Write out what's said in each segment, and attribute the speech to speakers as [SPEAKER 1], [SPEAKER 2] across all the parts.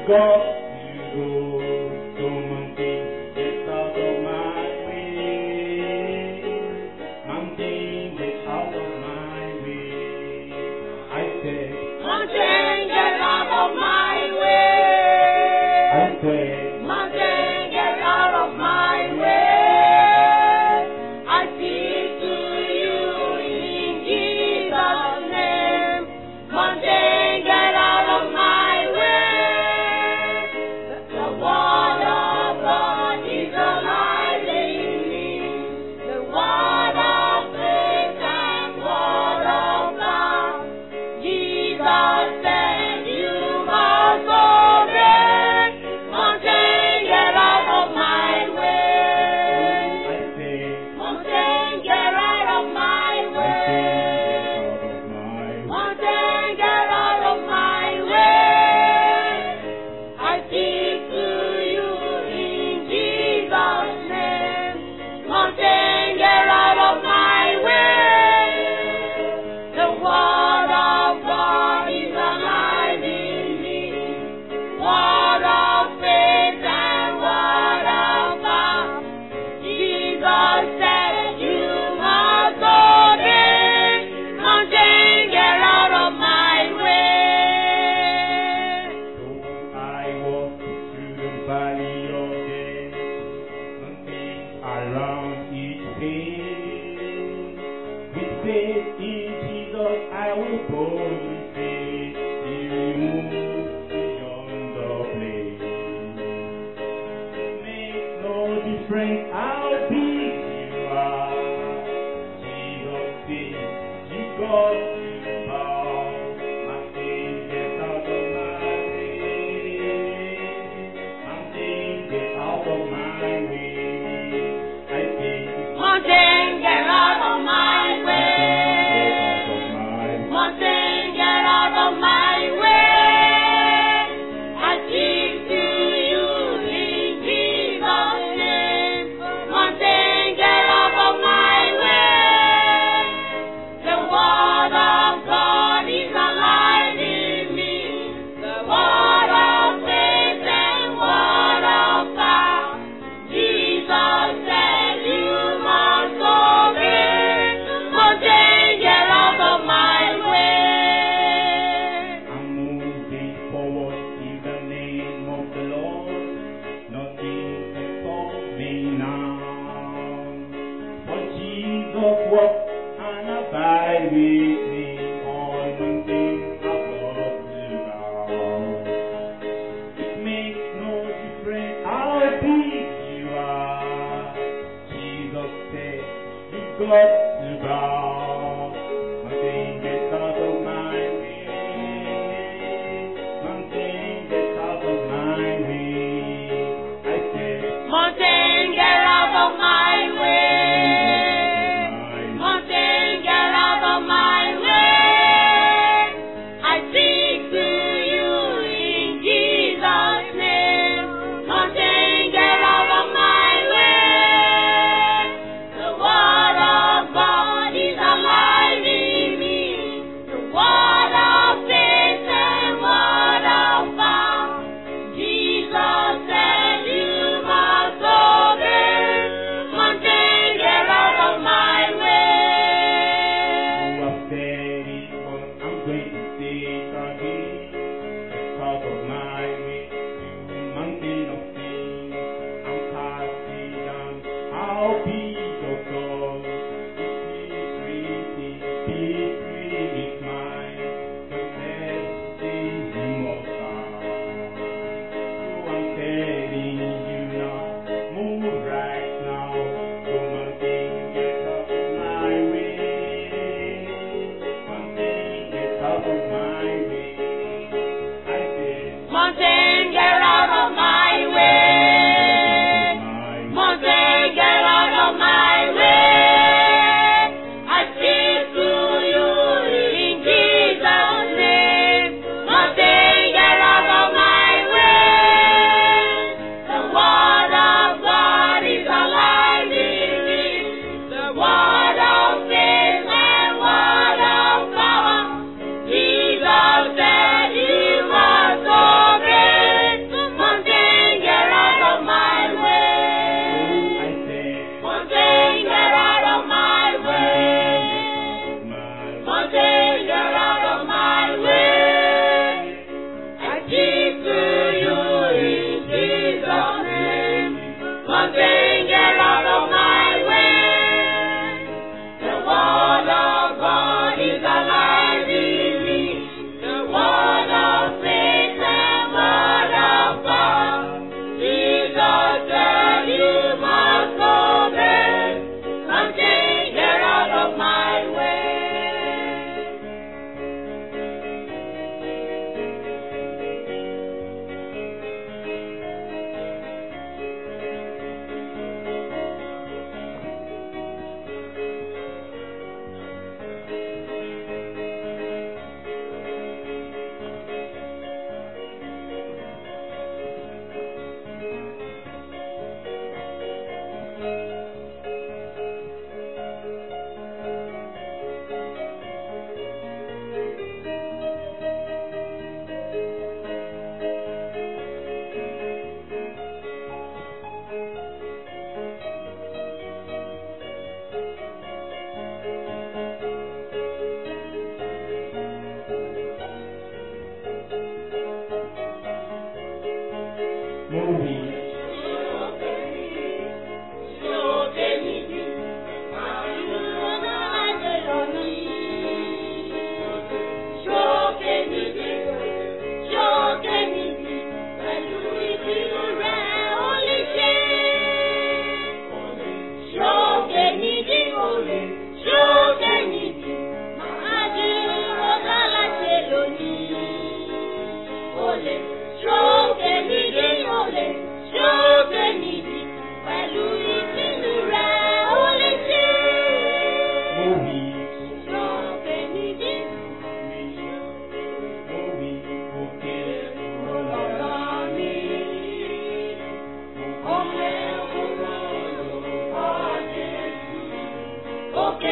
[SPEAKER 1] got to go. So mountain, get out of my way. Mountain, get out of my way. I said,
[SPEAKER 2] Mountain, get out of my way.
[SPEAKER 1] I said,
[SPEAKER 2] Mountain, get out of my way. I speak to you in Jesus' name. Mountain, get out of my way. The word of God is alive in me. The word of faith and word of God. Jesus said you must obey. Mountain, get out of my way.
[SPEAKER 1] I said,
[SPEAKER 2] Mountain, get out of my way. Mountain, get out of my way. I speak to you in Jesus' name. Mountain, get out of my way. The word of God is alive in me. Word of faith and word of God. Jesus said you must obey. Mountain, get out of my way.
[SPEAKER 1] though I walk through the valley of death, nothing around each pain. With faith in Jesus, I will boldly say, He removes beyond the place. Make no difference how big you are. Jesus says, you got to bow. Mountain, get out of my way. Mountain, get out of my way. I say,
[SPEAKER 2] Mountain, get out of my way.
[SPEAKER 1] get out of my way.
[SPEAKER 2] Mountain, get out of my way. I speak to you in Jesus' name. Mountain, get out of my way. The word of God is alive in me. The word of faith and word of God. Jesus said you must obey. Mountain, get out of my way.
[SPEAKER 1] I'm moving forward in the name of the Lord. Nothing can stop me now. For Jesus walked and abide with me. All mountains are brought to bow. It makes no difference how big you are. Jesus said, you got to bow. Mountain, get out of my way. Mountain, get out of my way. I said,
[SPEAKER 2] Mountain, get out of my way. Mountain, get out of my way. I speak to you in Jesus' name. Mountain, get out of my way. The word of God is lè ṣókè nídìí. Àdúró lálàṣẹ lónìí. Ó lè ṣókè nídìí, ó lè ṣókè nídìí. Pẹ̀lú ìpinnu rẹ̀ ó lè ṣe. Ṣókè nídìí. Ọ̀rọ̀ mi. Ó lè kúrò lọ́wọ́ Jésù. Òkè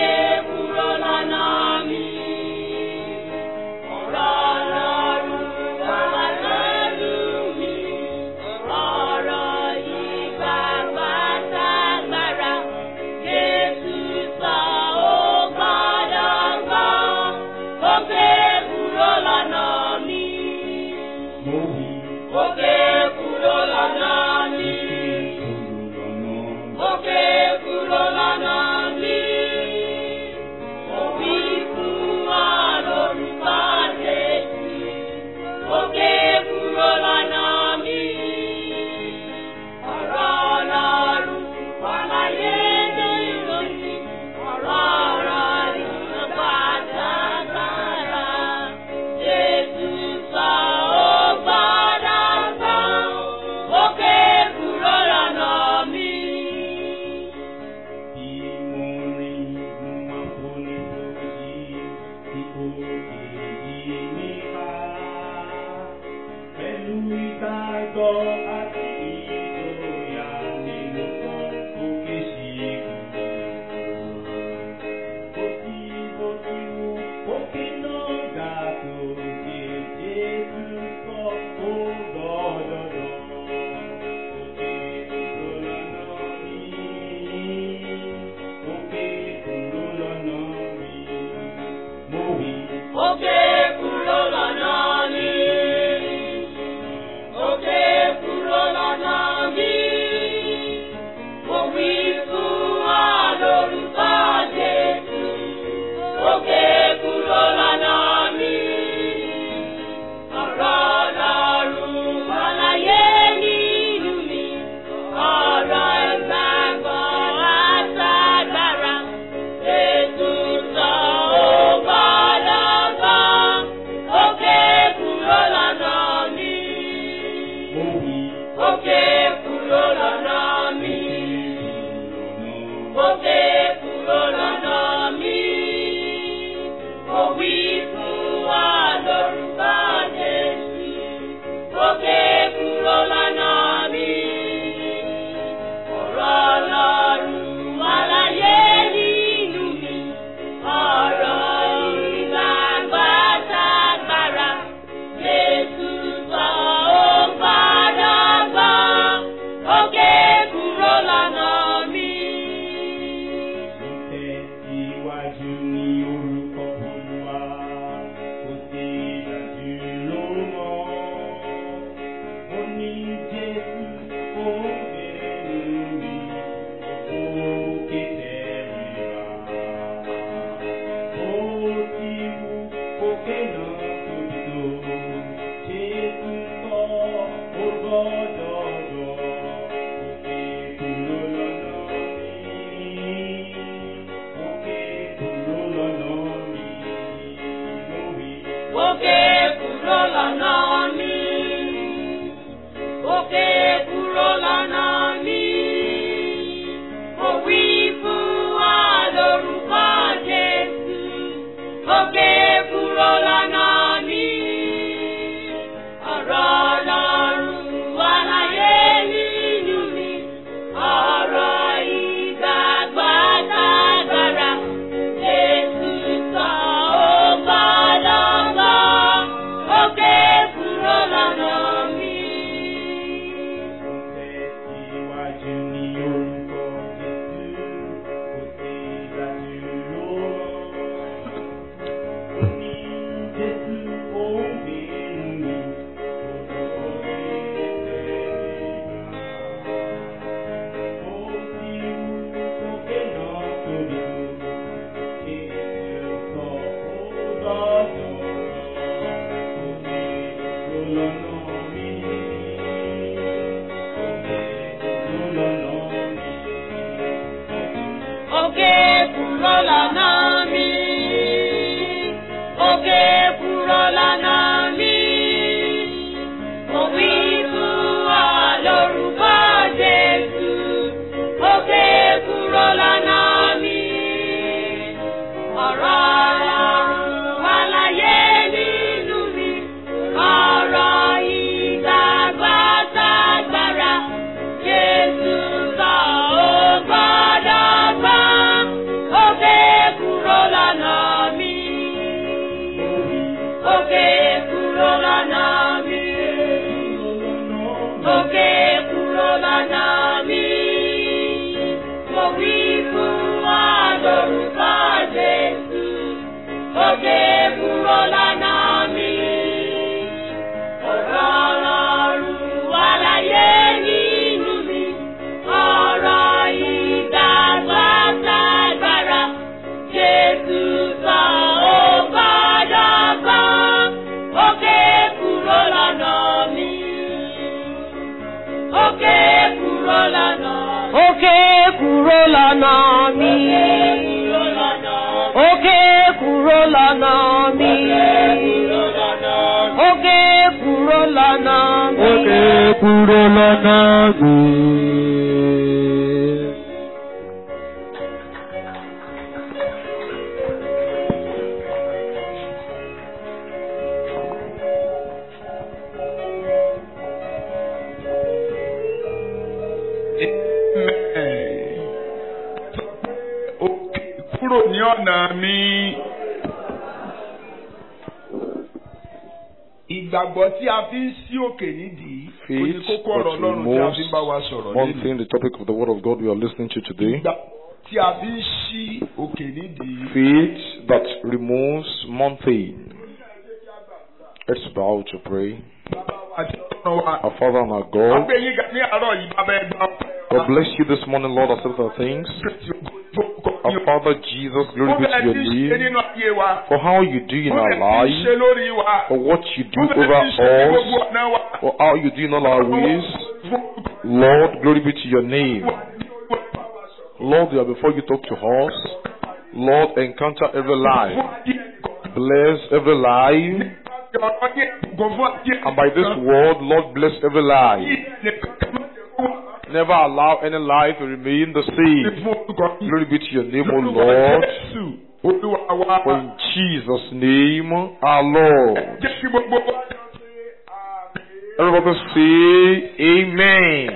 [SPEAKER 2] òkè kúrò lọ́nà mi. Òkè kúrò lọ́nà mi. Mo wí fún ọ lórúkọ Jésù. Òkè kúrò lọ́nà mi. Ọ̀rọ̀ wà láyé nínú mi. Ọ̀rọ̀ ìgbàgbọ́ ságbára. Jésù sọ ó gbọ́dọ̀ gbọ́. Òkè kúrò lọ́nà mi. Òkè kúrò lọ́nà mi. Òkè kúrò lọ́nà mi. Mo wí fún wa lórúkọ Jésù. Òkè kúrò lọ́nà mi. Ọ̀rọ̀ Ọlọ́run wà láyé nínú mi. Ọ̀rọ̀ ìgbàgbọ́ ságbára. Jésù sọ ó gbọ́dọ̀ gbọ́. Òkè kúrò lọ́nà mi. Òkè kúrò lọ́nà mi.
[SPEAKER 3] Òkè kúrò lọ́nà mi. Òkè kúrò lọ́nà mi. Òkè kúrò lọ́nà mi.
[SPEAKER 4] Òkè kúrò lọ́nà mi.
[SPEAKER 1] Kúrò ní ọ̀nà mi. Ìgbàgbọ́ tí a fi ń ṣí òkè nídìí.
[SPEAKER 4] Faith
[SPEAKER 1] Kókó ọ̀rọ̀
[SPEAKER 4] that
[SPEAKER 1] Ọlọ́run tí a fi ń bá wa
[SPEAKER 4] removes
[SPEAKER 1] sọ̀rọ̀
[SPEAKER 4] one
[SPEAKER 1] lónìí.
[SPEAKER 4] thing, the topic of the word of God we are listening to today.
[SPEAKER 1] Tí a fi ń ṣí òkè nídìí.
[SPEAKER 4] Faith that removes one thing. Let's bow to pray. Our Father and our God, God bless you this morning, Lord, accept our thanks. Our Father Jesus, glory be to your name, for how you do in our lives, for what you do over us, for how you do in all our ways. Lord, glory be to your name. Lord, we are before you talk to us. Lord, encounter every life. Bless every life. And by this word, Lord, bless every life. Never allow any life to remain the same. Glory be to your name, O Lord. For in Jesus' name, our Lord. Everybody say Amen.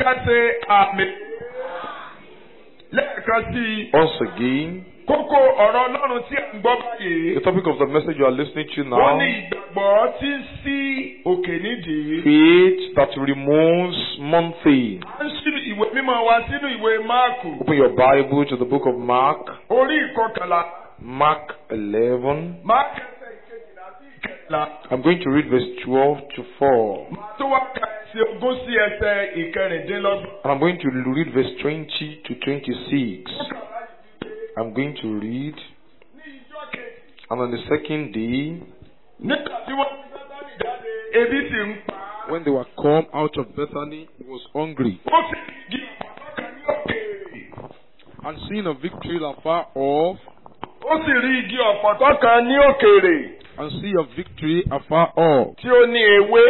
[SPEAKER 4] Once again,
[SPEAKER 1] Kókó ọ̀rọ̀ Ọlọ́run tí a ń gbọ́ báyìí.
[SPEAKER 4] the topic of the message you are listening to
[SPEAKER 1] Ó
[SPEAKER 4] now,
[SPEAKER 1] ní ìgbàgbọ́ tí ń ṣí òkè nídìí.
[SPEAKER 4] faith that removes mountain.
[SPEAKER 1] A ń ṣí ìwé mímọ́ wa sínú ìwé Máàkù.
[SPEAKER 4] Open your Bible to the book of Mark,
[SPEAKER 1] Orí ìkọkànlá.
[SPEAKER 4] Mark 11.
[SPEAKER 1] Máàkù ẹsẹ̀ ìkejìlá sí ìkẹrìnlá.
[SPEAKER 4] I'm going to read verse 12 to 4.
[SPEAKER 1] Máa tó wá ka ẹsẹ̀ ogún sí ẹsẹ̀ ìkẹrìndínlọ́gbọ̀n.
[SPEAKER 4] And I'm going to read verse 20 to 26. I'm going to read.
[SPEAKER 1] Ní ìjọ́ kejì.
[SPEAKER 4] And on the second day,
[SPEAKER 1] Nígbà tí wọ́n ti Sátánì jáde, ebi sì ń pa á.
[SPEAKER 4] when they were come out of Bethany, he was hungry.
[SPEAKER 1] Ó sì jí ọ̀pọ̀ kan ní òkèèrè.
[SPEAKER 4] And seeing a victory afar off,
[SPEAKER 1] Ó sì rí igi ọ̀pọ̀tọ́ kan ní òkèèrè
[SPEAKER 4] and see a victory afar off,
[SPEAKER 1] tí ó ní ewé.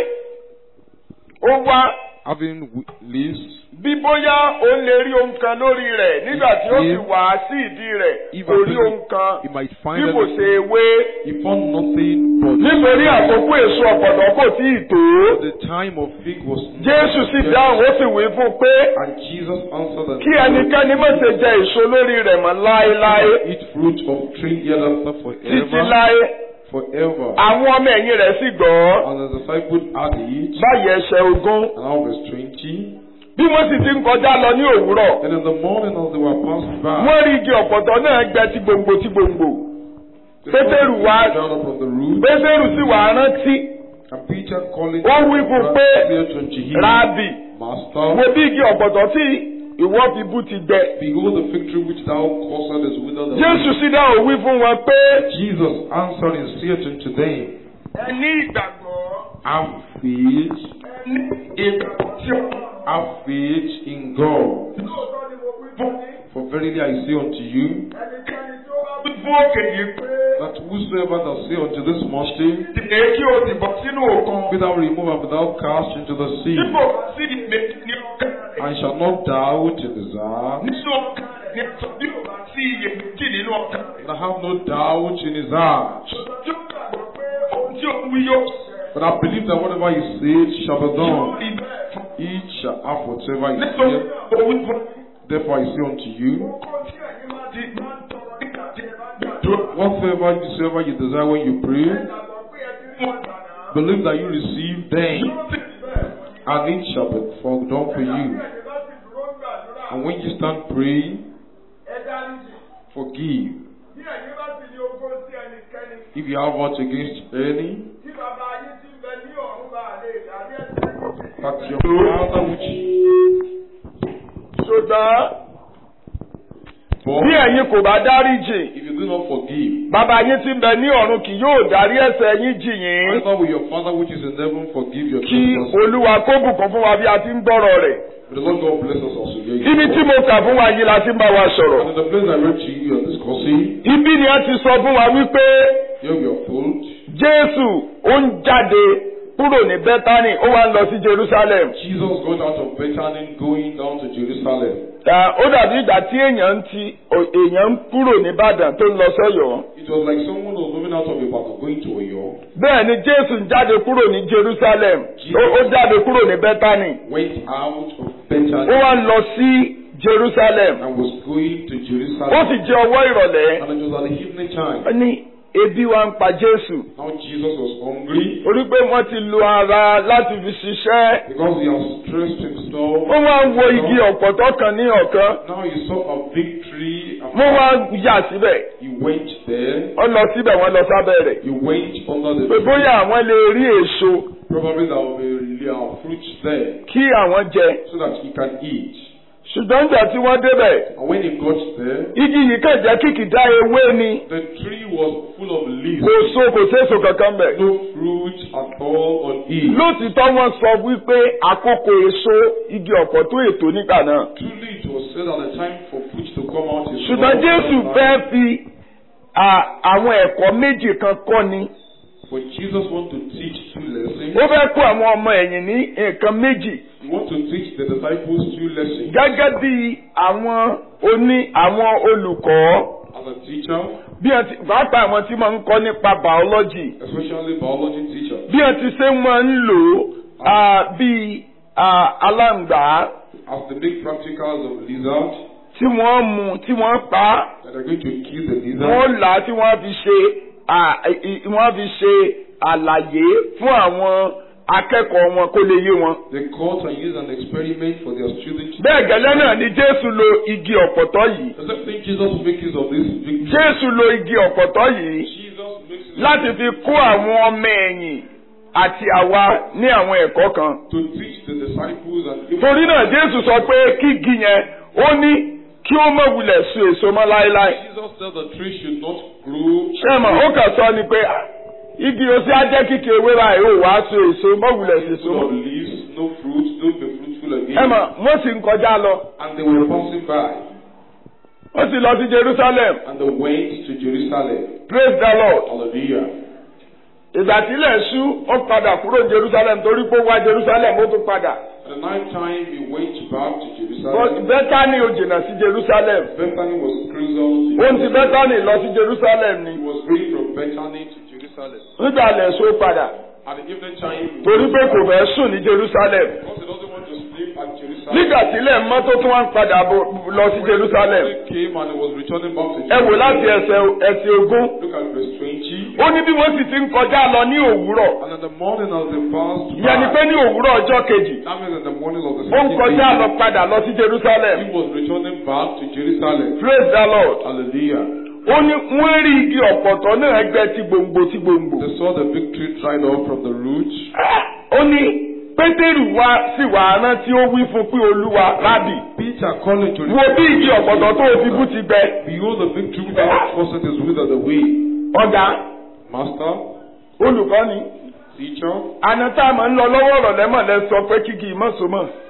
[SPEAKER 1] Ó wá
[SPEAKER 4] having leaves,
[SPEAKER 1] bí bóyá ó lè rí ohun kan lórí rẹ̀ nígbà tí ó sì wá sí ìdí rẹ̀ kò rí ohun kan
[SPEAKER 4] he might
[SPEAKER 1] bí
[SPEAKER 4] find
[SPEAKER 1] kò ṣe ewé.
[SPEAKER 4] he found nothing but
[SPEAKER 1] Nítorí àkókò èso ọ̀pọ̀tọ́ kò tí ì tó.
[SPEAKER 4] the time of fig was
[SPEAKER 1] Jésù sì dáhùn ó sì wí fún un pé
[SPEAKER 4] and Jesus answered and
[SPEAKER 1] kí ẹnikẹ́ni má ṣe jẹ èso lórí rẹ̀ mọ́ láéláé
[SPEAKER 4] eat fruit of tree hereafter
[SPEAKER 1] títí
[SPEAKER 4] forever,
[SPEAKER 1] láé.
[SPEAKER 4] forever.
[SPEAKER 1] Àwọn ọmọ ẹ̀yìn rẹ̀ sì gbọ́.
[SPEAKER 4] And the disciples had it.
[SPEAKER 1] Báyìí ẹsẹ̀ ogún.
[SPEAKER 4] And now verse 20.
[SPEAKER 1] Bí wọ́n sì ti ń kọjá lọ ní òwúrọ̀.
[SPEAKER 4] And in the morning as they were passed by,
[SPEAKER 1] Wọ́n rí igi ọ̀pọ̀tọ́ náà gbẹ tí gbòǹgbò tí gbòǹgbò. Pétérù wá
[SPEAKER 4] down upon the roof,
[SPEAKER 1] Pétérù sì wá rántí.
[SPEAKER 4] and Peter calling
[SPEAKER 1] Ó wí fún un pé,
[SPEAKER 4] said unto him,
[SPEAKER 1] Rábì,
[SPEAKER 4] Master,
[SPEAKER 1] wo bí igi ọ̀pọ̀tọ́ tí ìwọ fi bú ti gbẹ.
[SPEAKER 4] behold the fig tree which thou causest is withered away.
[SPEAKER 1] Jésù sì dáhùn wí fún wọn pé.
[SPEAKER 4] Jesus answered and said unto them,
[SPEAKER 1] Ẹ ní ìgbàgbọ́.
[SPEAKER 4] have faith,
[SPEAKER 1] Ẹ ní ìgbàgbọ́ tí ó.
[SPEAKER 4] have faith in God.
[SPEAKER 1] Lóòótọ́ ni mo wí fún yín.
[SPEAKER 4] For verily I say unto you,
[SPEAKER 5] ẹnikẹ́ni tó bá wí fún òkè yìí pé
[SPEAKER 4] that whosoever that say unto this mountain,
[SPEAKER 5] dìde kí o sì bọ́ sínú òkun.
[SPEAKER 4] be thou removed and be thou cast into the sea,
[SPEAKER 5] Dípò sí ìmẹ̀jì ní ọkàn rẹ̀.
[SPEAKER 4] and shall not doubt in his heart,
[SPEAKER 5] Nínú ọkàn rẹ̀ ní ọ̀sán bí o bá sí iyèméjì nínú ọkàn rẹ̀.
[SPEAKER 4] and have no doubt in his heart.
[SPEAKER 5] Ṣùgbọ́n tí ó gbàgbọ́ pé ohun tí òun wí yóò ṣẹ.
[SPEAKER 4] But I believe that whatever he said shall be
[SPEAKER 5] Yóò
[SPEAKER 4] done.
[SPEAKER 5] rí bẹ́ẹ̀ fún.
[SPEAKER 4] Each shall have whatsoever he
[SPEAKER 5] Nítorí
[SPEAKER 4] said.
[SPEAKER 5] òun fún.
[SPEAKER 4] Therefore I say unto you,
[SPEAKER 5] Kókó tí ẹ̀yin máa ti máa ń tọrọ nígbà tí ẹ bá gbàdúrà.
[SPEAKER 4] whatsoever you desire when you pray,
[SPEAKER 5] Gbàgbọ́ pé ẹ ti rí ọ̀dà náà.
[SPEAKER 4] believe that you receive them,
[SPEAKER 5] Yóò sì rí bẹ́ẹ̀ fún.
[SPEAKER 4] and it shall be done for you. And when you stand praying, forgive. If you have aught against any, that your Father which
[SPEAKER 5] Ṣùgbọ́n bí ẹ̀yin kò bá dáríjì,
[SPEAKER 4] if you do not forgive,
[SPEAKER 5] bàbá yín tí ń bẹ ní ọ̀run kì yóò dárí ẹ̀ṣẹ̀ yín jì yín.
[SPEAKER 4] neither will your Father which is in heaven forgive your
[SPEAKER 5] Kí
[SPEAKER 4] trespasses.
[SPEAKER 5] Olúwa kó bùkún fún wa bí a ti ń gbọ́rọ̀ rẹ̀.
[SPEAKER 4] May the Lord God bless us also.
[SPEAKER 5] Ibi tí mo kà fún wa yìí la ti ń bá wa sọ̀rọ̀.
[SPEAKER 4] And in the place I read to you, you are discussing,
[SPEAKER 5] Ibi ni a ti sọ fún wa wípé
[SPEAKER 4] here we are told,
[SPEAKER 5] Jésù ó ń jáde kúrò ní Bẹ́tánì, ó wá ń lọ sí Jerusalem.
[SPEAKER 4] Jesus going out of Bethany, going down to Jerusalem.
[SPEAKER 5] Ó dàbí ìgbà tí èèyàn ń kúrò ní Ìbàdàn tó ń lọ sọ́yọ́.
[SPEAKER 4] It was like someone was moving out of Ibadan going to Oyo,
[SPEAKER 5] Bẹ́ẹ̀ ni Jésù ń jáde kúrò ní Jerusalem. Ó jáde kúrò ní Bẹ́tánì.
[SPEAKER 4] went out of
[SPEAKER 5] Ó
[SPEAKER 4] Bethany,
[SPEAKER 5] wá ń lọ sí Jerusalem.
[SPEAKER 4] and was going to
[SPEAKER 5] Ó
[SPEAKER 4] Jerusalem.
[SPEAKER 5] sì jẹ́ ọwọ́ ìrọ̀lẹ́.
[SPEAKER 4] And it was at the evening time.
[SPEAKER 5] Ó ní ebi wa ń pa Jésù.
[SPEAKER 4] Now Jesus was hungry
[SPEAKER 5] Orí pé wọ́n ti lu ara láti fi ṣiṣẹ́.
[SPEAKER 4] because he has stressed himself.
[SPEAKER 5] Ó wá ń wo igi ọ̀pọ̀tọ́ kan ní ọ̀kan.
[SPEAKER 4] Now he saw a victory.
[SPEAKER 5] Mo wá yà síbẹ̀.
[SPEAKER 4] He went there.
[SPEAKER 5] Ó lọ síbẹ̀, wọ́n lọ sábẹ́ rẹ̀.
[SPEAKER 4] He went under the
[SPEAKER 5] Pé
[SPEAKER 4] tree.
[SPEAKER 5] bóyá àwọn lè rí èso
[SPEAKER 4] Probably there will be fruits there
[SPEAKER 5] kí àwọn jẹ.
[SPEAKER 4] so that he can eat.
[SPEAKER 5] Ṣùgbọ́n nígbà tí wọ́n débẹ̀,
[SPEAKER 4] And when he got there,
[SPEAKER 5] igi yìí kàn jẹ́ kìkìdá ewé ni.
[SPEAKER 4] the tree was full of leaves.
[SPEAKER 5] Kò séso kankan bẹ̀.
[SPEAKER 4] No fruit at all on it.
[SPEAKER 5] Lótìtọ́ wọ́n sọ wípé àkókò èso igi ọ̀pọ̀ tó ètò nígbà náà.
[SPEAKER 4] Truly it was said at the time for fruit to come out is
[SPEAKER 5] Ṣùgbọ́n
[SPEAKER 4] not
[SPEAKER 5] Jésù
[SPEAKER 4] that
[SPEAKER 5] fẹ́
[SPEAKER 4] time.
[SPEAKER 5] fi àwọn ẹ̀kọ́ méjì kan kọ́ ni.
[SPEAKER 4] But Jesus wants to teach two lessons.
[SPEAKER 5] Ó fẹ́ kó àwọn ọmọ ẹ̀yìn ní nǹkan méjì.
[SPEAKER 4] He wants to teach the disciples two lessons.
[SPEAKER 5] Gẹ́gẹ́ bí àwọn olùkọ́,
[SPEAKER 4] As a teacher,
[SPEAKER 5] bí wọ́n ti pàápàá àwọn tí máa ń kọ́ nípa biology,
[SPEAKER 4] especially biology teacher,
[SPEAKER 5] bí wọ́n ti ṣe máa ń lò bí aláǹgbá
[SPEAKER 4] as they make practicals of lizard,
[SPEAKER 5] tí wọ́n mú tí wọ́n pa á.
[SPEAKER 4] that they're going to kill the lizard.
[SPEAKER 5] Wọ́n là á tí wọ́n fi ṣe àlàyé fún àwọn akẹ́kọ̀ọ́ wọn kó lè yé wọn.
[SPEAKER 4] They caught and used an experiment for their students.
[SPEAKER 5] Bẹ́ẹ̀ gẹ́lẹ́ náà ni Jésù lo igi ọ̀pọ̀tọ́ yìí.
[SPEAKER 4] Does that mean Jesus makes use of this victory?
[SPEAKER 5] Jésù lo igi ọ̀pọ̀tọ́ yìí
[SPEAKER 4] Jesus makes use
[SPEAKER 5] láti fi kó àwọn ọmọ ẹ̀yìn àti àwa ní àwọn ẹ̀kọ́ kan.
[SPEAKER 4] to teach the disciples and even
[SPEAKER 5] Torí náà Jésù sọ pé kí igi yẹn ó ní kí ó má wulẹ̀ so èso mọ́ láéláé.
[SPEAKER 4] Jesus said the tree should not grow.
[SPEAKER 5] Ṣé mọ̀ ó kàn sọ ni pé igi o sí ajẹ́ kíkì ewé báyìí ó wàá so èso má wulẹ̀ sí èso
[SPEAKER 4] Full
[SPEAKER 5] mọ́.
[SPEAKER 4] of leaves, no fruit, don't be fruitful again.
[SPEAKER 5] Ẹ mọ̀ wọ́n sì ń kọjá lọ.
[SPEAKER 4] And they were passing by,
[SPEAKER 5] Wọ́n sì lọ sí Jerusalem.
[SPEAKER 4] and they went to Jerusalem.
[SPEAKER 5] Praise the Lord.
[SPEAKER 4] Hallelujah.
[SPEAKER 5] Ìgbà tílẹ̀ ṣú ó padà kúrò ní Jerusalem torí pé ó wá Jerusalem ó tún padà.
[SPEAKER 4] At the night time, he went back to Jerusalem.
[SPEAKER 5] Bẹ́tánì ò jìnnà sí Jerusalem.
[SPEAKER 4] Bethany was closer to
[SPEAKER 5] Ó ti Bẹ́tánì lọ sí Jerusalem ni.
[SPEAKER 4] He was going from Bethany to Jerusalem.
[SPEAKER 5] Nígbà lẹ̀ ṣó padà.
[SPEAKER 4] At the evening time,
[SPEAKER 5] Torí pé kò fẹ́ sùn ní Jerusalem.
[SPEAKER 4] because he doesn't want to sleep at Jerusalem.
[SPEAKER 5] Nígbà tílẹ̀ mọ́ tó tún wá ń padà lọ sí Jerusalem.
[SPEAKER 4] When he came and he was returning back to
[SPEAKER 5] Ẹ wò
[SPEAKER 4] Jerusalem.
[SPEAKER 5] láti ẹsẹ̀ ogún.
[SPEAKER 4] Look at verse 20.
[SPEAKER 5] Ó ní bí wọ́n sì ti ń kọjá lọ ní òwúrọ̀.
[SPEAKER 4] And in the morning as they passed
[SPEAKER 5] Ìyẹn ni pé ní òwúrọ̀ ọjọ́ kejì.
[SPEAKER 4] that means in the morning of the
[SPEAKER 5] Ó ń
[SPEAKER 4] 16th
[SPEAKER 5] kọjá
[SPEAKER 4] day,
[SPEAKER 5] lọ padà lọ sí Jerusalem.
[SPEAKER 4] he was returning back to Jerusalem.
[SPEAKER 5] Praise the Lord.
[SPEAKER 4] Hallelujah.
[SPEAKER 5] Ó ní wọ́n rí igi ọ̀pọ̀tọ́ náà ẹgbẹ́ tí gbòǹgbò tí gbòǹgbò.
[SPEAKER 4] They saw the big tree dried up from the roots.
[SPEAKER 5] Ó ní Pétérù wá sí wàhánà tí ó wí fún pé Olúwa rábì.
[SPEAKER 4] Peter calling to
[SPEAKER 5] Wo bí igi ọ̀pọ̀tọ̀ tó o fi bú ti gbẹ.
[SPEAKER 4] behold the big tree without faucet is withered away.
[SPEAKER 5] Ọ̀gá
[SPEAKER 4] Master,
[SPEAKER 5] olùkọ́ni.
[SPEAKER 4] teacher,
[SPEAKER 5] Àná tá a máa ń lọ lọ́wọ́ ọ̀rọ̀ lẹ́mọ̀ lẹ sọ pé kíkì ìmọ̀sọ́mọ̀.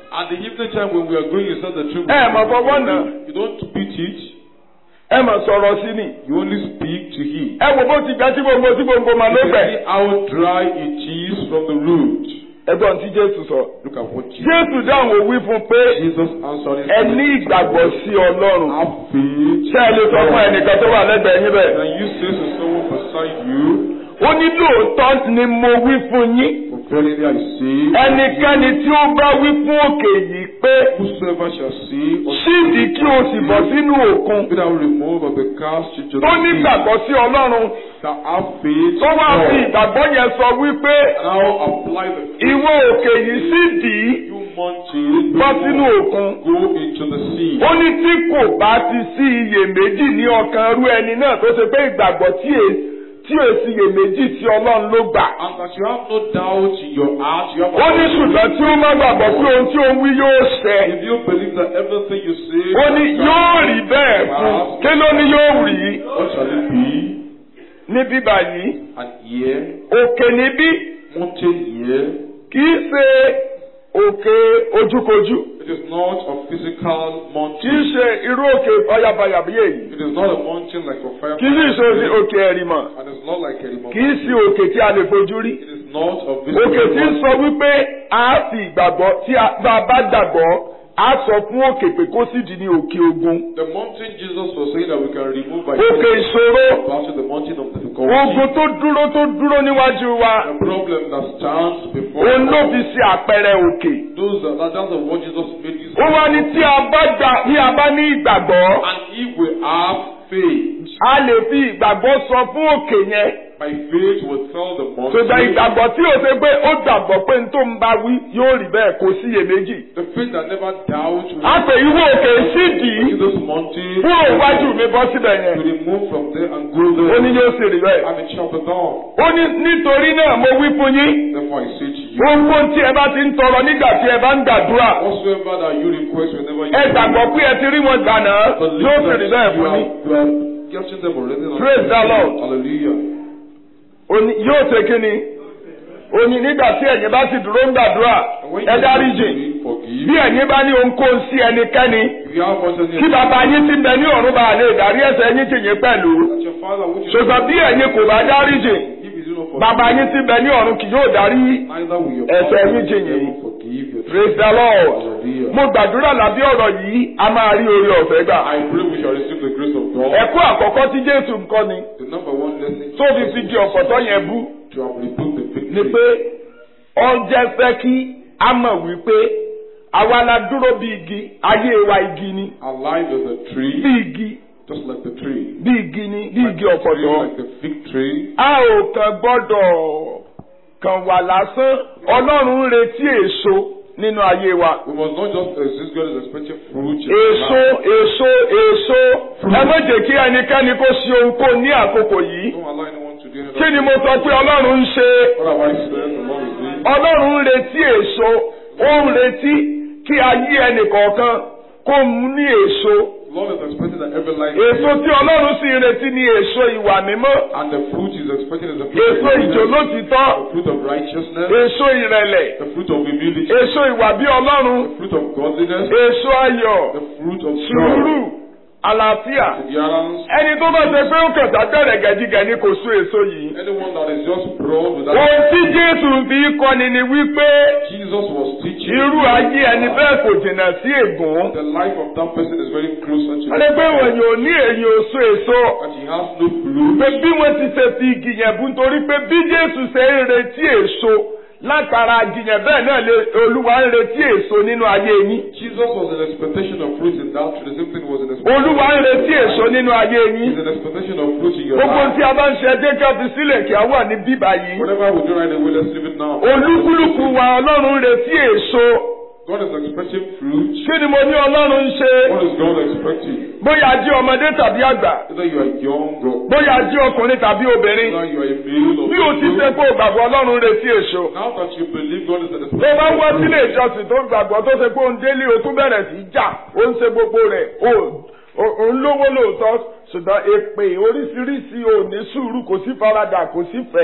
[SPEAKER 4] At the evening time when we are going inside the tomb,
[SPEAKER 5] Ẹ mọ̀ fọwọ́ náà.
[SPEAKER 4] you don't beat it.
[SPEAKER 5] Ẹ mọ̀ sọ̀rọ̀ sí ni.
[SPEAKER 4] You only speak to him.
[SPEAKER 5] Ẹ wo bó ti gbẹ tí gbogbo mà ló
[SPEAKER 4] You
[SPEAKER 5] gbẹ.
[SPEAKER 4] see how dry it is from the root.
[SPEAKER 5] Ẹgbọ́n tí Jésù sọ.
[SPEAKER 4] Look at what Jesus.
[SPEAKER 5] Jésù dáhùn ó wí fún pé
[SPEAKER 4] Jesus answered.
[SPEAKER 5] ẹ ní ìgbàgbọ́ sí Ọlọ́run.
[SPEAKER 4] Have faith.
[SPEAKER 5] Ṣé ẹ lè sọ fún ẹnìkan tó wà lẹ́gbẹ̀ẹ́ yín bẹ́ẹ̀?
[SPEAKER 4] Can you say to someone beside you?
[SPEAKER 5] Ó ní lóòótọ́ ni mo wí fún yín.
[SPEAKER 4] For verily I say,
[SPEAKER 5] Ẹnikẹ́ni tí ó bá wí fún òkè yìí pé
[SPEAKER 4] whosoever shall say,
[SPEAKER 5] ṣídìí kí o sì bọ́ sínú òkun.
[SPEAKER 4] be thou removed of the cast into the
[SPEAKER 5] Tó ní
[SPEAKER 4] sea,
[SPEAKER 5] ìgbàgbọ́ sí Ọlọ́run.
[SPEAKER 4] shall have faith.
[SPEAKER 5] Tó wá fi
[SPEAKER 4] in God.
[SPEAKER 5] ìgbàgbọ́ yẹn sọ wípé
[SPEAKER 4] Now apply the faith.
[SPEAKER 5] ìwọ òkè yìí ṣídìí
[SPEAKER 4] You mountain,
[SPEAKER 5] bọ́ sínú òkun.
[SPEAKER 4] go into the sea.
[SPEAKER 5] Ó ní tí kò bá ti sí iyèméjì ní ọkàn rú ẹni náà tó ṣe pé ìgbàgbọ́ tí èsì iyèméjì tí Ọlọ́run ló gbà.
[SPEAKER 4] And that you have no doubt in your heart, you have
[SPEAKER 5] Ó ní ṣùgbọ́n tí ó má gbàgbọ́ pé ohun tí ó ń wí yóò ṣẹ.
[SPEAKER 4] if you believe that everything you say,
[SPEAKER 5] Ó ní yóò rí bẹ́ẹ̀ fún. Kí ló ní yóò rí?
[SPEAKER 4] what shall it be?
[SPEAKER 5] Ní bíbá yìí,
[SPEAKER 4] And here,
[SPEAKER 5] òkè níbí
[SPEAKER 4] mountain here,
[SPEAKER 5] kì í ṣe òkè ojúkojú.
[SPEAKER 4] it is not a physical
[SPEAKER 5] Kì í
[SPEAKER 4] mountain.
[SPEAKER 5] ṣe irú òkè ọ̀yàbàyàbí èyí.
[SPEAKER 4] It is not a mountain like a fire.
[SPEAKER 5] Kì í ṣe òkè ẹ̀rìmọ̀.
[SPEAKER 4] And it's not like a
[SPEAKER 5] Kì
[SPEAKER 4] mountain.
[SPEAKER 5] í ṣe òkè tí a lè fojú rí.
[SPEAKER 4] It is not a
[SPEAKER 5] Òkè
[SPEAKER 4] visible
[SPEAKER 5] tí ń
[SPEAKER 4] mountain.
[SPEAKER 5] sọ wípé a fi ìgbàgbọ́ tí a bá gbàgbọ́ a sọ fún òkè pé kó sì di ní òkè ogun.
[SPEAKER 4] The mountain Jesus was saying that we can remove by
[SPEAKER 5] Òkè ìṣòro,
[SPEAKER 4] about the mountain of difficulty.
[SPEAKER 5] ogun tó dúró níwájú wa.
[SPEAKER 4] The problem that stands before
[SPEAKER 5] Òun ló fi ṣe àpẹẹrẹ òkè.
[SPEAKER 4] that's what Jesus made use
[SPEAKER 5] Ó wá ní tí a bá ní ìgbàgbọ́,
[SPEAKER 4] And if we have faith,
[SPEAKER 5] a lè fi ìgbàgbọ́ sọ fún òkè yẹn.
[SPEAKER 4] by faith we tell the
[SPEAKER 5] Ṣùgbọ́n
[SPEAKER 4] mountain.
[SPEAKER 5] ìgbàgbọ́ tí ó ṣe pé ó gbàgbọ́ pé n tó ń bá wí yóò rí bẹ́ẹ̀ kò síyèméjì.
[SPEAKER 4] The faith that never doubts will
[SPEAKER 5] A pè ìwé òkè sídìí
[SPEAKER 4] this mountain
[SPEAKER 5] kúrò iwájú mi bọ́ síbẹ̀
[SPEAKER 4] to
[SPEAKER 5] yẹn.
[SPEAKER 4] remove from there and go
[SPEAKER 5] Ó
[SPEAKER 4] there
[SPEAKER 5] ní yóò sì rí bẹ́ẹ̀.
[SPEAKER 4] and it shall be done.
[SPEAKER 5] Ó ní nítorí náà mo wí fún yín.
[SPEAKER 4] Therefore I say to you,
[SPEAKER 5] Gbogbo tí ẹ bá ti ń tọrọ nígbà tí ẹ bá ń gbàdúrà.
[SPEAKER 4] whatsoever that you request whenever you
[SPEAKER 5] Ẹ gbàgbọ́ pé ẹ ti rí wọn gbà náà yóò sì rí bẹ́ẹ̀ fún yín.
[SPEAKER 4] you are getting them already.
[SPEAKER 5] Praise the Lord.
[SPEAKER 4] Hallelujah.
[SPEAKER 5] Ó ní yóò ṣe kí ni? Ó ní nígbà tí ẹ̀yin bá sì dúró ń gbàdúrà
[SPEAKER 4] And when
[SPEAKER 5] ẹ dáríjì.
[SPEAKER 4] you forgive,
[SPEAKER 5] Bí ẹ̀yin bá ní ohunkóhun sí ẹnikẹ́ni.
[SPEAKER 4] if you have whatever
[SPEAKER 5] Kí bàbá yín ti ń bẹ ní ọ̀run bá lè dárí ẹ̀ṣẹ̀ yín jì yín pẹ̀lú.
[SPEAKER 4] that your father which is
[SPEAKER 5] Ṣùgbọ́n bí ẹ̀yin kò bá dáríjì,
[SPEAKER 4] if you do not forgive,
[SPEAKER 5] bàbá yín ti ń bẹ ní ọ̀run kì yóò dárí.
[SPEAKER 4] neither will your
[SPEAKER 5] ẹ̀ṣẹ̀
[SPEAKER 4] father
[SPEAKER 5] yín jì yín.
[SPEAKER 4] ever forgive your
[SPEAKER 5] Praise the Lord.
[SPEAKER 4] Hallelujah.
[SPEAKER 5] Mo gbàdúrà lábí ọ̀rọ̀ yìí, a máa rí oore ọ̀fẹ́ gbà.
[SPEAKER 4] I pray we shall receive the grace of God.
[SPEAKER 5] Ẹ̀kọ́ àkọ́kọ́ tí Jésù ń kọ́ ni,
[SPEAKER 4] The number one lesson
[SPEAKER 5] tó fi fi di ọ̀pọ̀tọ́ yẹn bú,
[SPEAKER 4] to have rebuked the
[SPEAKER 5] ni
[SPEAKER 4] victory.
[SPEAKER 5] pé ó jẹ́ fẹ́ kí a mọ̀ wípé àwa la dúró bí igi, ayé wa igi ni,
[SPEAKER 4] Our life is a
[SPEAKER 5] bí
[SPEAKER 4] tree,
[SPEAKER 5] igi,
[SPEAKER 4] just like the tree.
[SPEAKER 5] bí igi ni, bí igi
[SPEAKER 4] Tree
[SPEAKER 5] ọ̀pọ̀tọ́.
[SPEAKER 4] like the fig tree.
[SPEAKER 5] A ò kàn gbọ́dọ̀ kàn wà lásán, Ọlọ́run ń retí èso nínú ayé wa.
[SPEAKER 4] We must not just exist. God is expecting fruit. in
[SPEAKER 5] Èso,
[SPEAKER 4] our life.
[SPEAKER 5] èso. Ẹ má jẹ́ kí ẹnikẹ́ni kó ṣe ohunkóhun ní àkókò yìí.
[SPEAKER 4] Don't allow anyone to do anything.
[SPEAKER 5] Kí ni mo sọ pé Ọlọ́run ń ṣe?
[SPEAKER 4] What have I said? The Lord is doing.
[SPEAKER 5] Ọlọ́run ń retí èso, ó ń retí kí ayé ẹnìkọ̀ọ̀kan kó mú ní èso.
[SPEAKER 4] The Lord is expecting that every life.
[SPEAKER 5] Èso tí Ọlọ́run sì ń retí ní èso ìwà mímọ́,
[SPEAKER 4] And the fruit is expecting is the fruit
[SPEAKER 5] èso
[SPEAKER 4] of
[SPEAKER 5] ìjòlótìtọ́,
[SPEAKER 4] the fruit of righteousness,
[SPEAKER 5] èso ìrẹ̀lẹ̀,
[SPEAKER 4] the fruit of humility,
[SPEAKER 5] èso ìwà bí Ọlọ́run,
[SPEAKER 4] the fruit of godliness,
[SPEAKER 5] èso ayọ̀,
[SPEAKER 4] the fruit of
[SPEAKER 5] sùúrù,
[SPEAKER 4] joy,
[SPEAKER 5] àlàáfíà.
[SPEAKER 4] forbearance.
[SPEAKER 5] Ẹni tó bá ṣe pé ó kẹta bẹ̀rẹ̀ gẹ̀dígẹ̀ ni kò so èso yìí.
[SPEAKER 4] Anyone that is just broad without.
[SPEAKER 5] Ohun tí Jésù fi kọ́ni ni wípé
[SPEAKER 4] Jesus was teaching.
[SPEAKER 5] irú ayé ẹni bẹ́ẹ̀ kò jìnnà sí ègún.
[SPEAKER 4] The life of that person is very close to
[SPEAKER 5] Ẹni pé wọ̀nyí ò ní èyí ò so èso.
[SPEAKER 4] and he has no fruit.
[SPEAKER 5] Pé bí wọ́n ti ṣe fi igi yẹn bú nítorí pé bí Jésù ṣe ń retí èso látara igi yẹn bẹ́ẹ̀ náà lè Olúwa ń retí èso nínú ayé yín.
[SPEAKER 4] Jesus was in expectation of fruit in that tree. The same thing was in expectation.
[SPEAKER 5] Olúwa ń retí èso nínú ayé yín.
[SPEAKER 4] He's in expectation of fruit in your
[SPEAKER 5] Gbogbo
[SPEAKER 4] life.
[SPEAKER 5] tí a bá ń ṣe ẹjẹ́ ká fi sílẹ̀ kí a wà ní bíbá yìí.
[SPEAKER 4] Whatever we do right away, let's leave it now.
[SPEAKER 5] Olúkúlùkù wa Ọlọ́run ń retí èso.
[SPEAKER 4] God is expecting fruit.
[SPEAKER 5] Kí ni mo ní Ọlọ́run ń ṣe?
[SPEAKER 4] What is God expecting?
[SPEAKER 5] Bóyá a jẹ́ ọmọdé tàbí àgbà.
[SPEAKER 4] Either you are young or
[SPEAKER 5] Bóyá a jẹ́ ọkùnrin tàbí obìnrin.
[SPEAKER 4] either you are a male or
[SPEAKER 5] Bí o ti ṣe
[SPEAKER 4] female.
[SPEAKER 5] pé o gbàgbọ́ Ọlọ́run ń retí èso.
[SPEAKER 4] Now that you believe God is in
[SPEAKER 5] Tó bá
[SPEAKER 4] expectation
[SPEAKER 5] wá
[SPEAKER 4] of
[SPEAKER 5] sílé
[SPEAKER 4] fruit,
[SPEAKER 5] ìjọsìn tó gbàgbọ́ tó ṣe pé òun délé o tún bẹ̀rẹ̀ sí í jà, ó ń ṣe gbogbo rẹ̀, òun lówó lóòótọ́, ṣùgbọ́n èpè oríṣiríṣi ò ní sùúrù, kò sí faradà, kò sí fẹ́,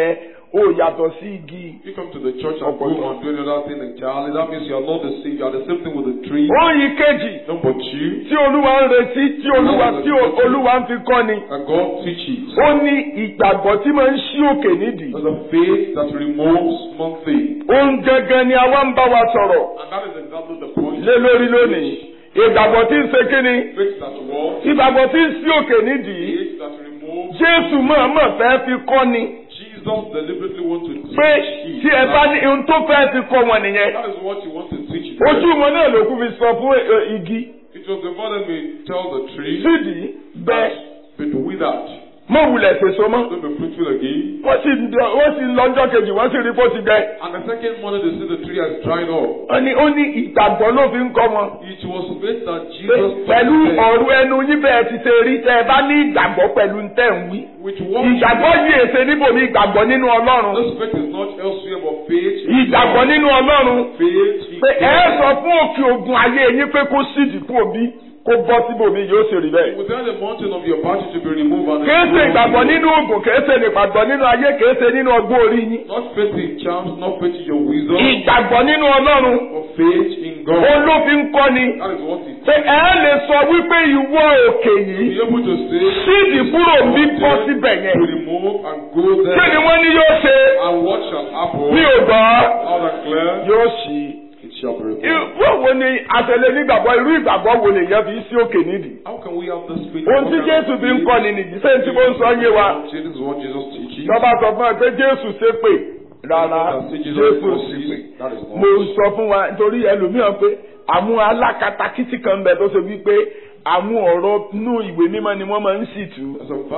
[SPEAKER 5] ó yàtọ̀ sí igi.
[SPEAKER 4] You come to the church and go and do another thing entirely. That means you are not the same. You are the same thing with the tree.
[SPEAKER 5] Oyin kejì.
[SPEAKER 4] Number two.
[SPEAKER 5] Tí Olúwa ń retí, tí Olúwa ń fi kọ́ ni.
[SPEAKER 4] And God teaches.
[SPEAKER 5] Ó ní ìgbàgbọ́ tí máa ń ṣí òkè nídìí.
[SPEAKER 4] There's a faith that removes mountains.
[SPEAKER 5] Ohun gangan ni àwa ń bá wa sọ̀rọ̀.
[SPEAKER 4] And that is exactly the point.
[SPEAKER 5] Lé lórí lónìí. Ìgbàgbọ́ tí ń ṣe kíni?
[SPEAKER 4] Faith that works.
[SPEAKER 5] Ìgbàgbọ́ tí ń ṣí òkè nídìí.
[SPEAKER 4] Faith that removes.
[SPEAKER 5] Jésù mọ̀ọ́mọ̀ fẹ́ fi kọ́ ni.
[SPEAKER 4] Jesus deliberately wants to teach.
[SPEAKER 5] Pé tí ẹ bá ní ohun tó fẹ́ fi kọ́ wọn nìyẹn.
[SPEAKER 4] That is what he wants to teach.
[SPEAKER 5] Ojú wọn náà ló kú fi sọ fún igi.
[SPEAKER 4] It was the father may tell the tree.
[SPEAKER 5] Sídìí bẹ́ẹ̀.
[SPEAKER 4] But withered.
[SPEAKER 5] Mọ̀ wulẹ̀ sèso mọ́.
[SPEAKER 4] Don't be fruitful again.
[SPEAKER 5] Wọ́n sì lọ́jọ́ kejì wọ́n sì rí bó ti gbẹ.
[SPEAKER 4] And the second morning they see the tree has dried up.
[SPEAKER 5] Ó ní ìgbàgbọ́ ló fi ń kọ́ wọn.
[SPEAKER 4] It was faith that Jesus
[SPEAKER 5] pẹ̀lú ọ̀rọ̀ ẹnu yín bẹ́ẹ̀ ti ṣe rí tẹ́ ẹ bá ní ìgbàgbọ́ pẹ̀lú ntẹ́ ń wí. Ìgbàgbọ́ yìí èsè níbòmí ìgbàgbọ́ nínú Ọlọ́run.
[SPEAKER 4] This faith is not elsewhere but faith.
[SPEAKER 5] Ìgbàgbọ́ nínú Ọlọ́run.
[SPEAKER 4] Faith.
[SPEAKER 5] Pé ẹ sọ fún òkè ogun ayé yín pé kó sídìí kú òbí. Kó bọ́ síbòmí yóò ṣe rí bẹ́ẹ̀.
[SPEAKER 4] Without the mountain of your body to be removed and
[SPEAKER 5] kìí ṣe ìgbàgbọ́ nínú oògùn, kìí ṣe ìgbàgbọ́ nínú ayé, kìí ṣe nínú ọgbọ́n orí yín.
[SPEAKER 4] Not faith in charms, not faith in your wisdom.
[SPEAKER 5] Ìgbàgbọ́ nínú Ọlọ́run.
[SPEAKER 4] Or faith in God.
[SPEAKER 5] Olófin kọ́ ni.
[SPEAKER 4] That is what it is.
[SPEAKER 5] Ṣé ẹ lè sọ wípé ìwọ òkè yìí?
[SPEAKER 4] Be able to say.
[SPEAKER 5] Sídìí kúrò bí bọ́ síbẹ̀ yẹn.
[SPEAKER 4] To remove and go there.
[SPEAKER 5] Kí ni wọ́n ní yóò ṣe?
[SPEAKER 4] And what shall happen?
[SPEAKER 5] Mi ò gbọ́.
[SPEAKER 4] Loud and clear.
[SPEAKER 5] Yóò ṣí. Wọ́n wo ni àtẹ̀lé nígbàgbọ́ irú ìgbàgbọ́ wo lè yẹn fi sí òkè nídìí?
[SPEAKER 4] How can we have this faith?
[SPEAKER 5] Ohun tí Jésù fi ń kọ́ ni nìyí, sẹ́yìn tí mo ń sọ yé wa.
[SPEAKER 4] This is what Jesus teaches.
[SPEAKER 5] Lọ́ba sọ fún wa pé Jésù ṣépè. Rárá, Jésù ṣépè. Mo sọ fún wa nítorí ẹlòmíràn pé àwọn alákatakítí kan bẹ tó ṣe wípé àwọn ọ̀rọ̀ nú ìwé mímọ́ ni wọ́n máa ń sì tú.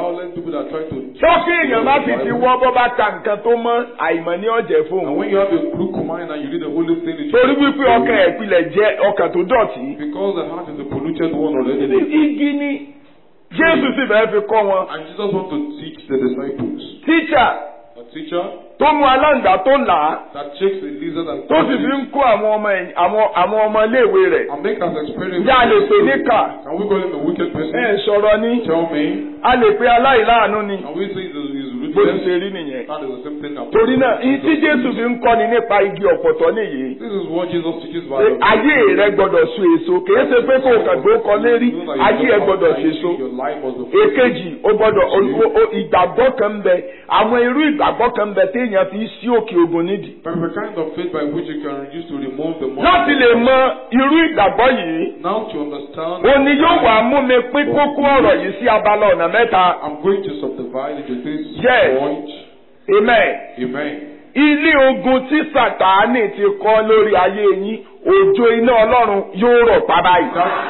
[SPEAKER 5] Sọ́kì èèyàn bá sì ti wọ́ bọ́ bá ta nǹkan tó mọ́ àìmọ̀ ní ọ̀jẹ̀ fóun.
[SPEAKER 4] And when you have a crook mind and you read the Holy Spirit.
[SPEAKER 5] Torí wípé ọkàn ìpìlẹ̀ jẹ́ ọkàn tó dọ̀tí.
[SPEAKER 4] Because the heart is a polluted one already.
[SPEAKER 5] Igi ni Jésù sì fẹ́ fi kọ́ wọn.
[SPEAKER 4] And Jesus wants to teach the disciples. A teacher.
[SPEAKER 5] Tó mú aláǹgbá tó là á.
[SPEAKER 4] That takes a lizard and.
[SPEAKER 5] Tó sì fi ń kó àwọn ọmọ iléèwé rẹ̀.
[SPEAKER 4] And make us experiment.
[SPEAKER 5] Ǹjẹ́ a lè pè ní kà?
[SPEAKER 4] Can we call him a wicked person?
[SPEAKER 5] Sọ̀rọ̀ ni.
[SPEAKER 4] Tell me.
[SPEAKER 5] A lè pe aláìláàánú ni.
[SPEAKER 4] And we say he's ruthless.
[SPEAKER 5] Bó ti ṣe rí nìyẹn.
[SPEAKER 4] That is the same thing.
[SPEAKER 5] Torí náà, tí Jésù fi ń kọ́ni nípa igi ọ̀pọ̀tọ́ nìyí.
[SPEAKER 4] This is what Jesus teaches by the.
[SPEAKER 5] Ayé rẹ gbọ́dọ̀ so èso. Kìí ṣe pé kò kàn gbó kọ lérí. Ayé rẹ gbọ́dọ̀ ṣèso. Èkejì, ó gbọ́dọ̀ ìgbàgbọ́ kan ń bẹ. Àwọn irú ìgbàgbọ́ kan ń bẹ téèyàn fi sí òkè ogun nídìí.
[SPEAKER 4] But the kind of faith by which you can use to remove the mountain.
[SPEAKER 5] Láti lè mọ irú ìgbàgbọ́ yìí.
[SPEAKER 4] Now to understand.
[SPEAKER 5] Ó ní yóò wá mú mi pín kókó ọ̀rọ̀ yìí sí abala ọ̀nà mẹ́ta.
[SPEAKER 4] I'm going to subdivide it into this point.
[SPEAKER 5] Amen.
[SPEAKER 4] Amen.
[SPEAKER 5] Ilé ogun tí Sàtáánì ti kọ́ lórí ayé yín, òjò iná Ọlọ́run yóò rọ̀ pa báyìí.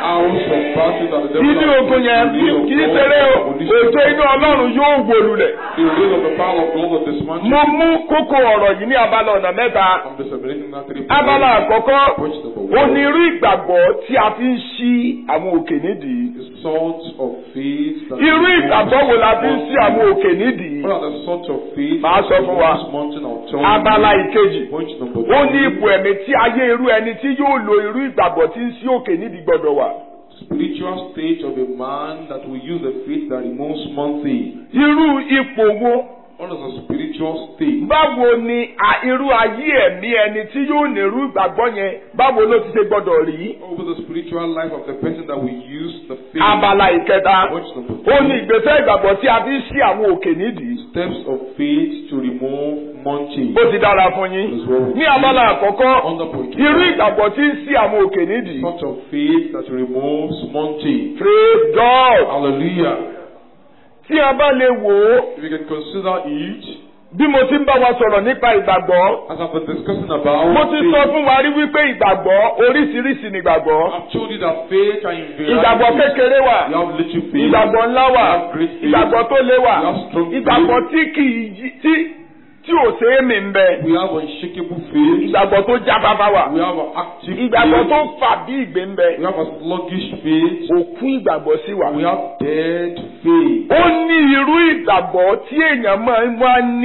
[SPEAKER 5] Ilé ogun yẹn kì í ṣeré o, òjò iná Ọlọ́run yóò wó lulẹ̀. Mo mú kókó ọ̀rọ̀ yìí ní abala ọ̀nà mẹ́ta. Abala àkọ́kọ́, onírú ìgbàgbọ́ tí a fi ń ṣí àwọn òkè nídìí. Irú ìgbàgbọ́ wo la fi ń ṣí àwọn òkè nídìí? Màá sọ fún wa. Abala ìkejì, ó ní ipò ẹ̀mí tí ayé irú ẹni tí yóò lo irú ìgbàgbọ́ tí ń ṣí òkè nídìí gbọ́dọ̀ wà.
[SPEAKER 4] Spiritual state of a man that will use the faith that removes mountains.
[SPEAKER 5] Irú ipò wo?
[SPEAKER 4] What is a spiritual state?
[SPEAKER 5] Báwo ni irú ayé ẹ̀mí ẹni tí yóò ní irú ìgbàgbọ́ yẹn, báwo ló ti ṣe gbọ́dọ̀ rí?
[SPEAKER 4] What will the spiritual life of the person that will use the faith?
[SPEAKER 5] Abala ìkẹta, ó ní ìgbésẹ̀ ìgbàgbọ́ tí a fi ń ṣí àwọn òkè nídìí.
[SPEAKER 4] Steps of faith to remove mountains.
[SPEAKER 5] Ó ti dára fún yín. Ní abala àkọ́kọ́, irú ìgbàgbọ́ tí ń ṣí àwọn òkè nídìí.
[SPEAKER 4] Sort of faith that removes mountains.
[SPEAKER 5] Praise God.
[SPEAKER 4] Hallelujah.
[SPEAKER 5] Tí a bá lè wò ó.
[SPEAKER 4] If you can consider it.
[SPEAKER 5] Bí mo ti ń bá wa sọ̀rọ̀ nípa ìgbàgbọ́.
[SPEAKER 4] As I've been discussing about.
[SPEAKER 5] Mo ti sọ fún wa rí wípé ìgbàgbọ́ oríṣiríṣi ni ìgbàgbọ́.
[SPEAKER 4] I've told you that faith and variety.
[SPEAKER 5] Ìgbàgbọ́ kékeré wà.
[SPEAKER 4] You have little faith.
[SPEAKER 5] Ìgbàgbọ́ ńlá wà.
[SPEAKER 4] You have great faith.
[SPEAKER 5] Ìgbàgbọ́ tó lé wà.
[SPEAKER 4] You have strong faith.
[SPEAKER 5] Ìgbàgbọ́ tí ò ṣe é mì ń bẹ.
[SPEAKER 4] We have unshakable faith.
[SPEAKER 5] Ìgbàgbọ́ tó jábábá wà.
[SPEAKER 4] We have an active faith.
[SPEAKER 5] Ìgbàgbọ́ tó fà bí ìgbé ń bẹ.
[SPEAKER 4] We have a sluggish faith.
[SPEAKER 5] Òkú ìgbàgbọ́ sí wà.
[SPEAKER 4] We have dead faith.
[SPEAKER 5] Ó ní irú ìgbàgbọ́ tí èèyàn máa ń wá ní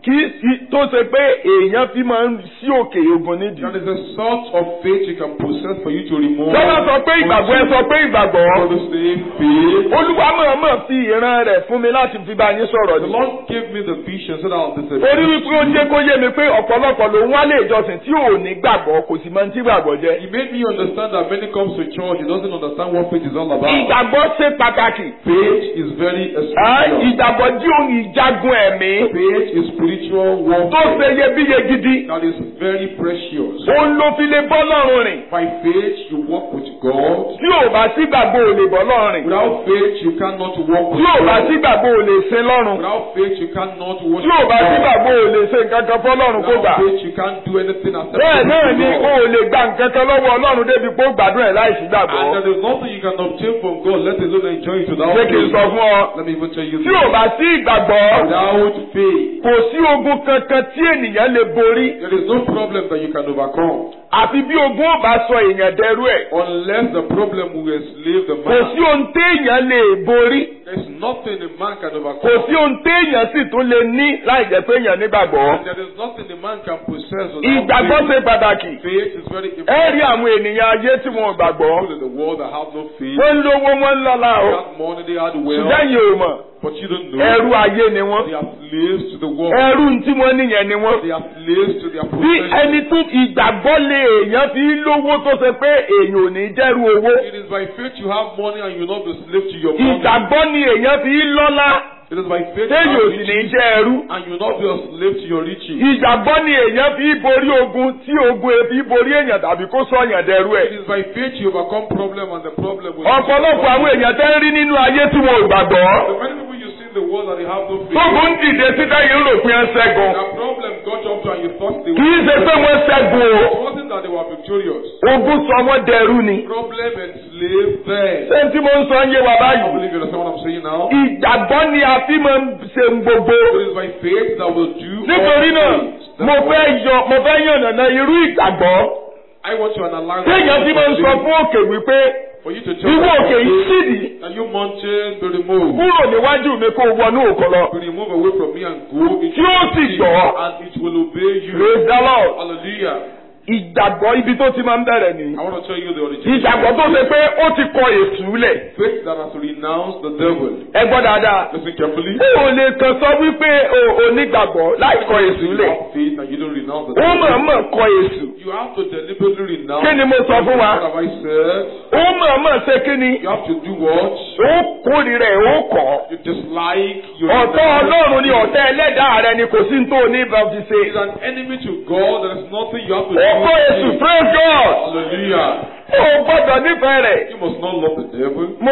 [SPEAKER 5] tó ṣe pé èèyàn fi máa ń sí òkè ogun nídìí.
[SPEAKER 4] That is a sort of faith you can possess for you to remove.
[SPEAKER 5] Lọ́wọ́ sọ pé ìgbàgbọ́ ẹ sọ pé ìgbàgbọ́.
[SPEAKER 4] For the same faith.
[SPEAKER 5] Olúwa mọ̀ọ́mọ̀ fi ìran rẹ̀ fún mi láti fi bá yín sọ̀rọ̀
[SPEAKER 4] The
[SPEAKER 5] ni.
[SPEAKER 4] Lord gave me the vision so that I'll disappear.
[SPEAKER 5] Torí wípé ó jẹ́ kó yé mi pé ọ̀pọ̀lọpọ̀ ló ń wálé ìjọsìn tí ò ní gbàgbọ́ kò sì máa ń tí gbàgbọ́ jẹ́.
[SPEAKER 4] He made me understand that when it comes to church, he doesn't understand what faith is all about.
[SPEAKER 5] Ìgbàgbọ́ ṣe pàtàkì.
[SPEAKER 4] Faith is very essential.
[SPEAKER 5] Ìgbàgbọ́ jí ohun ìjagun ẹ̀mí.
[SPEAKER 4] Faith is spiritual warfare.
[SPEAKER 5] Tó ṣe iyebíye gidi.
[SPEAKER 4] That is very precious.
[SPEAKER 5] Òun ló fi lè bọ́ lọ́rùn rìn.
[SPEAKER 4] By faith, you walk with God.
[SPEAKER 5] Tí ò bá sí gbàgbọ́ ò lè bọ́ lọ́rùn rìn.
[SPEAKER 4] Without faith, you cannot walk with
[SPEAKER 5] Tí ò bá
[SPEAKER 4] God.
[SPEAKER 5] sí gbàgbọ́ ò lè sin lọ́rùn.
[SPEAKER 4] Without faith, you cannot worship
[SPEAKER 5] Tí ò bá sí
[SPEAKER 4] God.
[SPEAKER 5] gbàgbọ́ ò lè ṣe nǹkan kan fọ́lọ́run kó gbà.
[SPEAKER 4] Without faith, you can't do anything acceptable
[SPEAKER 5] Bẹ́ẹ̀ náà ni
[SPEAKER 4] to
[SPEAKER 5] o
[SPEAKER 4] God.
[SPEAKER 5] ò lè gba nǹkan kan lọ́wọ́ Ọlọ́run débi pé ó gbàdúrà ẹ̀ láìsí gbàgbọ́.
[SPEAKER 4] And there is nothing you can obtain from God, let alone enjoy it without
[SPEAKER 5] Ṣé kí n
[SPEAKER 4] faith.
[SPEAKER 5] sọ fún ọ?
[SPEAKER 4] Let me even tell you
[SPEAKER 5] Tí ò bá sí ìgbàgbọ́,
[SPEAKER 4] without faith,
[SPEAKER 5] kò sí ogun kankan tí ènìyàn lè borí.
[SPEAKER 4] there is no problem that you can overcome.
[SPEAKER 5] Àfi bí ogun ò bá sọ èèyàn dẹrú ẹ̀.
[SPEAKER 4] Unless the problem will enslave the
[SPEAKER 5] Kò
[SPEAKER 4] man.
[SPEAKER 5] sí ohun téèyàn lè borí.
[SPEAKER 4] There is nothing a man can
[SPEAKER 5] Kò
[SPEAKER 4] overcome.
[SPEAKER 5] sí ohun téèyàn sì tún lè ní láì jẹ́ pé èèyàn nígbàgbọ́.
[SPEAKER 4] And there is nothing a man can possess
[SPEAKER 5] Ìgbàgbọ́
[SPEAKER 4] without
[SPEAKER 5] ṣe
[SPEAKER 4] faith.
[SPEAKER 5] pàtàkì.
[SPEAKER 4] Faith is very
[SPEAKER 5] Ẹ
[SPEAKER 4] important.
[SPEAKER 5] rí àwọn ènìyàn ayé tí wọn ò gbàgbọ́.
[SPEAKER 4] People in the world that have no faith,
[SPEAKER 5] Wọ́n ń lówó wọ́n ń lọ́lá o.
[SPEAKER 4] they had money, they had wealth,
[SPEAKER 5] Ṣùgbọ́n yìí ò mọ̀.
[SPEAKER 4] but you don't know.
[SPEAKER 5] Ẹrú ayé ni wọ́n.
[SPEAKER 4] They are slaves to the world.
[SPEAKER 5] Ẹrú tí wọ́n níyẹn ni wọ́n.
[SPEAKER 4] They are slaves to their
[SPEAKER 5] Bí
[SPEAKER 4] possessions.
[SPEAKER 5] ẹni tó ìgbàgbọ́ lé èèyàn fi lówó tó ṣe pé èèyàn ò ní jẹ́rú owó.
[SPEAKER 4] It is by faith you have money and you will not be slave to your money.
[SPEAKER 5] Ìgbàgbọ́ ni èèyàn fi lọ́lá
[SPEAKER 4] It is by faith you
[SPEAKER 5] téèyàn ò
[SPEAKER 4] have
[SPEAKER 5] sì ní
[SPEAKER 4] riches
[SPEAKER 5] jẹ́ ẹrú.
[SPEAKER 4] and you will not be a slave to your riches.
[SPEAKER 5] Ìgbàgbọ́ ni èèyàn fi borí ogun tí ogun èfi borí èèyàn tàbí kó sọ èèyàn dẹrú ẹ̀.
[SPEAKER 4] It is by faith you overcome problem and the problem will.
[SPEAKER 5] Ọ̀pọ̀lọpọ̀ àwọn èèyàn tẹ́ ń rí nínú ayé tí wọn ò gbàgbọ́.
[SPEAKER 4] The many people you see in the world that they have no faith.
[SPEAKER 5] Tógun ń dìde síta yìí ń rò pé ń ṣẹ́gun.
[SPEAKER 4] Their problem got up to and you thought they
[SPEAKER 5] Kì í ṣe pé wọ́n ṣẹ́gun o.
[SPEAKER 4] It wasn't that they were victorious.
[SPEAKER 5] Ogun sọ wọ́n dẹrú ni.
[SPEAKER 4] Problem enslaved them.
[SPEAKER 5] Ṣé tí mo ń sọ ń yé wa
[SPEAKER 4] I
[SPEAKER 5] báyìí?
[SPEAKER 4] believe you understand what I'm saying now.
[SPEAKER 5] Ìgbàgbọ́ ni a fi máa ń ṣe ń gbogbo.
[SPEAKER 4] It is by faith that will do
[SPEAKER 5] Nítorí
[SPEAKER 4] all
[SPEAKER 5] náà,
[SPEAKER 4] things.
[SPEAKER 5] mo fẹ́ yànnàná irú ìgbàgbọ́.
[SPEAKER 4] I want to analyze
[SPEAKER 5] Téèyàn tí mo ń sọ fún òkè wípé
[SPEAKER 4] for you to tell
[SPEAKER 5] ìwọ òkè yìí
[SPEAKER 4] me
[SPEAKER 5] sídìí
[SPEAKER 4] that you mountain be removed.
[SPEAKER 5] kúrò níwájú mi kó wọnú òkò lọ.
[SPEAKER 4] Be removed away from me and go into
[SPEAKER 5] Tí ó sì
[SPEAKER 4] the sea,
[SPEAKER 5] gbọ́.
[SPEAKER 4] and it will obey you.
[SPEAKER 5] Praise the Lord.
[SPEAKER 4] Hallelujah.
[SPEAKER 5] Ìgbàgbọ́ ibi tó ti máa ń bẹ̀rẹ̀ ni.
[SPEAKER 4] I want to tell you the origin.
[SPEAKER 5] Ìgbàgbọ́ tó ṣe pé ó ti kọ èṣù lẹ̀.
[SPEAKER 4] Faith that has renounced the devil.
[SPEAKER 5] Ẹ gbọ́ dáadáa.
[SPEAKER 4] Listen carefully.
[SPEAKER 5] Ó lè kàn sọ wípé onígbàgbọ́ láì kọ èṣù
[SPEAKER 4] You
[SPEAKER 5] lẹ̀.
[SPEAKER 4] have faith and you don't renounce the
[SPEAKER 5] Ó
[SPEAKER 4] devil.
[SPEAKER 5] mọ̀ọ́mọ̀ kọ èṣù.
[SPEAKER 4] You have to deliberately renounce.
[SPEAKER 5] Kí ni mo sọ fún wa?
[SPEAKER 4] What have I said?
[SPEAKER 5] Ó mọ̀ọ́mọ̀ ṣe kí ni?
[SPEAKER 4] You have to do what?
[SPEAKER 5] Ó kórìíra ẹ̀ ó kọ̀.
[SPEAKER 4] You dislike your
[SPEAKER 5] Ọ̀tá Ọlọ́run ni ọ̀tá ẹlẹ́dàá rẹ ni kò sí ní tó ní ìbá fi ṣe.
[SPEAKER 4] He is an enemy to God. There is nothing you have to
[SPEAKER 5] Ó kọ èṣù,
[SPEAKER 4] do.
[SPEAKER 5] praise God.
[SPEAKER 4] Hallelujah.
[SPEAKER 5] Ó gbọ́dọ̀ nífẹ̀ẹ́ rẹ̀.
[SPEAKER 4] You must not love the devil.
[SPEAKER 5] Mo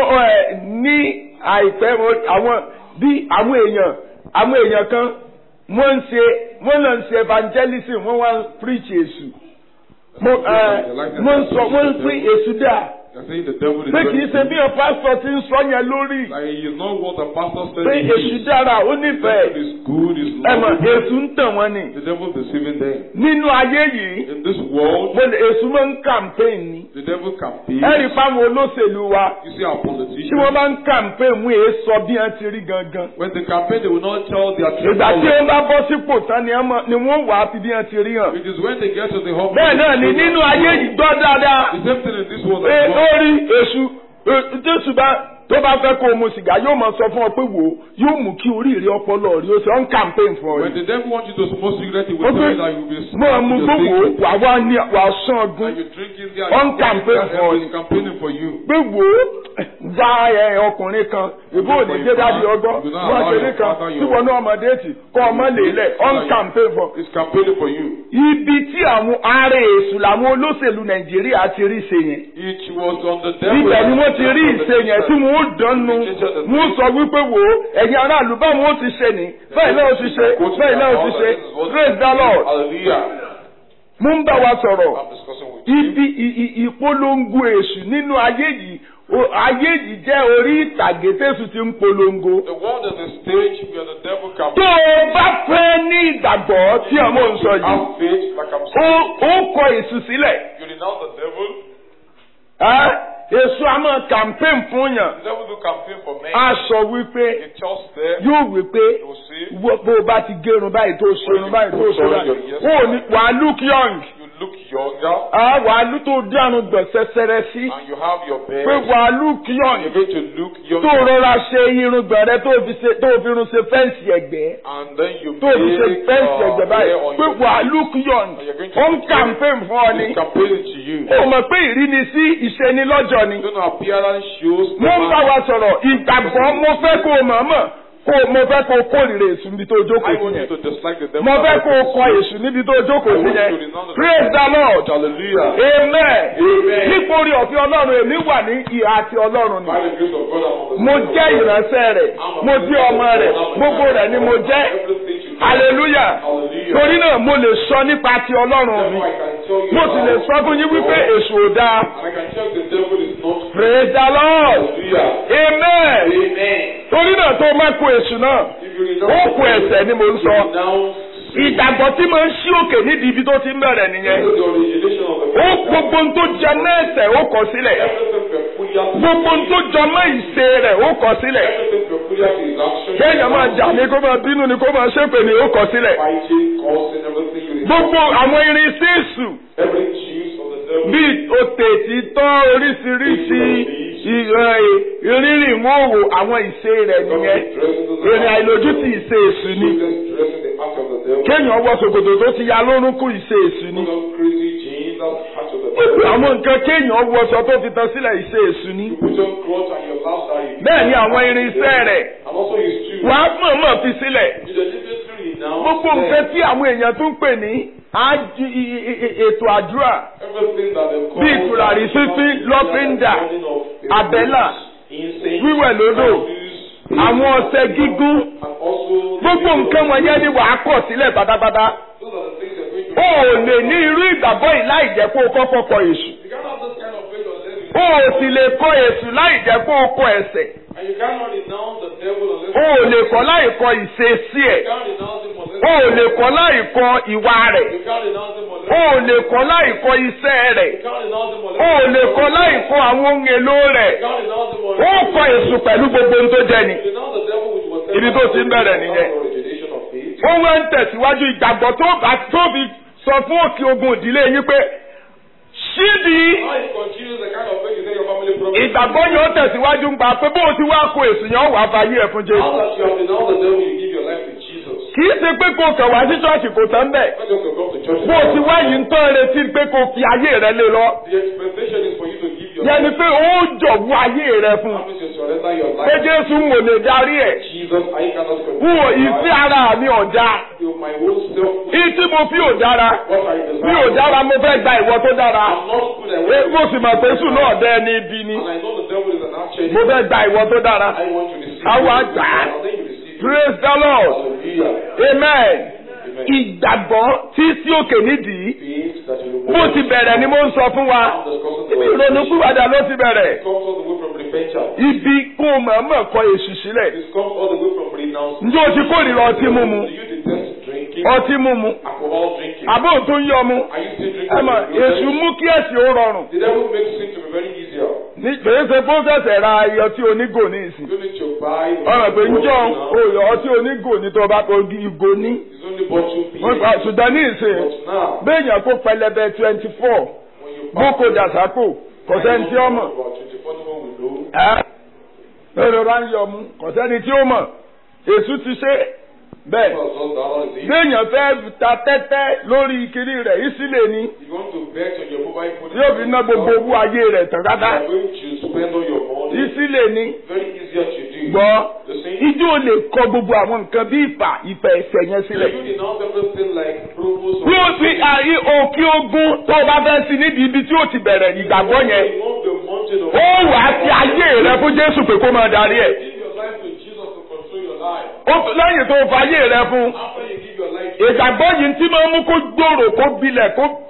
[SPEAKER 5] ní àìpẹ́ àwọn èèyàn kan wọ́n náà ń ṣe evangelism wọ́n wá ń preach èṣù. Wọ́n ń pín èṣù dáa.
[SPEAKER 4] They're saying the devil is
[SPEAKER 5] Pé kìí ṣe bí ọ pásítọ̀ ti ń sọ yẹn lórí.
[SPEAKER 4] like he is not what the pastor said.
[SPEAKER 5] Pé
[SPEAKER 4] he
[SPEAKER 5] èṣù
[SPEAKER 4] is.
[SPEAKER 5] dára ó
[SPEAKER 4] The
[SPEAKER 5] nífẹ̀ẹ́.
[SPEAKER 4] devil is good, is
[SPEAKER 5] Ẹ̀mọ̀
[SPEAKER 4] lovely.
[SPEAKER 5] èṣù ń tàn wọ́n ni.
[SPEAKER 4] The devil is deceiving them.
[SPEAKER 5] Nínú ayé yìí,
[SPEAKER 4] In this world,
[SPEAKER 5] èṣù máa ń campaign ni.
[SPEAKER 4] the devil campaigns.
[SPEAKER 5] Ẹ̀rí fáwọn olóṣèlú wa.
[SPEAKER 4] You see our
[SPEAKER 5] Tí wọ́n
[SPEAKER 4] politicians.
[SPEAKER 5] bá ń campaign mú èé sọ bí wọ́n ti rí gangan.
[SPEAKER 4] When they campaign, they will not tell their true
[SPEAKER 5] Ìgbà tí
[SPEAKER 4] color.
[SPEAKER 5] wọ́n bá bọ́ sípò tán ni wọ́n wà á fi bí wọ́n ti rí hàn.
[SPEAKER 4] It is when they get to the home.
[SPEAKER 5] Bẹ́ẹ̀ náà ni nínú ayé yìí gbọ́ dáadáa.
[SPEAKER 4] The same thing in this world.
[SPEAKER 5] Pé
[SPEAKER 4] as well.
[SPEAKER 5] ó rí èṣù Jésù tó bá fẹ́ kó o mu sìgá yóò máa sọ fún ọ pé wò ó yóò mú kí oríire ọpọlọ rí o ṣe on campaign fún ọ
[SPEAKER 4] When
[SPEAKER 5] yìí.
[SPEAKER 4] the devil wants you to smoke cigarette, he will
[SPEAKER 5] Ó
[SPEAKER 4] tell
[SPEAKER 5] pé
[SPEAKER 4] you that you will be
[SPEAKER 5] máa mú
[SPEAKER 4] smoking
[SPEAKER 5] gbogbo wà wá ní wà sán
[SPEAKER 4] and
[SPEAKER 5] ọdún
[SPEAKER 4] you're drinking there.
[SPEAKER 5] On campaign for you.
[SPEAKER 4] He's campaigning for you.
[SPEAKER 5] pé wò ó wá ọkùnrin kan ìbò òní jẹ́ dájú ọgbọ́n wọ́n ṣeré kan tí wọn náà ọmọdé tì kọ́ ọmọ lélẹ̀ on campaign for.
[SPEAKER 4] He's campaigning for you.
[SPEAKER 5] Ibi tí àwọn ààrẹ èṣù làwọn olóṣèlú Nàìjíríà ti rí ṣe yẹn.
[SPEAKER 4] It was on the devil.
[SPEAKER 5] Ibẹ̀ ni wọ́n ti rí ìṣe yẹn tí wọ́n ó dánnu wọ́n sọ wípé wò ó ẹ̀yin aráàlú báwọn ó ti ṣe ní báyìí náà ó ti ṣe báyìí náà ó ti ṣe praise the Lord.
[SPEAKER 4] Hallelujah.
[SPEAKER 5] Mo ń bá wa sọ̀rọ̀
[SPEAKER 4] I'm discussing with you.
[SPEAKER 5] ibi ìpolongo èṣù nínú ayé yìí ayé yìí jẹ́ orí ìtàgé tẹ́sù ti ń polongo.
[SPEAKER 4] The world is a stage where the devil can.
[SPEAKER 5] Tó o bá fẹ́ ní ìgbàgbọ́ tí àwọn ò ń sọ yìí,
[SPEAKER 4] Have faith, like I'm saying.
[SPEAKER 5] ó kọ èṣù sílẹ̀.
[SPEAKER 4] You renounce the devil.
[SPEAKER 5] Èṣù a máa campaign fún yàn.
[SPEAKER 4] The devil do campaign for men.
[SPEAKER 5] A sọ wípé
[SPEAKER 4] He tells them.
[SPEAKER 5] yóò wípé
[SPEAKER 4] He will say.
[SPEAKER 5] bó o bá ti gérun báyìí tó ṣerun báyìí tó ṣe báyìí ó ní wàá look young.
[SPEAKER 4] You look younger.
[SPEAKER 5] Wàá lù tó dé àrùn gbọ̀nsẹ̀ sẹ́rẹ́ sí.
[SPEAKER 4] And you have your beard.
[SPEAKER 5] Pé wàá look young.
[SPEAKER 4] You're going to look younger.
[SPEAKER 5] Tó rọra ṣe irun gbọ̀rẹ́ tó fi irun ṣe fẹ́ǹsì ẹ̀gbẹ́.
[SPEAKER 4] And then you
[SPEAKER 5] Tó fi ṣe fẹ́ǹsì ẹ̀gbẹ́ báyìí. Pé wàá look young. Ó ń campaign fún ọ ni.
[SPEAKER 4] He's campaigning to you.
[SPEAKER 5] Ó mọ̀ pé ìrínisí ìṣenilọ́jọ́ ni.
[SPEAKER 4] You know, appearance shows.
[SPEAKER 5] Mo ń bá wa sọ̀rọ̀ ìgbàgbọ́ mo fẹ́ kó o mọ̀ọ́mọ̀. Mo fẹ́ kó o kórìíra èṣù níbi tó jókòó
[SPEAKER 4] I
[SPEAKER 5] sí
[SPEAKER 4] want you
[SPEAKER 5] yẹn.
[SPEAKER 4] to dislike the devil.
[SPEAKER 5] Mo fẹ́ kó o kọ èṣù níbi tó jókòó sí yẹn. Praise the Lord.
[SPEAKER 4] Hallelujah.
[SPEAKER 5] Amen.
[SPEAKER 4] Amen.
[SPEAKER 5] Nítorí ọ̀fẹ́ Ọlọ́run èmi wà ní ìhà ti Ọlọ́run ni.
[SPEAKER 4] By the grace of God, I'm on the
[SPEAKER 5] Mo jẹ́ ìránṣẹ́ rẹ̀, mo jẹ́ ọmọ rẹ̀, gbogbo rẹ̀ ni mo jẹ́.
[SPEAKER 4] everything you do.
[SPEAKER 5] Hallelujah.
[SPEAKER 4] Hallelujah.
[SPEAKER 5] Torí náà mo lè sọ nípa ti Ọlọ́run mi.
[SPEAKER 4] Therefore, I can tell you
[SPEAKER 5] Mo sì lè sọ fún yín wípé èṣù ò dáa.
[SPEAKER 4] And I can tell you the devil is not.
[SPEAKER 5] Praise the Lord.
[SPEAKER 4] Hallelujah.
[SPEAKER 5] Amen.
[SPEAKER 4] Amen.
[SPEAKER 5] Torí náà tó máa kó èṣù náà,
[SPEAKER 4] If you
[SPEAKER 5] ó kó ẹsẹ̀ ni mo ń sọ.
[SPEAKER 4] renounce
[SPEAKER 5] Ìgbàgbọ́ tí máa ń ṣí òkè nídìí ibi tó ti ń bẹ̀rẹ̀ nìyẹn.
[SPEAKER 4] the origination of the
[SPEAKER 5] Ó gbogbo ohun tó jẹ mẹ́sẹ̀ ó kọ sílẹ̀.
[SPEAKER 4] everything peculiar to
[SPEAKER 5] Gbogbo ohun tó jọ mọ́ ìṣe rẹ̀ ó kọ sílẹ̀.
[SPEAKER 4] everything peculiar to his action.
[SPEAKER 5] Kéèyàn máa jà ní kó máa bínú ni kó máa ṣépè ní ó kọ sílẹ̀.
[SPEAKER 4] Fighting, causing everything you
[SPEAKER 5] Gbogbo àwọn irinṣẹ́ èṣù
[SPEAKER 4] every choose of the devil.
[SPEAKER 5] bíi òtè títọ́ oríṣiríṣi ìrìnrìn mọ́wò àwọn ìṣe rẹ̀ nìyẹn. Ìrìn àìlójútì ìṣe èṣù ni.
[SPEAKER 4] Dressing the act of the devil.
[SPEAKER 5] Kéèyàn wọ ṣòkòtò tó ti ya lórúnkún ìṣe èṣù ni.
[SPEAKER 4] Put on crazy jeans, that's the act of the
[SPEAKER 5] Gbogbo
[SPEAKER 4] devil.
[SPEAKER 5] àwọn nǹkan kéèyàn wọṣọ tó fi tan sílẹ̀ ìṣe èṣù ni.
[SPEAKER 4] You put on clothes and your lifestyle.
[SPEAKER 5] Bẹ́ẹ̀ ni àwọn irinṣẹ́ rẹ̀
[SPEAKER 4] And also his tools.
[SPEAKER 5] wàá mọ̀ọ́mọ̀ fi sílẹ̀.
[SPEAKER 4] You deliberately renounce
[SPEAKER 5] Gbogbo nǹkan tí àwọn èèyàn tún pè ní ètò àdúrà
[SPEAKER 4] everything that they call
[SPEAKER 5] bíi tùràrí fífín, lọ́fíńdà, àbẹ́là, wíwẹ̀ lódò, àwọn ọṣẹ gígún.
[SPEAKER 4] and also
[SPEAKER 5] Gbogbo nǹkan wọ̀nyẹn ni wàá kọ̀ sílẹ̀ pátápátá.
[SPEAKER 4] those are the things you're going to
[SPEAKER 5] O ò lè ní irú ìgbàgbọ́ yìí láì jẹ́ kó o kọ́kọ́ kọ èṣù.
[SPEAKER 4] You can't have this kind of faith unless you
[SPEAKER 5] O ò sì lè kọ èṣù láì jẹ́ kó o kọ ẹ̀ṣẹ̀.
[SPEAKER 4] and you cannot renounce the devil unless
[SPEAKER 5] O ò lè kọ láì kọ ìṣesí ẹ̀.
[SPEAKER 4] you can't renounce him unless
[SPEAKER 5] O ò lè kọ láì kọ ìwà rẹ̀.
[SPEAKER 4] you can't renounce him unless
[SPEAKER 5] O ò lè kọ láì kọ iṣẹ́ rẹ̀.
[SPEAKER 4] you can't renounce him
[SPEAKER 5] O ò lè kọ láì kọ àwọn ohun èlò rẹ̀.
[SPEAKER 4] you can't renounce him
[SPEAKER 5] Ó
[SPEAKER 4] unless
[SPEAKER 5] kọ èṣù pẹ̀lú gbogbo ohun tó jẹ́ ni.
[SPEAKER 4] you renounce the devil with whatever
[SPEAKER 5] Ibi tó ti ń bẹ̀rẹ̀ nìyẹn.
[SPEAKER 4] origination of faith.
[SPEAKER 5] Ó wá ń tẹ̀síwájú ìgbàgbọ́ tó fi sọ fún òkè ogun ìdílé yín pé ṣídìí.
[SPEAKER 4] How it continues the kind of faith you say your family problem.
[SPEAKER 5] Ìgbàgbọ́ yóò tẹ̀síwájú ń gbà pé bó o ti wá kó èsì yẹn ó wà fàyè ẹ̀ fún
[SPEAKER 4] Now
[SPEAKER 5] Jésù.
[SPEAKER 4] that you have renounced the devil, you give your life to Jesus.
[SPEAKER 5] Kì í ṣe pé kó o kàn wá sí ṣọ́ọ̀ṣì kò tán bẹ́ẹ̀.
[SPEAKER 4] Not just to come to church.
[SPEAKER 5] Bó o ti wá yìí ń tán retí pé kó o fi ayé rẹ lé lọ.
[SPEAKER 4] The expectation is for you to give your
[SPEAKER 5] Yẹni
[SPEAKER 4] life.
[SPEAKER 5] pé ó jọ̀wọ́ ayé rẹ fún.
[SPEAKER 4] That means you surrender your
[SPEAKER 5] Pé
[SPEAKER 4] life.
[SPEAKER 5] Jésù ń wò lè darí ẹ̀.
[SPEAKER 4] Jesus, I cannot control.
[SPEAKER 5] Wúwo ìfẹ́ ara mi ọ̀dà.
[SPEAKER 4] My own self.
[SPEAKER 5] Ìtí mo fi ò dára.
[SPEAKER 4] What I desire.
[SPEAKER 5] Mi ò dára mo fẹ́ gba ìwọ tó dára.
[SPEAKER 4] I'm not good at
[SPEAKER 5] Mo sì mọ̀ pé sùn náà dẹ́ ní ibi ni.
[SPEAKER 4] And I know the devil is an archer.
[SPEAKER 5] Mo fẹ́ gba ìwọ tó dára.
[SPEAKER 4] I want to receive.
[SPEAKER 5] Àwa
[SPEAKER 4] you.
[SPEAKER 5] gbà á.
[SPEAKER 4] And then you receive.
[SPEAKER 5] Praise the Lord.
[SPEAKER 4] Hallelujah.
[SPEAKER 5] Amen.
[SPEAKER 4] Amen.
[SPEAKER 5] Ìgbàgbọ́ tí sí òkè nídìí.
[SPEAKER 4] Faith that you
[SPEAKER 5] Bó ti bẹ̀rẹ̀ ni mo ń sọ fún wa.
[SPEAKER 4] I'm discussing the
[SPEAKER 5] Ibi ìrònú pìwàdà ló ti bẹ̀rẹ̀.
[SPEAKER 4] It comes all the way from repentance.
[SPEAKER 5] Ibi kó o mọ̀ọ́mọ̀ kọ èṣù sílẹ̀.
[SPEAKER 4] It comes all the way from renouncing.
[SPEAKER 5] Ǹjẹ́ o ti kórìíra ọtí mímu?
[SPEAKER 4] Do you detest drinking?
[SPEAKER 5] Ọtí mímu.
[SPEAKER 4] Alcohol drinking?
[SPEAKER 5] Àbó tó ń yọ mu.
[SPEAKER 4] Are you still drinking?
[SPEAKER 5] Ẹ mọ̀, èṣù mú kí ẹ̀sìn ó rọrùn.
[SPEAKER 4] The devil makes sin to be very easier.
[SPEAKER 5] Ní kìí ṣe bó ṣẹ̀ṣẹ̀ ra ọtí onígò ní ìsìn.
[SPEAKER 4] You don't need to buy.
[SPEAKER 5] Ọ̀rọ̀ pé ǹjọ́ òyò ọtí onígò ní tó bá tó ìgò ní.
[SPEAKER 4] It's only bottle beer.
[SPEAKER 5] Wọ́n pa ṣùgbọ́n ní ìsìn.
[SPEAKER 4] But now,
[SPEAKER 5] Béèyàn kó pẹlẹbẹ 24.
[SPEAKER 4] when you
[SPEAKER 5] Boko Dàsákò. Kò sẹ́ni tí ó mọ̀.
[SPEAKER 4] about 24 no one will know.
[SPEAKER 5] Lọ́dọ̀ bá ń yọ mu. Kò sẹ́ni tí ó mọ̀. Èṣù ti ṣe bẹ́ẹ̀.
[SPEAKER 4] $1,000 is it?
[SPEAKER 5] Béèyàn fẹ́ ta tẹ́tẹ́ lórí kiri rẹ̀ ìsílẹ̀ ni.
[SPEAKER 4] If you want to bet on your mobile phone,
[SPEAKER 5] Yóò fi ná gbogbo owó ayé rẹ̀ tán
[SPEAKER 4] you
[SPEAKER 5] kátá.
[SPEAKER 4] are going to spend all your money.
[SPEAKER 5] Ìsílẹ̀ ni.
[SPEAKER 4] Very easier to do.
[SPEAKER 5] Gbọ́.
[SPEAKER 4] The same.
[SPEAKER 5] Ijó lè kọ gbogbo àwọn nǹkan bí ìfẹ́ ẹ̀sẹ̀ yẹn sílẹ̀.
[SPEAKER 4] You denounce everything like promos.
[SPEAKER 5] Bí ó ti àyè òkè ogun tó o bá fẹ́ sí níbi ibi tí ó ti bẹ̀rẹ̀ ìgbàgbọ́ yẹn.
[SPEAKER 4] You want the mountain of.
[SPEAKER 5] Ó wà á fi ayé rẹ fún Jésù pé kó máa darí ẹ̀.
[SPEAKER 4] Give your life to Jesus to control your life.
[SPEAKER 5] Lẹ́yìn tó o fa ayé rẹ fún.
[SPEAKER 4] After you give your life to
[SPEAKER 5] Ìgbàgbọ́ yìí tí máa ń mú kó gbòòrò kó gbilẹ̀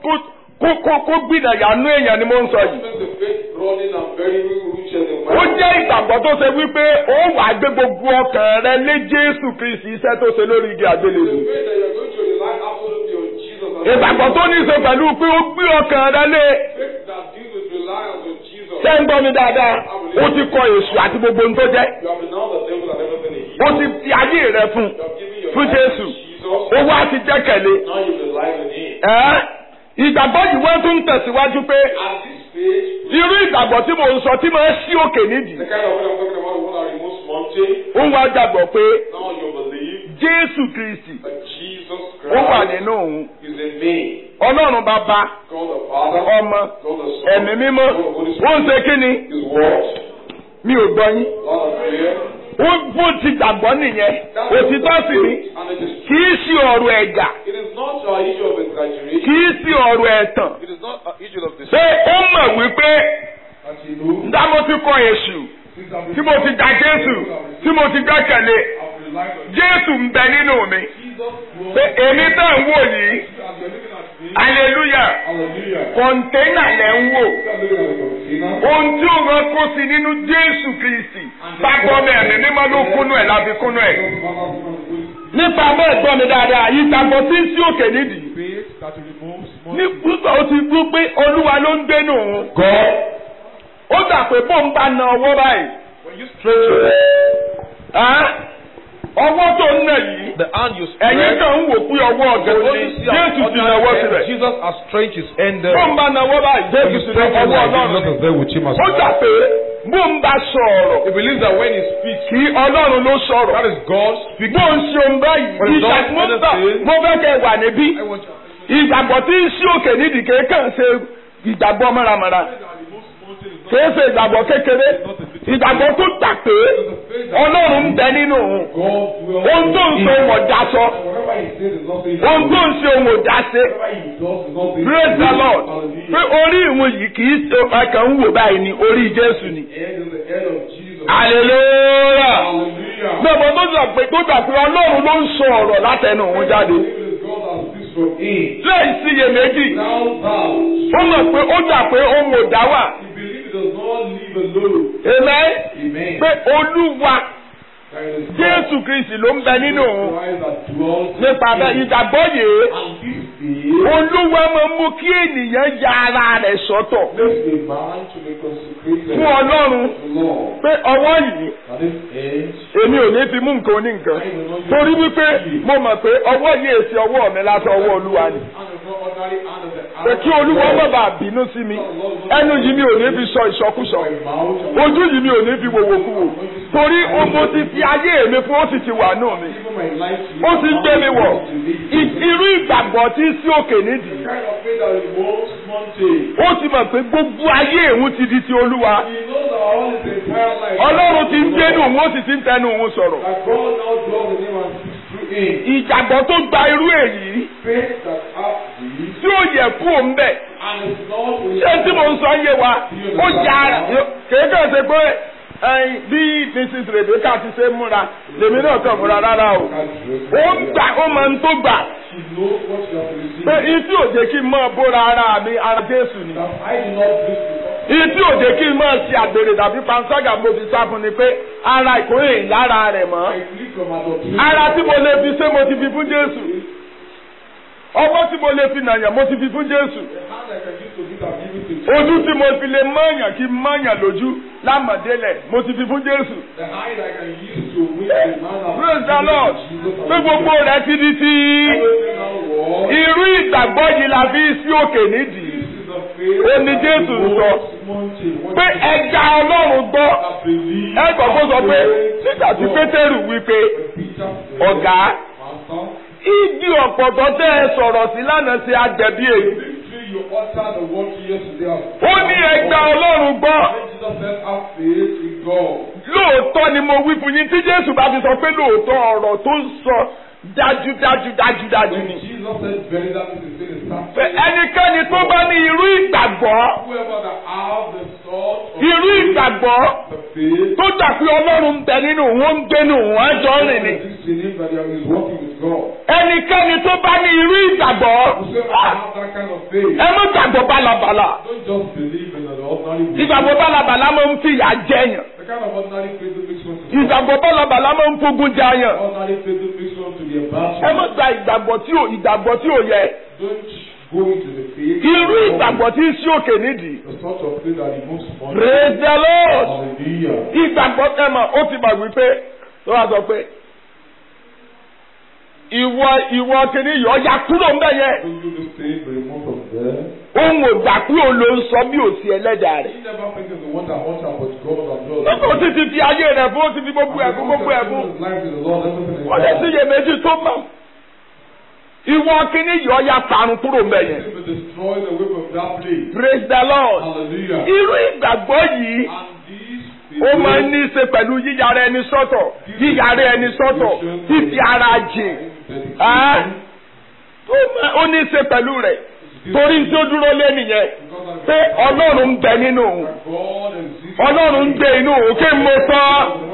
[SPEAKER 5] kó gbìnà yànú èèyàn ni mo ń sọ yìí.
[SPEAKER 4] makes the faith broaden and very rooted in
[SPEAKER 5] Ó
[SPEAKER 4] mind.
[SPEAKER 5] jẹ́ ìgbàgbọ́ tó ṣe wípé ó wà á gbé gbogbo ọkàn rẹ lé Jésù Kristi iṣẹ́ tó ṣe lórí igi àgbélébùú.
[SPEAKER 4] The faith that you are going to rely absolutely on Jesus. And
[SPEAKER 5] Ìgbàgbọ́ tó ní í ṣe pẹ̀lú pé ó gbé ọkàn rẹ lé.
[SPEAKER 4] faith that deals with reliance on Jesus.
[SPEAKER 5] Ṣé ń gbọ́ mi dáadáa? Ó ti kọ èṣù àti gbogbo ohun tó jẹ́.
[SPEAKER 4] You have renounced the devil and everything he is.
[SPEAKER 5] Ó ti fi ayé rẹ fún.
[SPEAKER 4] You have given your
[SPEAKER 5] fún Jésù.
[SPEAKER 4] Jesus.
[SPEAKER 5] Ó wá ti jẹ́kẹ̀lé.
[SPEAKER 4] Now you rely on him.
[SPEAKER 5] Ìgbàgbọ́ yìí wọ́n tún tẹ̀síwájú pé
[SPEAKER 4] At this stage,
[SPEAKER 5] irú ìgbàgbọ́ tí mo ń sọ tí máa ń ṣí òkè nídìí.
[SPEAKER 4] the kind of what I'm talking about, the one that removes mountain.
[SPEAKER 5] Ó wá gbàgbọ́ pé
[SPEAKER 4] Now you believe
[SPEAKER 5] Jésù Kristi
[SPEAKER 4] that Jesus
[SPEAKER 5] ó wà
[SPEAKER 4] Christ
[SPEAKER 5] nínú òun.
[SPEAKER 4] is in me.
[SPEAKER 5] Ọlọ́run Bàbá,
[SPEAKER 4] God the Father,
[SPEAKER 5] Ọmọ,
[SPEAKER 4] God the Son,
[SPEAKER 5] Ẹ̀mí Mímọ́,
[SPEAKER 4] God the Holy
[SPEAKER 5] ó ń ṣe
[SPEAKER 4] Spirit,
[SPEAKER 5] kí ni?
[SPEAKER 4] His word,
[SPEAKER 5] Mi ò gbọ́ yín.
[SPEAKER 4] Lord of prayer.
[SPEAKER 5] Bó ti gbàgbọ́ nìyẹn, òtítọ́ sì ni.
[SPEAKER 4] And it is
[SPEAKER 5] Kì í ṣe ọ̀rọ̀ ẹ̀gà,
[SPEAKER 4] It is not an issue of exaggeration.
[SPEAKER 5] kì í ṣe ọ̀rọ̀ ẹ̀tàn.
[SPEAKER 4] It is not an issue of
[SPEAKER 5] Ṣé
[SPEAKER 4] deception.
[SPEAKER 5] ó mọ̀ wípé
[SPEAKER 4] As you know,
[SPEAKER 5] ńdá mo ti kọ Èṣù,
[SPEAKER 4] since I've
[SPEAKER 5] tí mo ti gba Jésù, tí mo ti gbẹ́kẹ̀lé,
[SPEAKER 4] relied on
[SPEAKER 5] Jésù ń bẹ nínú mi.
[SPEAKER 4] Jesus, will,
[SPEAKER 5] Pé èmi tẹ̀ ń wò yìí,
[SPEAKER 4] as you're looking at me,
[SPEAKER 5] hallelujah,
[SPEAKER 4] hallelujah.
[SPEAKER 5] kọ̀ǹténà lẹ̀ ń wò.
[SPEAKER 4] You are looking at the container.
[SPEAKER 5] Ohun tí ó rán kó sí nínú Jésù Kristi, sábọ́ mẹ́rin mímọ́ ló kúnú ẹ̀ láfi kúnú ẹ̀. Nípa bẹ́ẹ̀ gbọ́ mi dáadáa, ìgbàgbọ́ tí ń sí òkè nídìí.
[SPEAKER 4] Faith that removes
[SPEAKER 5] Ní
[SPEAKER 4] mountains.
[SPEAKER 5] púpọ̀ ó ti gbú pé Olúwa ló ń gbénú òun. Ó gbà pé bóun bá na ọwọ́ báyìí.
[SPEAKER 4] When you stretch your hand,
[SPEAKER 5] Ọwọ́ tó ń nà yìí,
[SPEAKER 4] the hand you
[SPEAKER 5] ẹ̀yin
[SPEAKER 4] stretch,
[SPEAKER 5] kan ń wò pé ọwọ́ ọ̀gẹ̀
[SPEAKER 4] you
[SPEAKER 5] ni
[SPEAKER 4] only see an
[SPEAKER 5] Jésù ti nawọ́
[SPEAKER 4] ordinary
[SPEAKER 5] síbẹ̀.
[SPEAKER 4] hand. Jesus has stretched his hand there.
[SPEAKER 5] Bóun bá na ọwọ́ báyìí,
[SPEAKER 4] When
[SPEAKER 5] Jésù
[SPEAKER 4] you
[SPEAKER 5] ti na
[SPEAKER 4] stretch his
[SPEAKER 5] ọwọ́
[SPEAKER 4] hand,
[SPEAKER 5] Ọlọ́run.
[SPEAKER 4] Jesus is there with him as
[SPEAKER 5] Ó gbà
[SPEAKER 4] well.
[SPEAKER 5] pé bóun bá sọ̀rọ̀,
[SPEAKER 4] He believes that when he speaks,
[SPEAKER 5] kí Ọlọ́run ló sọ̀rọ̀.
[SPEAKER 4] that is God speaking.
[SPEAKER 5] Bó ń ṣe ohun báyìí,
[SPEAKER 4] When it's done,
[SPEAKER 5] ìṣàkóso mo fẹ́ kẹ́ wà níbí.
[SPEAKER 4] I want
[SPEAKER 5] Ìgbàgbọ́ tí ń ṣí òkè nídìí kéékàn ṣe ìgbàgbọ́ mọ́ramọ́ra. Kìí ṣe ìgbàgbọ́ kékeré. Ìgbàgbọ́ tó gbà pé Ọlọ́run ń bẹ nínú òun. Ohun tó ń sọ òun ọ̀dà sọ.
[SPEAKER 4] whatever he says is not saying
[SPEAKER 5] Ohun tó ń ṣe òun ọ̀dà ṣe.
[SPEAKER 4] whatever he does is not saying
[SPEAKER 5] Praise the Lord. Pé orí ìwọ̀n yìí kìí ṣe ọkàn ń wò báyìí ni orí Jésù ni.
[SPEAKER 4] head is the head of Jesus.
[SPEAKER 5] Hallelujah.
[SPEAKER 4] Hallelujah.
[SPEAKER 5] Gbogbo tó gbà pé Ọlọ́run ló ń sọ ọ̀rọ̀ látẹnu òun jáde.
[SPEAKER 4] It is God that speaks from him.
[SPEAKER 5] Lẹ́yìn síyèméjì.
[SPEAKER 4] Now thou.
[SPEAKER 5] Ó mọ̀ pé ó gbà pé òun ò dá wà.
[SPEAKER 4] He believes he does not live alone.
[SPEAKER 5] Amen.
[SPEAKER 4] Amen.
[SPEAKER 5] Pé Olúwa
[SPEAKER 4] There is
[SPEAKER 5] Jésù Kristi ló ń bẹ nínú òun.
[SPEAKER 4] Christ that dwells
[SPEAKER 5] Nípa bẹ́ẹ̀ ìgbàgbọ́ yìí,
[SPEAKER 4] and this faith
[SPEAKER 5] Olúwa máa mú kí ènìyàn ya ara rẹ̀ sọ́tọ̀
[SPEAKER 4] makes a man to be consecrated
[SPEAKER 5] fún Ọlọ́run.
[SPEAKER 4] to the Lord.
[SPEAKER 5] Pé ọwọ́ yìí,
[SPEAKER 4] At this age,
[SPEAKER 5] èmi ò ní fi mú nǹkan oníǹkan. Torí wípé mo mọ̀ pé ọwọ́ yìí èsì ọwọ́ mi lásán ọwọ́ Olúwa ni.
[SPEAKER 4] hand is not ordinary hand of the
[SPEAKER 5] Pé kí Olúwa má bàa bínú sí mi. Ẹnu yìí mi ò ní fi sọ ìsọkúsọ.
[SPEAKER 4] mouth.
[SPEAKER 5] Ojú yìí mi ò ní fi wòwòkúwò. Torí mo ti fi ayé mi fún ó sì ti wà nù mi.
[SPEAKER 4] Even my life to
[SPEAKER 5] Ó ti ń gbé mi wọ̀. Irú ìgbàgbọ́ tí sí òkè nídìí.
[SPEAKER 4] kind of faith that removes mountains.
[SPEAKER 5] Ó ti mọ̀ pé gbogbo ayé òun ti di ti Olúwa.
[SPEAKER 4] He knows that all his entire life.
[SPEAKER 5] Ọlọ́run ti ń gbénu òun ó sì ti ń tẹnu òun sọ̀rọ̀.
[SPEAKER 4] That God now dwells in him and speaks through him.
[SPEAKER 5] Ìgbàgbọ́ tó gba irú èyí
[SPEAKER 4] Faith that has this
[SPEAKER 5] tí ó yẹ kú òun bẹ̀.
[SPEAKER 4] and is not
[SPEAKER 5] Ṣé tí mo ń sọ yé wa? Ó ya ara kéèké ṣe pé bí Mrs. Rebecca ti ṣe múra lèmi náà kàn múra rárá o. Ó gbà ó máa ń tó gbà.
[SPEAKER 4] She knows what she has to receive.
[SPEAKER 5] Pé ìtí òjé kí n máa bóra ara mi ara Jésù ni.
[SPEAKER 4] That I do not bliss because
[SPEAKER 5] Ìtí òjé kí n máa ṣe àgbèrè tàbí panṣágà mo fi sá fún ni pé ara ìkórè lára rẹ̀ mọ́.
[SPEAKER 4] I flee from adultery.
[SPEAKER 5] Ara tí mo lè fi ṣe mo ti fi fún Jésù. Ọwọ́ tí mo lè fi nàyàn mo ti fi fún Jésù.
[SPEAKER 4] The hand I can use to beat and give it to
[SPEAKER 5] Ojú tí mo fi lè mọ̀yàn kí n mọ̀yàn lójú lámọ̀délẹ̀ mo ti fi fún Jésù.
[SPEAKER 4] the hand I can use to win the man of
[SPEAKER 5] Praise the Lord. Pé gbogbo rẹ̀ ti di ti
[SPEAKER 4] everything now war.
[SPEAKER 5] irú ìgbàgbọ́ yìí la fi sí òkè nídìí.
[SPEAKER 4] This is a faith
[SPEAKER 5] Ó ní Jésù ń sọ pé ẹja Ọlọ́run gbọ́. Ẹ gbọ́ kó sọ pé nígbà tí Pétérù wí pé ọ̀gá igi ọ̀pọ̀tọ́ tẹ́ ẹ sọ̀rọ̀ sí lánàá ṣe àjẹbí èyí. Ó ní ẹja Ọlọ́run gbọ́. Lóòótọ́ ni mo wí fún yín tí Jésù bá fi sọ pé lóòótọ́ ọ̀rọ̀ tó ń sọ dájúdájú ni. Pé ẹnikẹ́ni tó bá ní irú ìgbàgbọ́ tó gbà pé Ọlọ́run ń bẹ nínú òun ń gbénu òun á jọ rìn ni. Ẹnikẹ́ni tó bá ní irú ìgbàgbọ́ ẹ má gbàgbọ́ bálabàlà. Ìgbàgbọ́ bálabàlà máa ń fìyà jẹyàn. Ìgbàgbọ́ bálabàlà máa ń fogun jẹyàn. Ẹ má gba ìgbàgbọ́ tí ò yẹ. Irú ìgbàgbọ́ tí ń sí òkè nídìí. Praise the Lord. Ìgbàgbọ́ ẹ̀mọ̀ ó ti gbàgbé pé tó wá sọ pé ìwọ kìíní yọ ya kúrò ń bẹ̀ yẹn.
[SPEAKER 4] Don't you the stain be removed from there?
[SPEAKER 5] Ohun ò gbà pé òun ló ń sọ bí òsì ẹlẹ́dàá rẹ̀.
[SPEAKER 4] He never thinks the one that wants her, but God has just.
[SPEAKER 5] Nígbà ó ti fi ayé rẹ̀ fún ó ti fi gbogbo ẹ̀fún gbogbo ẹ̀fún.
[SPEAKER 4] His life to the Lord, everything is
[SPEAKER 5] Wọ́n lè sí iyèméjì tó mọ̀. Ìwọ kìíní yọ ya parun kúrò ń bẹ̀ yẹn.
[SPEAKER 4] He will destroy the whip of that place.
[SPEAKER 5] Praise the Lord.
[SPEAKER 4] Hallelujah.
[SPEAKER 5] Irú ìgbàgbọ́ yìí
[SPEAKER 4] And these
[SPEAKER 5] ó máa ń ní í ṣe pẹ̀lú yíyára ẹni sọ́tọ̀, yíyára ẹni sọ́tọ̀, fífi ara jìn. Ó ní í ṣe pẹ̀lú rẹ̀. Torí tí ó dúró lé nìyẹn pé Ọlọ́run ń bẹ nínú òun.
[SPEAKER 4] God exists.
[SPEAKER 5] Ọlọ́run ń gbé inú òun kí n mo sọ.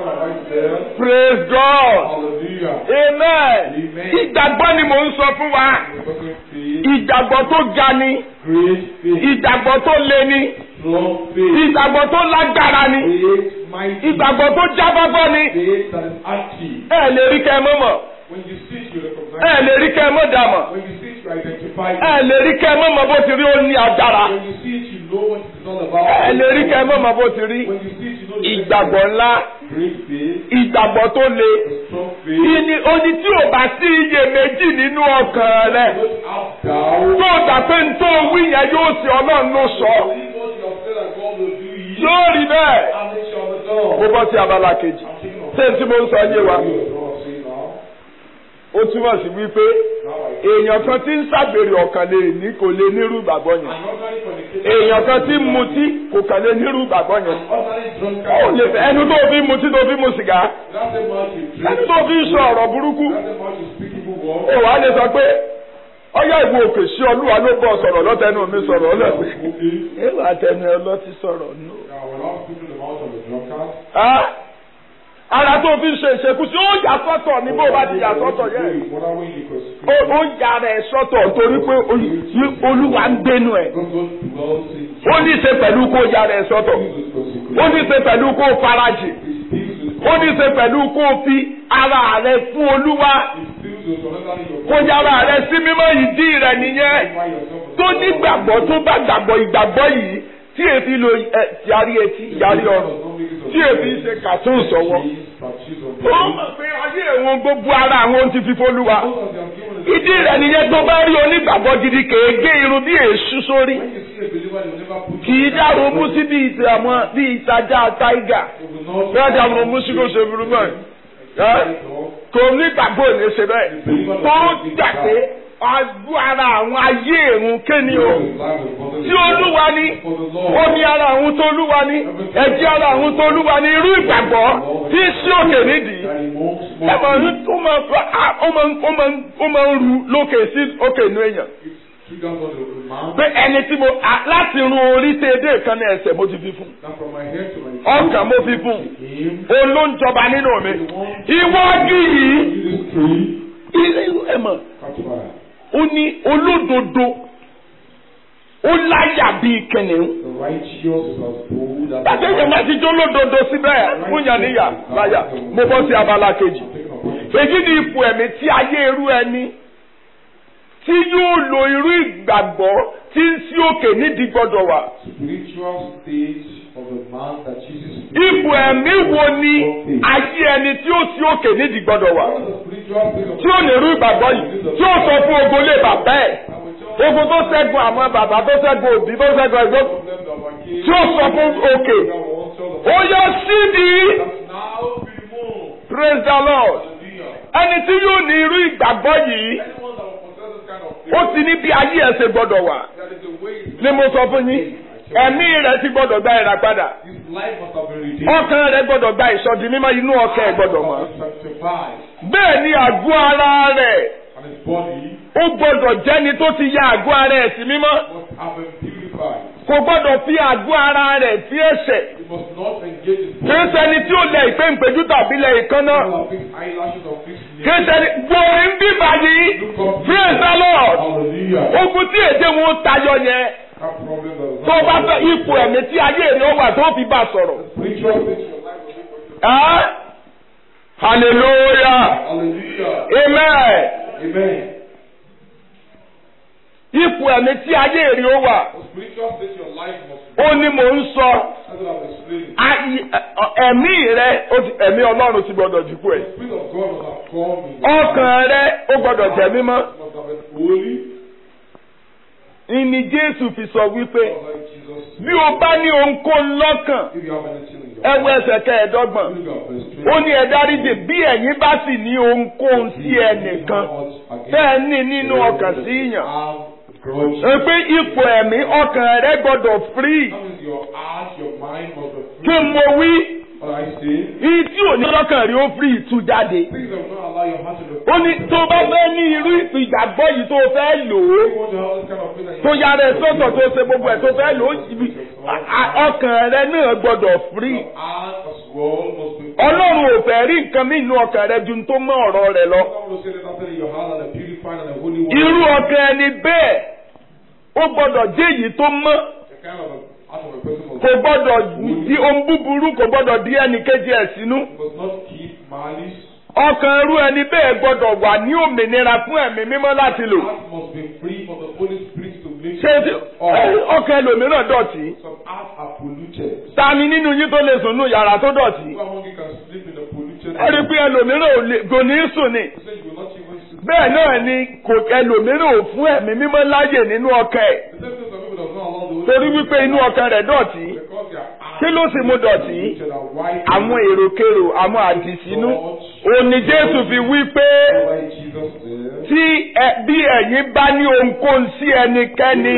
[SPEAKER 5] Praise God.
[SPEAKER 4] Hallelujah.
[SPEAKER 5] Amen. Ìgbàgbọ́ ni mò ń sọ fún wa. Ìgbàgbọ́ tó ga ni.
[SPEAKER 4] Great faith.
[SPEAKER 5] Ìgbàgbọ́ tó le ni.
[SPEAKER 4] Strong faith.
[SPEAKER 5] Ìgbàgbọ́ tó lágbára ni.
[SPEAKER 4] Faith mighty.
[SPEAKER 5] Ìgbàgbọ́ tó jábọ́bọ́ ni.
[SPEAKER 4] Faith that is active.
[SPEAKER 5] Ẹ lè rí kẹ́ ẹ mọ́ mọ̀.
[SPEAKER 4] When you see it, you recognize.
[SPEAKER 5] Ẹ lè rí kẹ́ ẹ mọ́ dà mọ̀.
[SPEAKER 4] When you see it, you identify it.
[SPEAKER 5] Ẹ lè rí kẹ́ ẹ mọ́ mọ̀ bó ti rí ó ní agbára.
[SPEAKER 4] When you see it, you know what it is all about.
[SPEAKER 5] Ẹ lè rí kẹ́ ẹ mọ́ mọ̀ bó ti rí.
[SPEAKER 4] When you see it, you know the
[SPEAKER 5] Ìgbàgbọ́ ńlá.
[SPEAKER 4] great faith,
[SPEAKER 5] Ìgbàgbọ́ tó le.
[SPEAKER 4] strong faith.
[SPEAKER 5] Oní tí ò bá sí iyèméjì nínú ọkàn rẹ̀.
[SPEAKER 4] Don't have doubt.
[SPEAKER 5] Tó gbà pé n tó wí yẹn yóò ṣe Ọlọ́run ló sọ.
[SPEAKER 4] Believe what you have said that God will do it.
[SPEAKER 5] Yóò rí bẹ́ẹ̀.
[SPEAKER 4] And it shall be done.
[SPEAKER 5] Mo bọ́ sí abala kejì.
[SPEAKER 4] I'm thinking of
[SPEAKER 5] Ṣé n tí mo ń sọ yé wa?
[SPEAKER 4] you know what I'm saying now.
[SPEAKER 5] Ó túmọ̀ sí wípé
[SPEAKER 4] Now I
[SPEAKER 5] èèyàn kan tí ń ṣàgbèrè ọ̀kan lè ní kò lè nírú ìgbàgbọ́ yẹn.
[SPEAKER 4] I'm ordinary fornicator.
[SPEAKER 5] Èèyàn kan tí ń mutí kò kàn lè nírú ìgbàgbọ́ yẹn.
[SPEAKER 4] Ordinary drunkard.
[SPEAKER 5] Ó lè fẹ́ ẹnu tó fi ń mutí tó fi ń mu sìgá.
[SPEAKER 4] That's the man you drink.
[SPEAKER 5] Ẹnu tó fi ń sọ ọ̀rọ̀ burúkú.
[SPEAKER 4] That's the man you speak evil words.
[SPEAKER 5] Ó wàá lè sọ pé ọyá ìwọ òkè sí Olúwa ló bọ̀ sọ̀rọ̀ lọ́tẹnu mi sọ̀rọ̀ ọlọ́pẹ́. Èèwà àtẹnu ọlọ́tí sọ̀rọ̀ nù.
[SPEAKER 4] Now we're not speaking the mouth of the drunkard.
[SPEAKER 5] Ara tó fi ń ṣe ìṣekúsí ó yà sọ́tọ̀ ní bó bá ti yà sọ́tọ̀ yẹn.
[SPEAKER 4] Whatever way you consecrate.
[SPEAKER 5] Ó yà rẹ̀ sọ́tọ̀ torí pé Olúwa ń gbénu ẹ̀.
[SPEAKER 4] God don't dwell in.
[SPEAKER 5] Ó ní í ṣe pẹ̀lú kó yà rẹ̀ sọ́tọ̀. Ó ní í ṣe pẹ̀lú kó farajì. Ó ní í ṣe pẹ̀lú kó fi ara rẹ̀ fún Olúwa. Kó yàrá rẹ̀ sí mímọ́ ìdí rẹ̀ nìyẹn. Tó nígbàgbọ́ tó bá gbàgbọ́ ìgbàgbọ́ yìí tí èfi lo yàrí etí yàrí ọrùn tí èfi ṣe kàtún sọ̀wọ́. Ó mọ̀ pé ayé ẹ̀wọ̀n gbogbo ara àwọn ti fi f'Olúwa. Ìdí rẹ̀ nìyẹn tó bá rí onígbàgbọ́ gidi kèé gé irun bí èṣù sórí. Kì í dárò mú sí bí ìtajà táìgà. Bí wọ́n dárò mú sí kò ṣe burú mọ́. Kò nígbàgbọ́ ní ṣe bẹ́ẹ̀. Tó gbà pé agbó ara àwọn ayé ìrun kéni o. Tí Olúwa ní, omi ara àwọn tó Olúwa ní, ẹ̀jẹ̀ ara àwọn tó Olúwa ní irú ìgbàgbọ́ tí sí òkè nídìí. Ó máa ń ru lókè sí òkè inú èèyàn. Pé ẹni tí mo láti run orí tẹ́ẹ̀dé kan ní ẹsẹ̀ mo ti fi fún. Ọkàn mo fi fún. Òun ló ń jọba nínú mi. Ìwọ́gì yìí. Ilé ẹ̀mọ̀. Ó ní olódodo. Ó láyà bíi kìnìún. Bàtẹ́ yẹn máa ti jó lódodo síbẹ̀ fún yàn níyà láyà. Mo bọ́ sí abala kejì. Èyí ni ipò ẹ̀mí tí ayé irú ẹni tí yóò lo irú ìgbàgbọ́ tí ń sí òkè nídìí gbọ́dọ̀ wà. Ipò ẹ̀mí wo ni ayé ẹni tí ó sí òkè nídìí gbọ́dọ̀ wà? Tí ó lè rú ìgbàgbọ́ yìí, tí ó sọ fún ogun lè bàbá ẹ̀. Ogun tó ṣẹ́gun àwọn bàbá tó ṣẹ́gun òbí tó ṣẹ́gun ẹgbẹ́. Tí ó sọ fún òkè. Ó yọ sídìí. Praise the Lord. Ẹni tí yóò ní irú ìgbàgbọ́ yìí. Ó ti ní bí ayé ẹ̀ ṣe gbọ́dọ̀ wà. Ni mo sọ fún yín, ẹ̀mí rẹ̀ ti gbọ́dọ̀ gba ìràpadà. Ọkàn rẹ̀ gbọ́dọ̀ gba ìsọdi mímọ́ inú ọkàn ẹ̀ gbọ́dọ̀ mọ́. Bẹ́ẹ̀ ni àgọ́ ara rẹ̀. Ó gbọ́dọ̀ jẹ́ni tó ti ya àgọ́ ara ẹ̀ sí mímọ́. Kò gbọ́dọ̀ fi àgọ́ ara rẹ̀ sí ẹ̀ṣẹ̀. Kìí ṣẹni tí ó lẹ ìpéǹpéjú tàbí lẹ ìkànnà. Kìí ṣẹni gbòòrò ń bí báyìí. Praise the Lord. Ogun tí èdè wọn tayọ yẹn. Tó bá fẹ́ ipò ẹ̀mí tí ayé rẹ̀ ó wà tó fi bá sọ̀rọ̀. Hallelujah. Amen. Ipò ẹ̀mí tí ayé rẹ̀ ó wà. Ó ní mò ń sọ. Ẹ̀mí rẹ̀, ẹ̀mí Ọlọ́run ti gbọdọ̀ dípò ẹ̀. ọkàn rẹ ó gbọ́dọ̀ jẹ́ mímọ́. Ìní Jésù fi sọ wípé bí o bá ní ohunkóhun lọ́kàn ẹ wo ẹsẹ̀ kẹẹ̀ẹ́dọ́gbọ̀n ó ní ẹ dáríjì bí ẹ̀yin bá sì ní ohunkóhun sí ẹnìkan bẹ́ẹ̀ ní nínú ọkàn sí yàn. Pé ipò ẹ̀mí ọkàn rẹ gbọ́dọ̀ free. Kí mo wí? Ìyí tí ò ní lọ́kàn rí ó free tú jáde. Ó ní tó bá fẹ́ ní irú ìgbàgbọ́ yìí tó fẹ́ lò ó. Tó yára ẹ sọ́tọ̀ tó ṣe gbogbo ẹ̀ tó fẹ́ lò ó. Ọkàn rẹ náà gbọ́dọ̀ free. Ọlọ́run ò fẹ́ rí nǹkan mí inú ọkàn rẹ ju tó mọ́ ọ̀rọ̀ rẹ lọ. Irú ọkàn ẹni bẹ́ẹ̀ ó gbọ́dọ̀ jẹ́ èyí tó mọ́. Kò gbọ́dọ̀ di ohun búburú, kò gbọ́dọ̀ di ẹnìkejì ẹ̀ sínú. Ọkàn irú ẹni bẹ́ẹ̀ gbọ́dọ̀ wà ní òmìnira fún ẹ̀mí mímọ́ láti lò. Ṣé ọkàn ẹlòmíràn dọ̀tí? Ta ni nínú yín tó lè sùn nínú yàrá tó dọ̀tí? Ẹ rí pé ẹlòmíràn kò ní sùn ni. Bẹ́ẹ̀ náà ni ẹlòmíràn ò fún ẹ̀mí mímọ́ láyè nínú ọkàn ẹ̀. Torí wípé inú ọkàn rẹ̀ dọ̀tí. Kí ló sì mú dọ̀tí? Àwọn èròkèrò, àwọn àdìsínú. Òní Jésù fi wí pé tí bí ẹ̀yin bá ní ohunkóhun sí ẹnikẹ́ni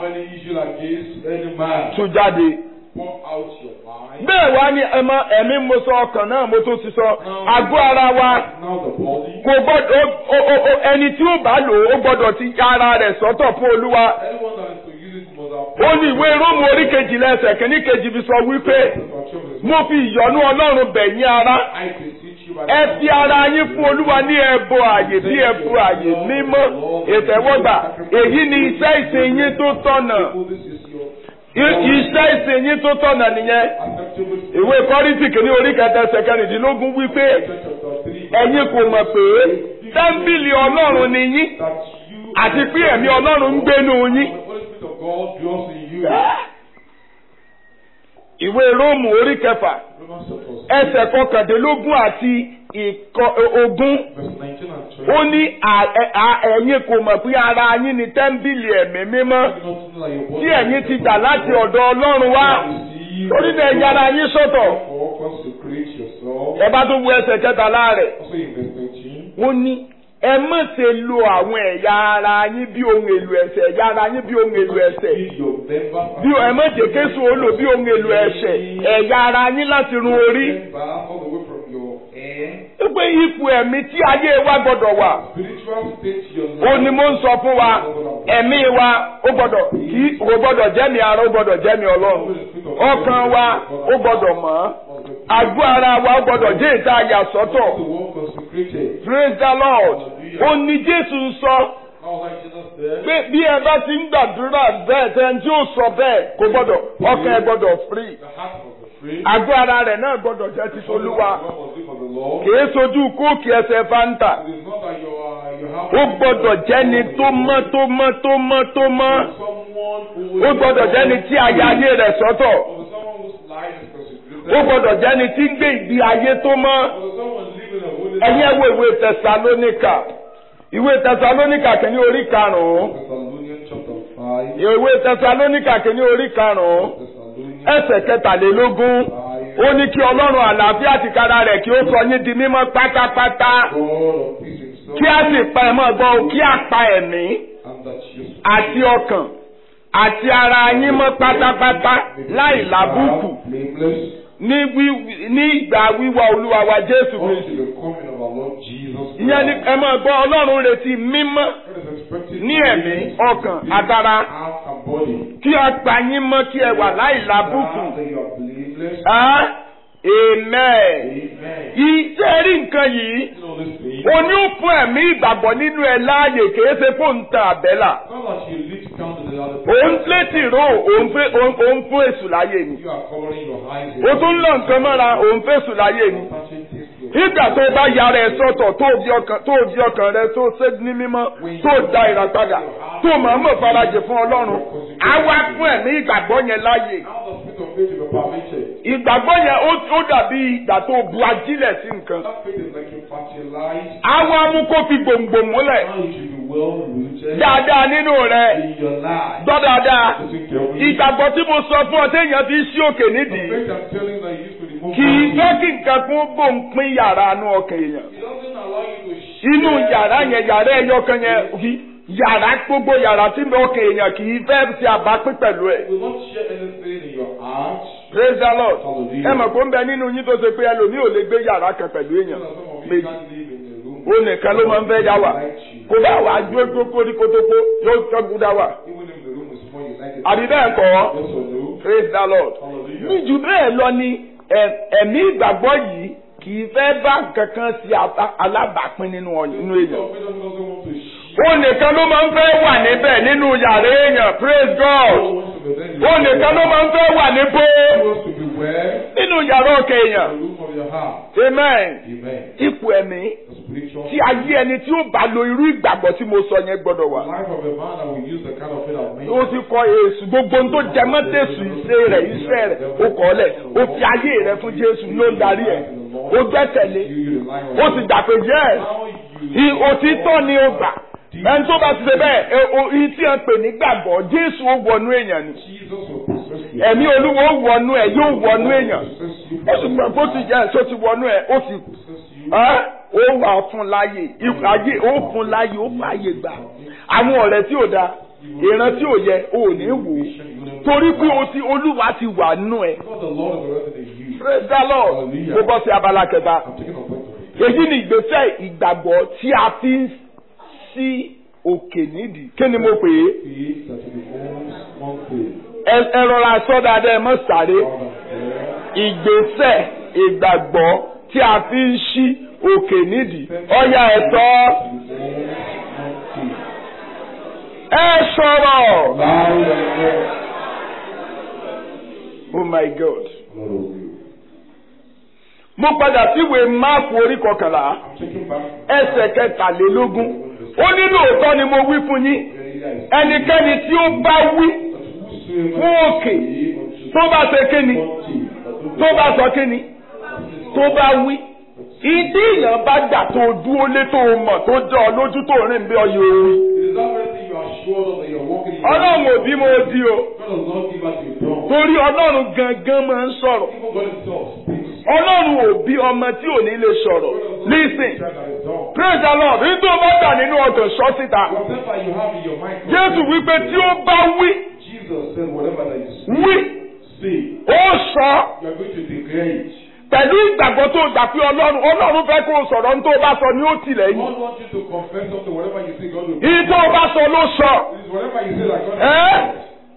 [SPEAKER 5] tú jáde. Bẹ́ẹ̀ wá ní ẹ̀mí mo sọ ọkàn náà mo tún ti sọ àgọ́ ara wa kò gbọ́dọ̀ ẹni tí ó bá lò ó gbọ́dọ̀ ti ara rẹ̀ sọ́tọ̀ fún Olúwa. Ó ní ìwé Róòmù orí kejìlá ẹsẹ̀ kìíní kejì fi sọ wípé mo fi ìyọ́nú Ọlọ́run bẹ̀ yín ará. Ẹ fi ara yín fún Olúwa ní ẹbọ ààyè bí ẹbọ ààyè mímọ́ ìtẹ́wọ́gbà. Èyí ni iṣẹ́ ìsìn yín tó tọ̀nà. Iṣẹ́ ìsìn yín tó tọ̀nà nìyẹn. Ìwé Kọ́ríńtì kìíní orí kẹta ẹsẹ̀ kẹrìndínlógún wípé ẹ̀yin kò mọ̀ pé tẹ́ḿpìlì Ọlọ́run ni yín àti pé ẹ̀mí Ọlọ́run ń gbénú yín. Ìwé Róòmù orí kẹfà ẹsẹ̀ kọkàndínlógún àti ogún ó ní ẹ̀yin kò mọ̀ pé ara yín ni tẹ́ḿpìlì ẹ̀mí mímọ́ tí ẹ̀yin ti gbà láti ọ̀dọ̀ Ọlọ́run wá torí náà ẹ̀yin ara yín sọ́tọ̀. Ẹ bá tó wo ẹsẹ̀ kẹtàlá rẹ̀ ó ní ẹ má ṣe lo àwọn ẹ̀yà ara yín bí ohun èlò ẹ̀ṣẹ̀ ẹ̀yà ara yín bí ohun èlò ẹ̀ṣẹ̀ bí ẹ má jẹ́ kéṣù ó lò bí ohun èlò ẹ̀ṣẹ̀ ẹ̀yà ara yín láti run orí. Pé ipò ẹ̀mí tí ayé wa gbọ́dọ̀ wà ó ní mo ń sọ fún wa ẹ̀mí wa ó gbọ́dọ̀ jẹ́mi ara ó gbọ́dọ̀ jẹ́mi Ọlọ́run ọkàn wa ó gbọ́dọ̀ mọ́ àgọ́ ara wa ó gbọ́dọ̀ jẹ́ ìta àyà sọ́tọ̀. Praise the Lord. Ó ní Jésù sọ pé bí ẹ bá ti ń gbàdúrà bẹ́ẹ̀ tẹ́ tí ó sọ bẹ́ẹ̀ kò gbọ́dọ̀ ọkàn ẹ gbọ́dọ̀ free. Àgọ́ ara rẹ̀ náà gbọ́dọ̀ jẹ́ ti Olúwa. Kìí sojú kóòkì ẹsẹ̀ fáńtà. Ó gbọ́dọ̀ jẹ́ni tó mọ́ tó mọ́ tó mọ́ tó mọ́. Ó gbọ́dọ̀ jẹ́ni tí àyà ayé rẹ̀ sọ́tọ̀. Ó gbọ́dọ̀ jẹ́ni tí ń gbé ìgbé ayé tó mọ́. Ẹ̀yin ẹ wo ìwé Tẹsalóníkà. Ìwé Tẹsalóníkà kìíní orí 5. Ìwé Tẹsalóníkà kìíní orí 5. Ẹsẹ̀ 23. Ó ní kí Ọlọ́run àlàáfíà tìkára rẹ̀ kí ó sọ yín di mímọ́ pátápátá. Kí á sì pa ẹ̀mọ́ gbọ́ kí á pa ẹ̀mí àti ọkàn àti ara yín mọ́ pátápátá láì lábùkù ní ìgbà wíwá Olúwa wa Jésù Kristi. Ìyẹn ni ẹ máa gbọ́ Ọlọ́run retí mímọ́ ní ẹ̀mí ọkàn àtara kí a pa yín mọ́ kí ẹ wà láì lábùkù. Amen. Iṣẹ́ rí nǹkan yìí, o ní ó fún ẹ̀mí ìgbàgbọ́ nínú ẹ láàyè kìí ṣe fún ta àbẹ́là. Òun létí ró, òun fún èṣù láyé ni. O tún lọ nǹkan mọ́ra, òun fún èṣù láyé ni. Ìgbà tó bá yára ẹ sọ́tọ̀ tó di ọkàn rẹ tó ṣe ní mímọ́, tó da ìràpadà, tó mọ̀ọ́mọ̀ farajì fún Ọlọ́run, á wá fún ẹ̀mí ìgbàgbọ́ yẹn láàyè. ìgbàgbọ́ yẹn ó dàbí ìgbà tó bu ajílẹ̀ sí nǹkan.
[SPEAKER 4] That faith is like a fertilizer.
[SPEAKER 5] àwọn amú kó fi gbòǹgbò múlẹ̀.
[SPEAKER 4] Now you should be well rooted
[SPEAKER 5] dáadáa nínú rẹ̀.
[SPEAKER 4] in your life.
[SPEAKER 5] gbọ́ dáadáa.
[SPEAKER 4] Listen carefully.
[SPEAKER 5] ìgbàgbọ́ tí mo sọ fún ọ téèyàn fi sí òkè
[SPEAKER 4] The
[SPEAKER 5] nídìí.
[SPEAKER 4] faith I'm telling you that you used to remove.
[SPEAKER 5] kì í fẹ́ kí nǹkan kún bò ń pín yàrá inú ọkàn èèyàn.
[SPEAKER 4] It doesn't allow you to share.
[SPEAKER 5] inú yàrá yẹn yàrá ẹyọ kan yẹn yàrá gbogbo yàrá tí mi ọkàn èèyàn kì í fẹ́ ṣe àbápín pẹ̀lú ẹ̀.
[SPEAKER 4] You will not share anything in your heart.
[SPEAKER 5] Praise the Lord.
[SPEAKER 4] Hallelujah.
[SPEAKER 5] ẹ mọ̀ pé ó ń bẹ nínú yín tó ṣe pé ẹlòmíì ò lè gbé yàrá kan pẹ̀lú èèyàn
[SPEAKER 4] Some of you
[SPEAKER 5] méjì.
[SPEAKER 4] can't live in a room.
[SPEAKER 5] ó nìkan ló máa ń fẹ́ yá wà. kó bá wàá jó kókó ní kótópó yóò tọ́jú dá wà.
[SPEAKER 4] Even if the room is small, you like it.
[SPEAKER 5] àbí bẹ́ẹ̀ kọ́.
[SPEAKER 4] Yes or no?
[SPEAKER 5] Praise the Lord.
[SPEAKER 4] Hallelujah.
[SPEAKER 5] ní jù bẹ́ẹ̀ lọ ni ẹ̀mí ìgbàgbọ́ yìí kì í fẹ́ bá kankan sí alábàápín nínú èèyàn.
[SPEAKER 4] Some people doesn't want to share.
[SPEAKER 5] ó nìkan ló máa ń fẹ́ wà níbẹ̀ nínú yàrá èèyàn. Praise God.
[SPEAKER 4] Wants to be there.
[SPEAKER 5] ó nìkan ló máa ń fẹ́ wà níbo
[SPEAKER 4] Wants to be where?
[SPEAKER 5] nínú yàrá òkè
[SPEAKER 4] The
[SPEAKER 5] èèyàn.
[SPEAKER 4] room of your heart.
[SPEAKER 5] Amen.
[SPEAKER 4] Amen.
[SPEAKER 5] ipò ẹ̀mí
[SPEAKER 4] The spiritual.
[SPEAKER 5] tí ayé ẹni tí ó bá lo irú ìgbàgbọ́ tí mo sọ yẹn gbọ́dọ̀ wà.
[SPEAKER 4] The life of a man that will use the kind of faith I've made.
[SPEAKER 5] ó ti kọ èsù gbogbo ohun tó jẹ mọ́ tẹ̀sù iṣẹ́ rẹ̀ ó kọ́ lẹ̀ ó fi ayé rẹ̀ fún Jésù ló ń darí ẹ̀ ó gbẹ́sẹ̀lé
[SPEAKER 4] You rely on
[SPEAKER 5] ó ti gbà pé yes
[SPEAKER 4] how you
[SPEAKER 5] òtítọ́ ni ó gbà ẹni tó bá ti ṣe bẹ́ẹ̀ èyí tí a ń pè ní gbàgbọ́ Jésù ó wọnú èèyàn ni
[SPEAKER 4] Jesus will possess you.
[SPEAKER 5] ẹ̀mí Olúwa ó wọnú ẹ̀ yóò wọnú èèyàn
[SPEAKER 4] Possess you.
[SPEAKER 5] ó sì gbà bó ti jẹ́ ẹ̀ tó ti wọnú ẹ̀ ó sì
[SPEAKER 4] Possess you.
[SPEAKER 5] ó wà fún láyè ayé ó fún láyè ó fàyè gbà àwọn ọ̀rẹ́ tí ò da ìran tí ò yẹ ò ní wò ó torí pé Olúwa ti wà nù ẹ̀.
[SPEAKER 4] Because the Lord is already in you.
[SPEAKER 5] Praise the Lord. Mo bọ́ sí abala kẹta.
[SPEAKER 4] I'm taking a point of it.
[SPEAKER 5] Èyí ni ìgbésẹ̀ ìgbàgbọ́ tí a fi ń sí òkè nídìí. Kí ni mo pè é?
[SPEAKER 4] Faith that becomes one faith.
[SPEAKER 5] Ẹ rọra sọ dáadáa ẹ mọ̀ sáré.
[SPEAKER 4] Father, prayer.
[SPEAKER 5] Ìgbésẹ̀ ìgbàgbọ́ tí a fi ń sí òkè nídìí. Ọya ẹ sọ. Ẹ sọ̀rọ̀.
[SPEAKER 4] Loud and clear.
[SPEAKER 5] Oh my God.
[SPEAKER 4] Lord of you.
[SPEAKER 5] Mo padà síwèé Máàkù orí kọkànlá.
[SPEAKER 4] I'm taking back.
[SPEAKER 5] Ẹsẹ̀ kẹtàlélógún. Ó ní lóòótọ́ ni mo wí fún yín. Ẹnikẹ́ni tí ó bá wí fún òkè tó bá ṣe kíni tó bá sọ kíni tó bá wí. Ìdí èèyàn bá gbà tó dúró lé tó mọ̀ tó jọ ọ lójú tó rìn bí ọyọ orí.
[SPEAKER 4] Is that everything you are sure of that you are walking in?
[SPEAKER 5] Ọlọ́run ò bí mo di o.
[SPEAKER 4] God does not give us a dawn.
[SPEAKER 5] Torí Ọlọ́run gangan máa ń sọ̀rọ̀.
[SPEAKER 4] Even God himself speaks.
[SPEAKER 5] Ọlọ́run ò bí ọmọ tí ò ní lè sọ̀rọ̀. Listen. Praise the Lord. Nítorí ó bá gbà nínú ọ̀dọ̀ sọ síta.
[SPEAKER 4] Whatever you have in your mind.
[SPEAKER 5] Jésù wípé tí ó bá wí.
[SPEAKER 4] Jesus said whatever that you
[SPEAKER 5] Wí.
[SPEAKER 4] say,
[SPEAKER 5] Ó sọ.
[SPEAKER 4] you are going to declare it.
[SPEAKER 5] Pẹ̀lú ìgbàgbọ́ tó gbà pé Ọlọ́run fẹ́ kó o sọ̀rọ̀ ní tó o bá sọ ni ó tilẹ̀ yìí.
[SPEAKER 4] God wants you to confess something, whatever you say, God will.
[SPEAKER 5] Ìyí tó o bá sọ ló sọ.
[SPEAKER 4] It is whatever you say that God
[SPEAKER 5] Ẹ́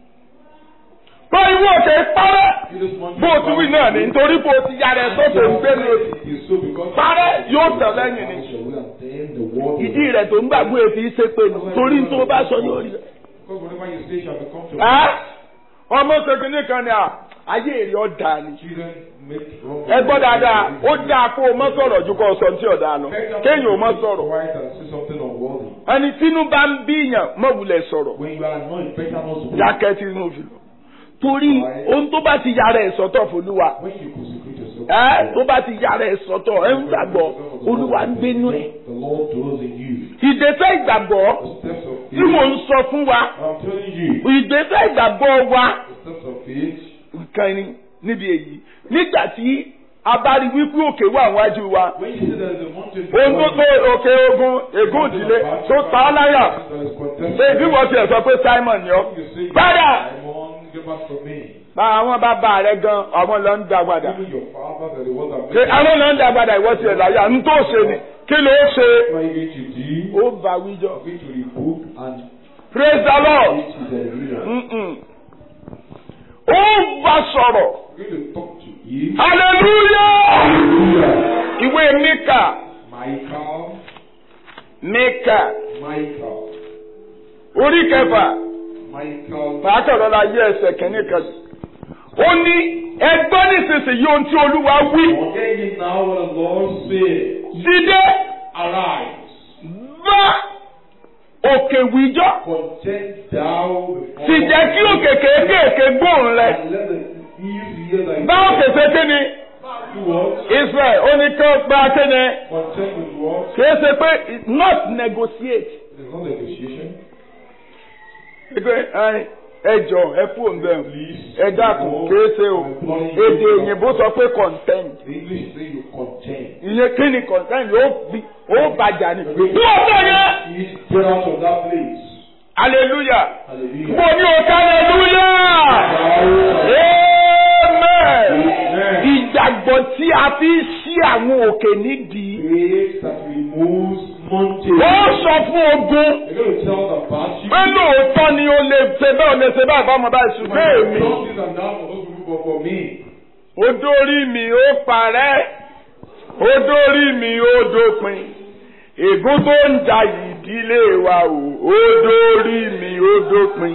[SPEAKER 5] pé ìwọ òkè parẹ́.
[SPEAKER 4] will. This month.
[SPEAKER 5] Bó o ti wí náà ni nítorí bó o ti yára ẹ̀ sọ́tò ń gbé ní oṣù.
[SPEAKER 4] It is so because.
[SPEAKER 5] Parẹ́ yóò tẹ̀ lẹ́yìn ni.
[SPEAKER 4] Then the word.
[SPEAKER 5] Ìdí rẹ̀ tó ń gbàgbọ́ èfi ṣe pé torí tó o bá sọ ní orí rẹ̀.
[SPEAKER 4] Because whatever you say shall become to.
[SPEAKER 5] Ọmọ ṣègùn nìkan ni ayé èrè ọ̀dà ni.
[SPEAKER 4] Children make wrong.
[SPEAKER 5] Ẹ gbọ́ dáadáa, ó dáa kó o mọ́ sọ̀rọ̀ ju kó o sọ tí ọ̀dà lọ. Kéèyàn ò mọ́ sọ̀rọ̀.
[SPEAKER 4] Quiet and say something unworthy.
[SPEAKER 5] Ẹni tínú bá ń bíyàn mọ́ wulẹ̀ sọ̀rọ̀.
[SPEAKER 4] When you are annoyed, better not to.
[SPEAKER 5] Dákẹ́ tí inú fi lọ. Torí ohun tó bá ti yára ẹ̀ sọ́tọ̀ f'Olúwa.
[SPEAKER 4] When you consecrate yourself.
[SPEAKER 5] Tó bá ti yára ẹ̀ sọ́tọ̀ ẹ̀ ń gbàgbọ́ Olúwa ń gbénú ẹ̀.
[SPEAKER 4] The Lord dwells in you.
[SPEAKER 5] Ìgbésẹ̀ ìgbàgbọ́
[SPEAKER 4] The steps of
[SPEAKER 5] tí mò ń sọ fún wa.
[SPEAKER 4] I'm telling you.
[SPEAKER 5] Ìgbésẹ̀ ìgbàgbọ́ wa.
[SPEAKER 4] The steps of faith.
[SPEAKER 5] Nǹkan ni níbi èyí. Nígbà tí a bá rí wípé òkè wà wájú wa.
[SPEAKER 4] When you say there is a mountain.
[SPEAKER 5] Ohun tó tó òkè ogun ègún ìdílé tó ta ọ́ láyà. Ṣé ìbí wọ́n ti ẹ̀ sọ pé Simon ni ọ́? Padà!
[SPEAKER 4] Simon, give back to me.
[SPEAKER 5] Àwọn bàbá rẹ̀ gan àwọn lọ ń dá padà.
[SPEAKER 4] Even your father that the one that
[SPEAKER 5] Ṣé àwọn lọ ń dá padà ìwọ ti ẹ̀ láyà? N tó ṣe ni. Kí ló ṣe?
[SPEAKER 4] what are you going to do?
[SPEAKER 5] Ó bá wíjọ.
[SPEAKER 4] I'm going to rebuke and
[SPEAKER 5] Praise the Lord.
[SPEAKER 4] preach to the leader.
[SPEAKER 5] Ó bá sọ̀rọ̀.
[SPEAKER 4] I'm going to talk to you.
[SPEAKER 5] Hallelujah!
[SPEAKER 4] Hallelujah.
[SPEAKER 5] Ìwé Míkà. Míkà.
[SPEAKER 4] Michael.
[SPEAKER 5] Orí kẹfà.
[SPEAKER 4] Michael.
[SPEAKER 5] Pàákàrọ̀ la yẹ ẹsẹ̀ kẹ́ni kan. Ó ní ẹgbọ́n nísinsìnyí ohun tí Olúwa wí.
[SPEAKER 4] Forget ye now what the Lord said.
[SPEAKER 5] Dídé.
[SPEAKER 4] Arise.
[SPEAKER 5] Bá òkè wíjọ́.
[SPEAKER 4] Contend thou before.
[SPEAKER 5] Sì jẹ́ kí òkè kéékèèké gbóhùn rẹ̀.
[SPEAKER 4] And let the
[SPEAKER 1] He used to hear like
[SPEAKER 5] báwo kèsè kíni
[SPEAKER 1] what?
[SPEAKER 5] Israel ó ní kí ó gba kíni
[SPEAKER 1] Contend with what?
[SPEAKER 5] kìí ṣe pé not negotiate.
[SPEAKER 1] There's no negotiation.
[SPEAKER 5] Ẹ jọ ẹ fún òǹbẹ ẹ dákun kìí ṣe o èdè òyìnbó sọ pé contend.
[SPEAKER 1] The English say you contend.
[SPEAKER 5] Ìyẹn kí ni contend ó bàjá ni. Bí o sọ yẹn.
[SPEAKER 1] You get out of that place.
[SPEAKER 5] Hallelujah.
[SPEAKER 1] Hallelujah.
[SPEAKER 5] Mo ní o ká hallelujah. Amen. Ìgbàgbọ́ tí a fi ṣí àwọn òkè nídìí.
[SPEAKER 1] Faith that removes mountains.
[SPEAKER 5] Ó sọ fún ogun.
[SPEAKER 1] You're going to tell the battle.
[SPEAKER 5] Pé lóòótọ́ ni o lè ṣe bẹ́ẹ̀ o lè ṣe bẹ́ẹ̀ bọ́mọ báyìí ṣùgbọ́n èmi.
[SPEAKER 1] Don't this and that for those people, but for me.
[SPEAKER 5] Ó dórí mi ó parẹ́. Ó dórí mi ó dópin. Ègún tó ń ja ìdílé wa o. Ó dórí mi ó dópin.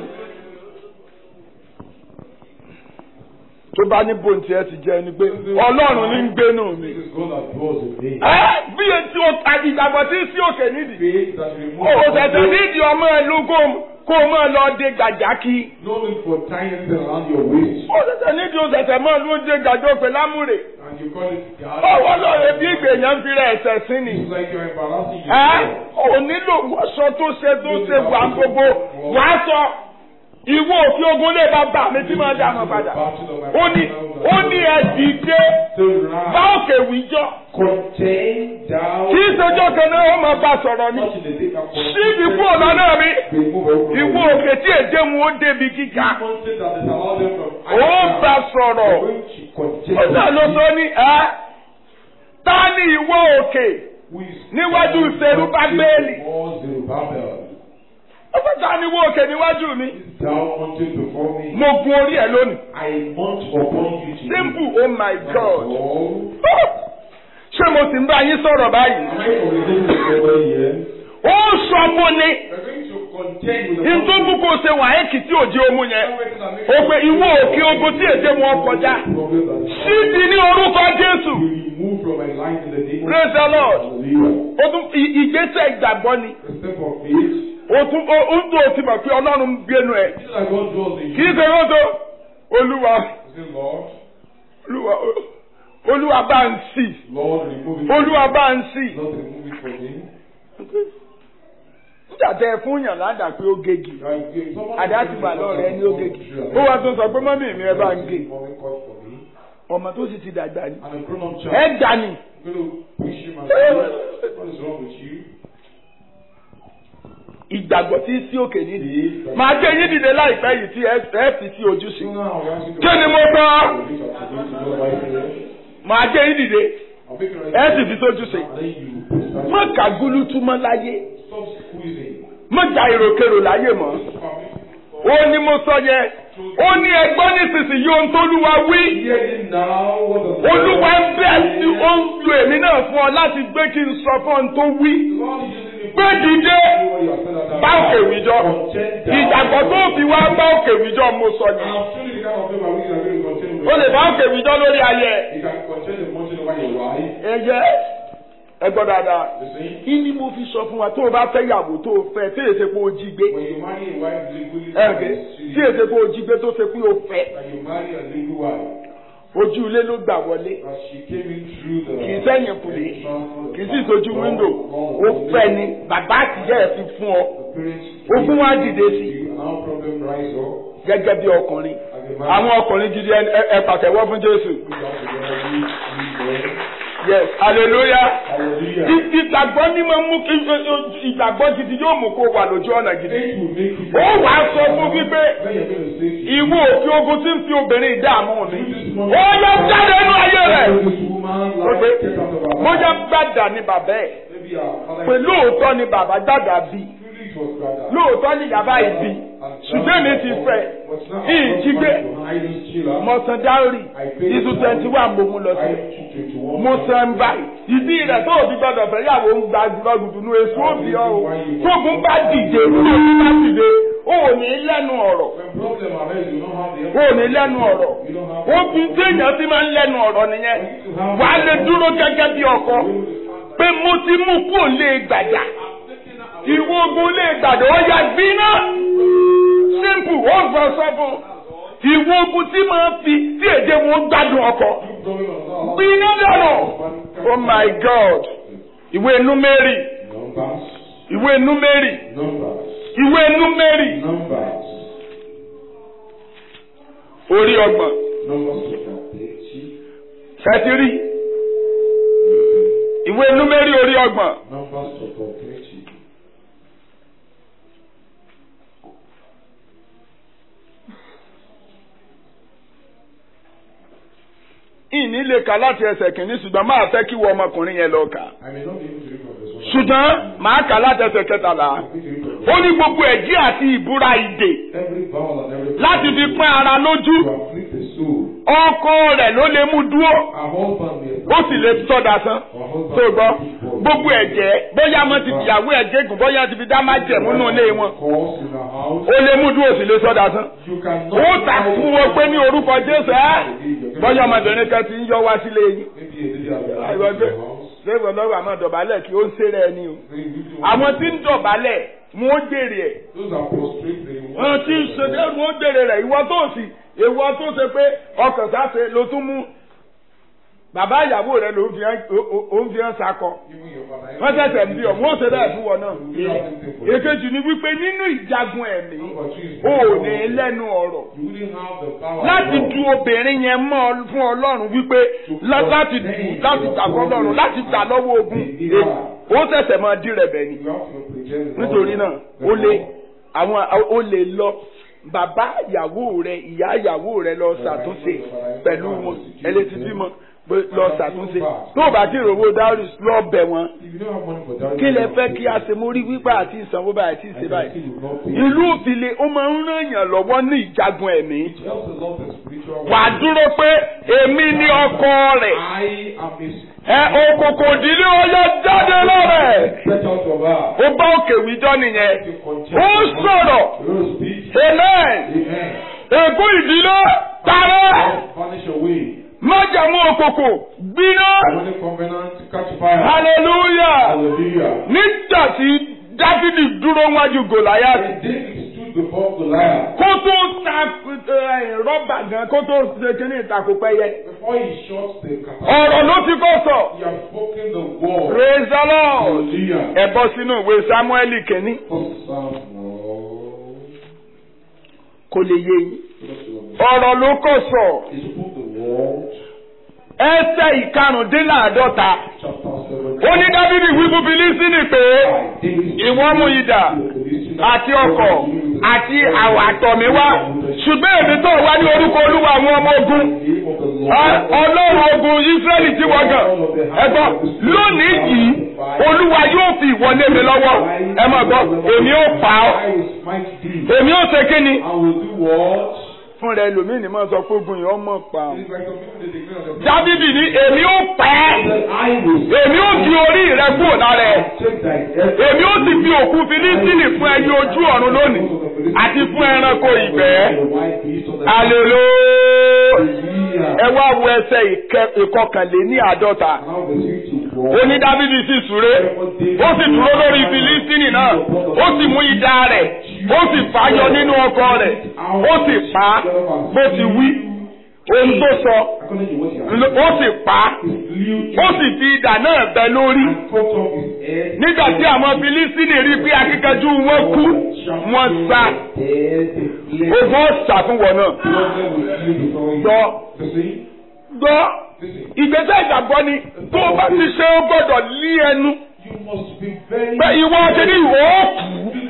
[SPEAKER 5] Tó bá ní bòǹtì ẹ ti jẹ́ ni pé Ọlọ́run ní ń gbénú mi.
[SPEAKER 1] This is God that dwells in me.
[SPEAKER 5] Bí etí ìgbàgbọ́ tí sí òkè nídìí.
[SPEAKER 1] Faith that removes
[SPEAKER 5] Òṣèṣẹ́ nídìí ọmọ ẹlú kó o máa lọ de gbàjákì.
[SPEAKER 1] no need for tying anything around your waist.
[SPEAKER 5] Òṣèṣẹ́ nídìí òṣèṣẹ́ máa ló de gbàjọ́ pé lámúre.
[SPEAKER 1] And you call it God.
[SPEAKER 5] Ọwọ́ lọ́rẹ̀ bí ìgbèyàn fi rẹ̀ ẹ̀sẹ̀ sí ni.
[SPEAKER 1] It's like you're embarrassing yourself.
[SPEAKER 5] Ò nílò wọ́sọ tó ṣe wà gbogbo wàá sọ. Ìwọ òfin ogun lè bá bà mí tí máa dànù padà. Ó ní ẹ dìde bá òkè wíjọ́.
[SPEAKER 1] Contend down.
[SPEAKER 5] Kì í ṣojọ́ kan náà ó máa bá sọ̀rọ̀ ni. Síbi kú ọ̀nà náà mi. Ìwọ òkè tí èdè mu ó débi gíga. Ó bá sọ̀rọ̀. Ó náà ló sọ ní ẹ́. Ta ni ìwọ òkè níwájú Serubábélì? Ó fẹ́ ta ni ìwọ òkè níwájú mi? Mo gun orí ẹ̀ lónìí. Simple, oh my God. Ṣé mo sì ń bá yín sọ̀rọ̀ báyìí? Ó sọ fún ni. Ntúbù kò ṣe wàhẹ́kì tí òjì omu yẹn. Ó pe ìwọ òkè ogun tí èdè wọn kọjá. Síbi ní orúkọ Jésù. Praise the Lord. Ó tún ìgbésẹ̀ ìgbàgbọ́ ni. Ó tún ó ti mọ̀ pé Ọlọ́run ń gbénu ẹ̀. Kì í ṣe lóto. Olúwa bá ń sí. Olúwa bá ń sí. Nígbàtẹ́ fún yàn ládàá pé ó gégi. Àdá ti bà lọ́rẹ̀ ní ó gégi. Ó wá tó sọ pé mọ́mí mi ẹ bá ń gé. Ọmọ tó sì ti dàgbà ni. Ẹ gbà ni. Ìgbàgbọ́ tí sí òkè nídìí. Màá gbé yín dìde láìpẹ́ yìí tí ẹ fi sí ojú sí. Kí ni mo gbọ́? Màá gbé yín dìde. Ẹ sì fi sójú sí. Má kà gúlútú mọ́ láyé. Má ja èròkèrò láyé mọ́. Ó ní mo sọ yẹn. Ó ní ẹgbọ́n nísinsìnyí ohun tó Olúwa wí. Olúwa ń bẹ̀ sí ó ń lo èmi náà fún ọ láti gbé kí n sọ fún ohun tó wí. Gbé dìde bá òkè wíjọ́. Ìgbàgbọ́ tó fi wá bá òkè wíjọ́ mo sọ yìí. O lè bá òkè wíjọ́ lórí ayé. Ẹ gbọ́ dáadáa. Kí ni mo fi sọ fún wa tó o bá fẹ́ yàwó tó o fẹ́ tí èsè pé o jí gbé. Tí èsè pé o jí gbé tó ṣe pé o fẹ́. Ojú ilé ló gbà wọlé. Kì í sẹ́yìn kùlé. Kì í sì sojú wíńdò. Ó fẹ́ ni bàbá àtijọ́ ẹ̀ fi fún ọ. Ogún wa dìde sí. Gẹ́gẹ́ bí ọkùnrin. Àwọn ọkùnrin gidi ẹ pàtẹ́wọ́ fún Jésù. Yes, hallelujah. Ìgbàgbọ́ ní máa mú kí ìgbàgbọ́ gidi yóò mú kó wà lójú ọ̀nà gidi. Ó wàá sọ fún wípé ìwọ òfin ogun tí ń fi obìnrin dààmú mi. Ó yọ jáde nínú ayé rẹ̀. Bóyá gbàdà ni bàbá ẹ̀. Pé lóòótọ́ ni bàbá gbàdà bí. Lóòótọ́ ni bàbá ìbí. Ṣùgbọ́n mi ti fẹ́. Ìjígbé. Mọ̀sán dáórì. Iṣu 21 mo mú lọ sí. Mo san báyìí. Ìdí rẹ̀ tó òbí gbọ́dọ̀ fẹ́ yàwó ń gba gbọ́dọ̀ nù èso òbí ọ̀ o. Tógun bá dìde. Tógun bá dìde. O ò ní lẹ́nu ọ̀rọ̀. O ò ní lẹ́nu ọ̀rọ̀. Obì téèyàn ti máa ń lẹ́nu ọ̀rọ̀ nìyẹn. Wà á lè dúró gẹ́gẹ́ bí ọkọ. Pé mo ti mú kúrò lé gbàjà. Ìwọ ogun lé gbàjà ó yá gbiná. Simple, ó gbọ́ sọ́fún. ìwọ ogun tí máa fi tí èdè wọn gbádùn ọkọ. Gbiná dànù. Oh my God. Ìwé Númérì. Ìwé Númérì. Ìwé Númérì. Orí ọgbọ̀n. Ṣẹ́tìrì. Ìwé Númérì orí ọgbọ̀n. Ìní lè kà láti ẹsẹ̀ kìíní ṣùgbọ́n máa fẹ́ kí wọ ọmọkùnrin yẹn lọ kà. Ṣùgbọ́n máa kà láti ẹsẹ̀ kẹtàlá. Ó ní gbogbo ẹ̀jí àti ìbúra ìdè láti fi pọ́n ara lójú. Ọkọ rẹ̀ ló lè mú dúró. Ó sì lè sọ́dà sán. Tó gbọ́. Gbogbo ẹ̀jẹ̀ bóyá wọ́n ti fìyàwó ẹ̀jẹ̀ gùn bóyá ti fi dá má jẹ̀mú nù lé wọn. Ó lè mú dúró sì lè sọ́dà sán. Ó tà fún wọn pé ní orúkọ Jésù ẹ́. Bóyá ọmọbìnrin kan ti ń yọ wá sílé yìí. Ṣé lọ́wọ́ àmọ́ dọ̀bálẹ̀ kí ó ń ṣeré ẹni o? Àwọn tí ń dọ̀bálẹ̀ wọ́n ó jèrè ẹ̀. Wọ́n ti ń ṣe wọ́n ó jèrè rẹ̀. Ìwọ tó ṣe pé ọkàn sáṣe ló tún mú. Bàbá ìyàwó rẹ̀ ló ń fi hàn sakọ. Wọ́n ṣẹ̀ṣẹ̀ ń bí ọ, wọ́n ó ṣe bẹ́ẹ̀ fún wọn náà. Èkejì ni wípé nínú ìjagun ẹ̀mí, ò ní lẹ́nu ọ̀rọ̀. Láti du obìnrin yẹn mọ́ fún Ọlọ́run wípé láti jà fún Ọlọ́run láti jà lọ́wọ́ ogun. Ó ṣẹ̀ṣẹ̀ máa dí rẹ̀ bẹ̀ ni. Nítorí náà, ó lè lọ. Bàbá ìyàwó rẹ̀, ìyá ìyàwó rẹ̀ lọ ṣàtúnṣe pẹ̀lú wọn. Ẹlẹ́tì bímọ lọ ṣàtúnṣe. Tó o bá ti rówó dárí lọ bẹ̀ wọ́n. Kí lẹ fẹ́ kí a ṣe mórí wípé àti ìsanwó báyìí àti ìṣe báyìí. Ìlú òfìlè ó máa ń ràn yàn lọ́wọ́ ní ìjagun ẹ̀mí. Wà á dúró pé èmi ni ọkọ rẹ̀. Òkòkò ìdílé ọyọ jáde lọ́rẹ̀. Ó bá òkè wíjọ́ nìyẹn. Ó sọ̀rọ̀. Amen. Ègún ìdílé parẹ́. Májàmú òkòkò gbiná. Hallelujah. Nígbà tí Dáfídì dúró wájú Gòláyátì. Kó tó ta rọ́bà gan, kó tó ṣe kíní ìtakò pẹ́yẹ. Ọ̀rọ̀ ló ti kọ́ sọ. Praise the Lord. Ẹ bọ́ sínú ìwé Sámúẹ́lì kìíní. Kò lè yé yín. Ọ̀rọ̀ ló kọ́ sọ. Ẹsẹ̀ ìkarùndínláàdọ́ta. Ó ní Dáfídì wí fún Fílísítínì pé ìwọ mú idà àti ọ̀kọ̀ àti àwàtọ̀mí wá. Ṣùgbọ́n èmi tó wá ní orúkọ Olúwa àwọn ọmọ ogun. Ọlọ́run ogun Ísírẹ́lì tí wọ́n gàn. Ẹ̀gbọ́n lónìí yìí Olúwa yóò fi ìwọlé mi lọ́wọ́. Ẹ máa gbọ́, èmi ó pa ọ́. Èmi ó ṣe kí ni? Fún rẹ̀ lòmíì ní máa sọ pé ogun yìí ọmọ pa. Dábìdì ní èmi ó pẹ́. Èmi ó di orí rẹ̀ kúrò lára ẹ̀. Èmi ó sì fi òkú Fílístínì fún ẹyẹ ojú ọ̀run lónìí àti fún ẹranko ìgbẹ́. Hallelujah. Ẹ wá wo ẹsẹ̀ ìkọkànléníàádọ́ta. Ó ní Dábìdì sì súré. Ó sì dúró lórí Fílístínì náà. Ó sì mú idà rẹ̀. Ó sì fàyọ nínú ọkọ̀ rẹ̀. Ó sì pa á bó ti wí. Ohun tó sọ. Ó sì pa á. Ó sì fi idà náà bẹ́ lórí. Nígbà tí àwọn Fílístínì rí pé akíkanjú wọn kú, wọ́n sá. Ogun ọ̀sà fún wọn náà. Gbọ́. Ìgbésẹ̀ ìgbàgbọ́ ni tó o bá ti ṣe ó gbọ́dọ̀ lé ẹnu. Pé ìwọ ṣe ní ìwọ ó kú.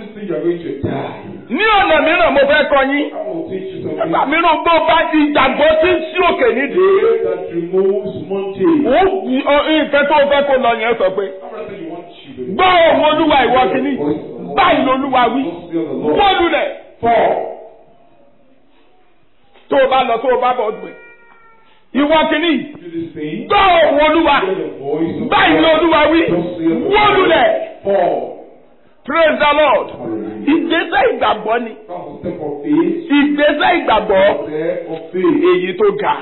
[SPEAKER 5] Ní ọ̀nà mìíràn mo fẹ́ kọ́ yín. Nígbà mìíràn bó bá ti gbàgbọ́ tí ń sí òkè nídìí. Nǹkan tó fẹ́ kó lọ yẹn sọ pé. Gbọ́ òun Olúwa ìwọ kìíní. Báyìí lolúwa wí. Bọ́ọ̀lù rẹ̀. Tó o bá lọ tó o bá bọ̀ gbé. Ìwọ kìíní. Gbọ́ òun Olúwa. Báyìí lolúwa wí. Bọ́ọ̀lù rẹ̀. Praise the Lord. Ìgbésẹ̀ ìgbàgbọ́ ni. Ìgbésẹ̀ ìgbàgbọ́ èyí tó ga.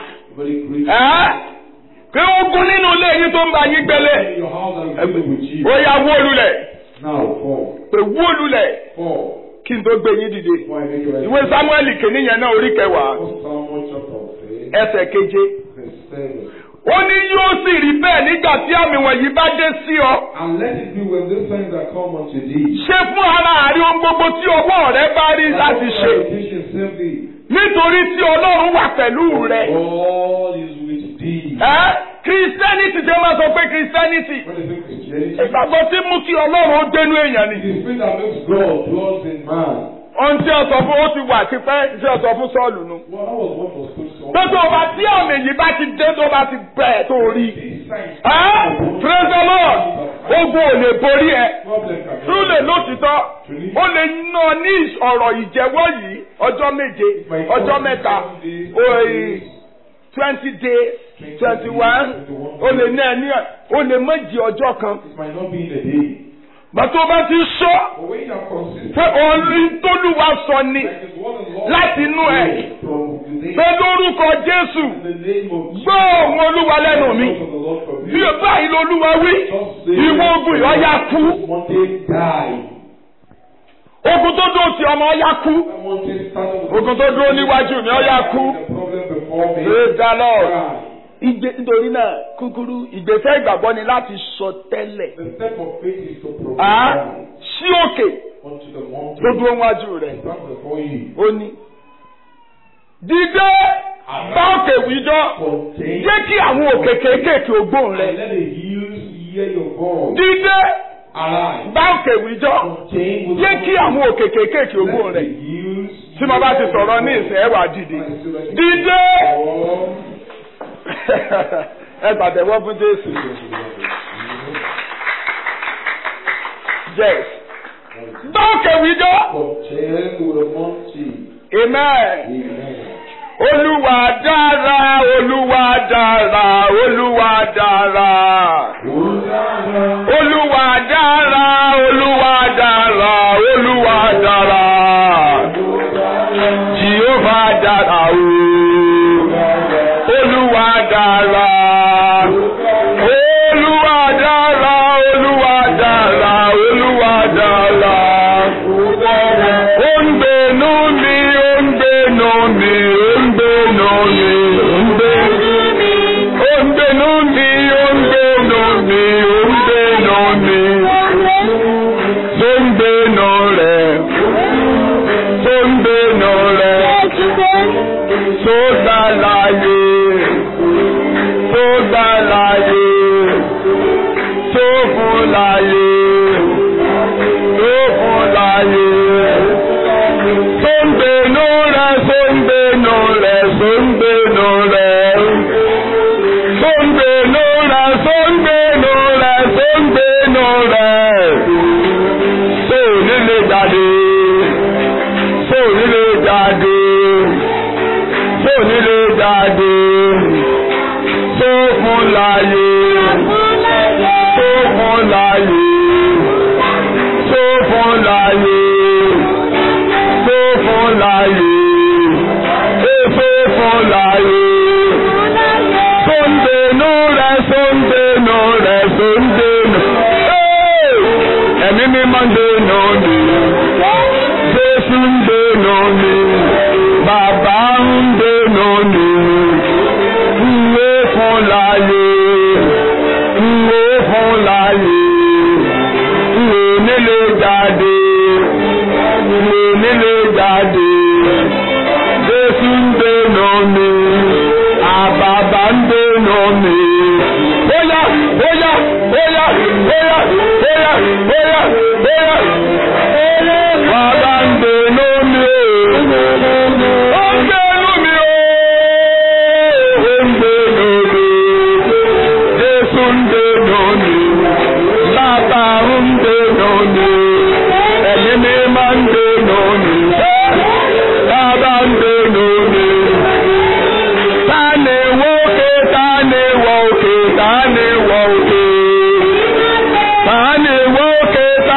[SPEAKER 5] Pé ogun nínú ilé yìí tó ń bá yín gbélé. Ó yá wó lulẹ̀. Pé wó lulẹ̀. kí n tó gbé yín dìde.
[SPEAKER 1] Before I make you
[SPEAKER 5] Ìwé Sámúẹ́lì kìíní yẹn náà orí kẹwàá
[SPEAKER 1] Samuel chapter 3,
[SPEAKER 5] ẹsẹ̀ keje.
[SPEAKER 1] verse 7.
[SPEAKER 5] Ó ní yóò sì rí bẹ́ẹ̀ nígbà tí àmì wọ̀nyí bá dé sí ọ.
[SPEAKER 1] And let it be when these things are come unto thee.
[SPEAKER 5] Ṣé fún ara àrí ohun gbogbo tí ọwọ́ rẹ bá rí láti ṣe.
[SPEAKER 1] Save thee.
[SPEAKER 5] Nítorí tí Ọlọ́run wà pẹ̀lú rẹ.
[SPEAKER 1] God is with thee.
[SPEAKER 5] Christianity tí wọ́n máa sọ pé Christianity.
[SPEAKER 1] What is it, Christianity?
[SPEAKER 5] Ìgbàgbọ́ tí mú kí Ọlọ́run ó dénú èèyàn ni.
[SPEAKER 1] The spirit that makes God dwells in man.
[SPEAKER 5] Ohun tí ó sọ fún ó ti wà tipẹ́ tí ó sọ fún Sọ́ọ̀lù nu.
[SPEAKER 1] Well, that was what was put on.
[SPEAKER 5] Gbogbo ọba tí àmì yìí bá ti dé tó bá ti bẹ̀ tó rí.
[SPEAKER 1] These signs.
[SPEAKER 5] Praise the Lord. Ogun ò lè borí ẹ.
[SPEAKER 1] Problem can be.
[SPEAKER 5] Túlè lótìtọ́. Ó lè ná ní ọ̀rọ̀ ìjẹ́wọ́ yìí ọjọ́ méje, ọjọ́ mẹ́ta, 20 days, 21. Ó lè ní ẹni ó lè méjì ọjọ́ kan.
[SPEAKER 1] It might not be in a day.
[SPEAKER 5] Bàtú bá ti sọ
[SPEAKER 1] But when you are consistent,
[SPEAKER 5] pé òun tólúwa sọ ni
[SPEAKER 1] like the word of the Lord
[SPEAKER 5] láti inú ẹ̀.
[SPEAKER 1] from within,
[SPEAKER 5] Pé lórúkọ Jésù
[SPEAKER 1] in the name of Jesus,
[SPEAKER 5] gbọ́ ohùn Olúwa lẹ́nu mi.
[SPEAKER 1] of the Lord from
[SPEAKER 5] Bí
[SPEAKER 1] you,
[SPEAKER 5] o báyìí lolúwa wí, ìwọ ogun ìyọ́yá kú.
[SPEAKER 1] mountain die.
[SPEAKER 5] Ogun tó dúró ti ọmọ ọyá kú.
[SPEAKER 1] That mountain started with
[SPEAKER 5] Ogun tó dúró níwájú mi ọyá kú.
[SPEAKER 1] the problem before me.
[SPEAKER 5] Praise the Lord.
[SPEAKER 1] Die.
[SPEAKER 5] Nítorí náà kúkúrú ìgbésẹ̀ ìgbàgbọ́ ni láti sọ tẹ́lẹ̀.
[SPEAKER 1] The step of faith is to
[SPEAKER 5] À
[SPEAKER 1] prophesy
[SPEAKER 5] sí òkè
[SPEAKER 1] unto the
[SPEAKER 5] tó
[SPEAKER 1] mountain
[SPEAKER 5] dúró níwájú rẹ̀.
[SPEAKER 1] stand before you.
[SPEAKER 5] Ó ní. Dídé bá òkè wíjọ́.
[SPEAKER 1] Contain
[SPEAKER 5] Jẹ́ kí àwọn òkè kéékèèké ògbóhùn
[SPEAKER 1] and
[SPEAKER 5] rẹ̀.
[SPEAKER 1] let the hills hear your voice.
[SPEAKER 5] Dídé
[SPEAKER 1] Arise.
[SPEAKER 5] bá òkè wíjọ́.
[SPEAKER 1] Contain with
[SPEAKER 5] Jẹ́ kí àwọn òkè kéékèèké ògbóhùn
[SPEAKER 1] let the
[SPEAKER 5] rẹ̀.
[SPEAKER 1] hills
[SPEAKER 5] Tí mo bá ti sọ̀rọ̀ ní ìsìn ẹ̀wà dìde. Dídé. Ẹ gbàdẹ̀wọ́ fún Jésù. Yes. Bá òkè wíjọ́.
[SPEAKER 1] Contain with the mountain.
[SPEAKER 5] Amen.
[SPEAKER 1] Amen.
[SPEAKER 5] Olúwa dára, Olúwa dára, Olúwa dára. Olúwa dára, Olúwa dára, Olúwa dára. Jehovah dára o. Olúwa dára. Olúwa dára, Olúwa dára, Olúwa dára. Ó ń gbénú mi, ó ń gbénú mi, ó ń gbénú mi, ó ń gbénú mi. Ó ń gbénú mi, ó ń gbénú mi, ó ń gbénú mi. Tó ń gbénú rẹ̀, tó ń gbénú rẹ̀. Tó gbà láyé, tó gbà láyé, tó fún láyé, tó fún láyé. Tó ń gbénú rẹ̀, tó ń gbénú rẹ̀, tó ń gbénú rẹ̀. Tó ń gbénú rẹ̀, tó ń gbénú rẹ̀, tó ń gbénú rẹ̀. Tó nílé jáde, tó nílé jáde. Tó nílé jáde, tó fún láyé, tó fún láyé, tó fún láyé, tó fún láyé, tó fún láyé. Tó ń gbénú rẹ̀, tó ń gbénú rẹ̀, tó ń gbénú. Ẹ̀mí mímọ́ ń gbénú mi, Jésù ń gbénú mi, Bàbá ń gbénú mi. Ìwé fún láyé, ìwé fún láyé, ìwé nílé jáde, ìwé nílé jáde. Jésù ń gbénú mi, àbàbà ń gbénú mi. Bóyá, bóyá, bóyá, bóyá, bóyá, bóyá, bóyá. Bàbá ń gbénú mi o. Ó ń gbénú mi o. Ó ń gbénú mi. Jésù ń gbénú mi. Bàbá ń gbénú mi. Ẹ̀mí mi máa ń gbénú mi. Bàbá ń gbénú mi. Ta ni wọ́ òkè, ta ni wọ́ òkè, ta ni wọ́ òkè. Ta ni wọ́ òkè,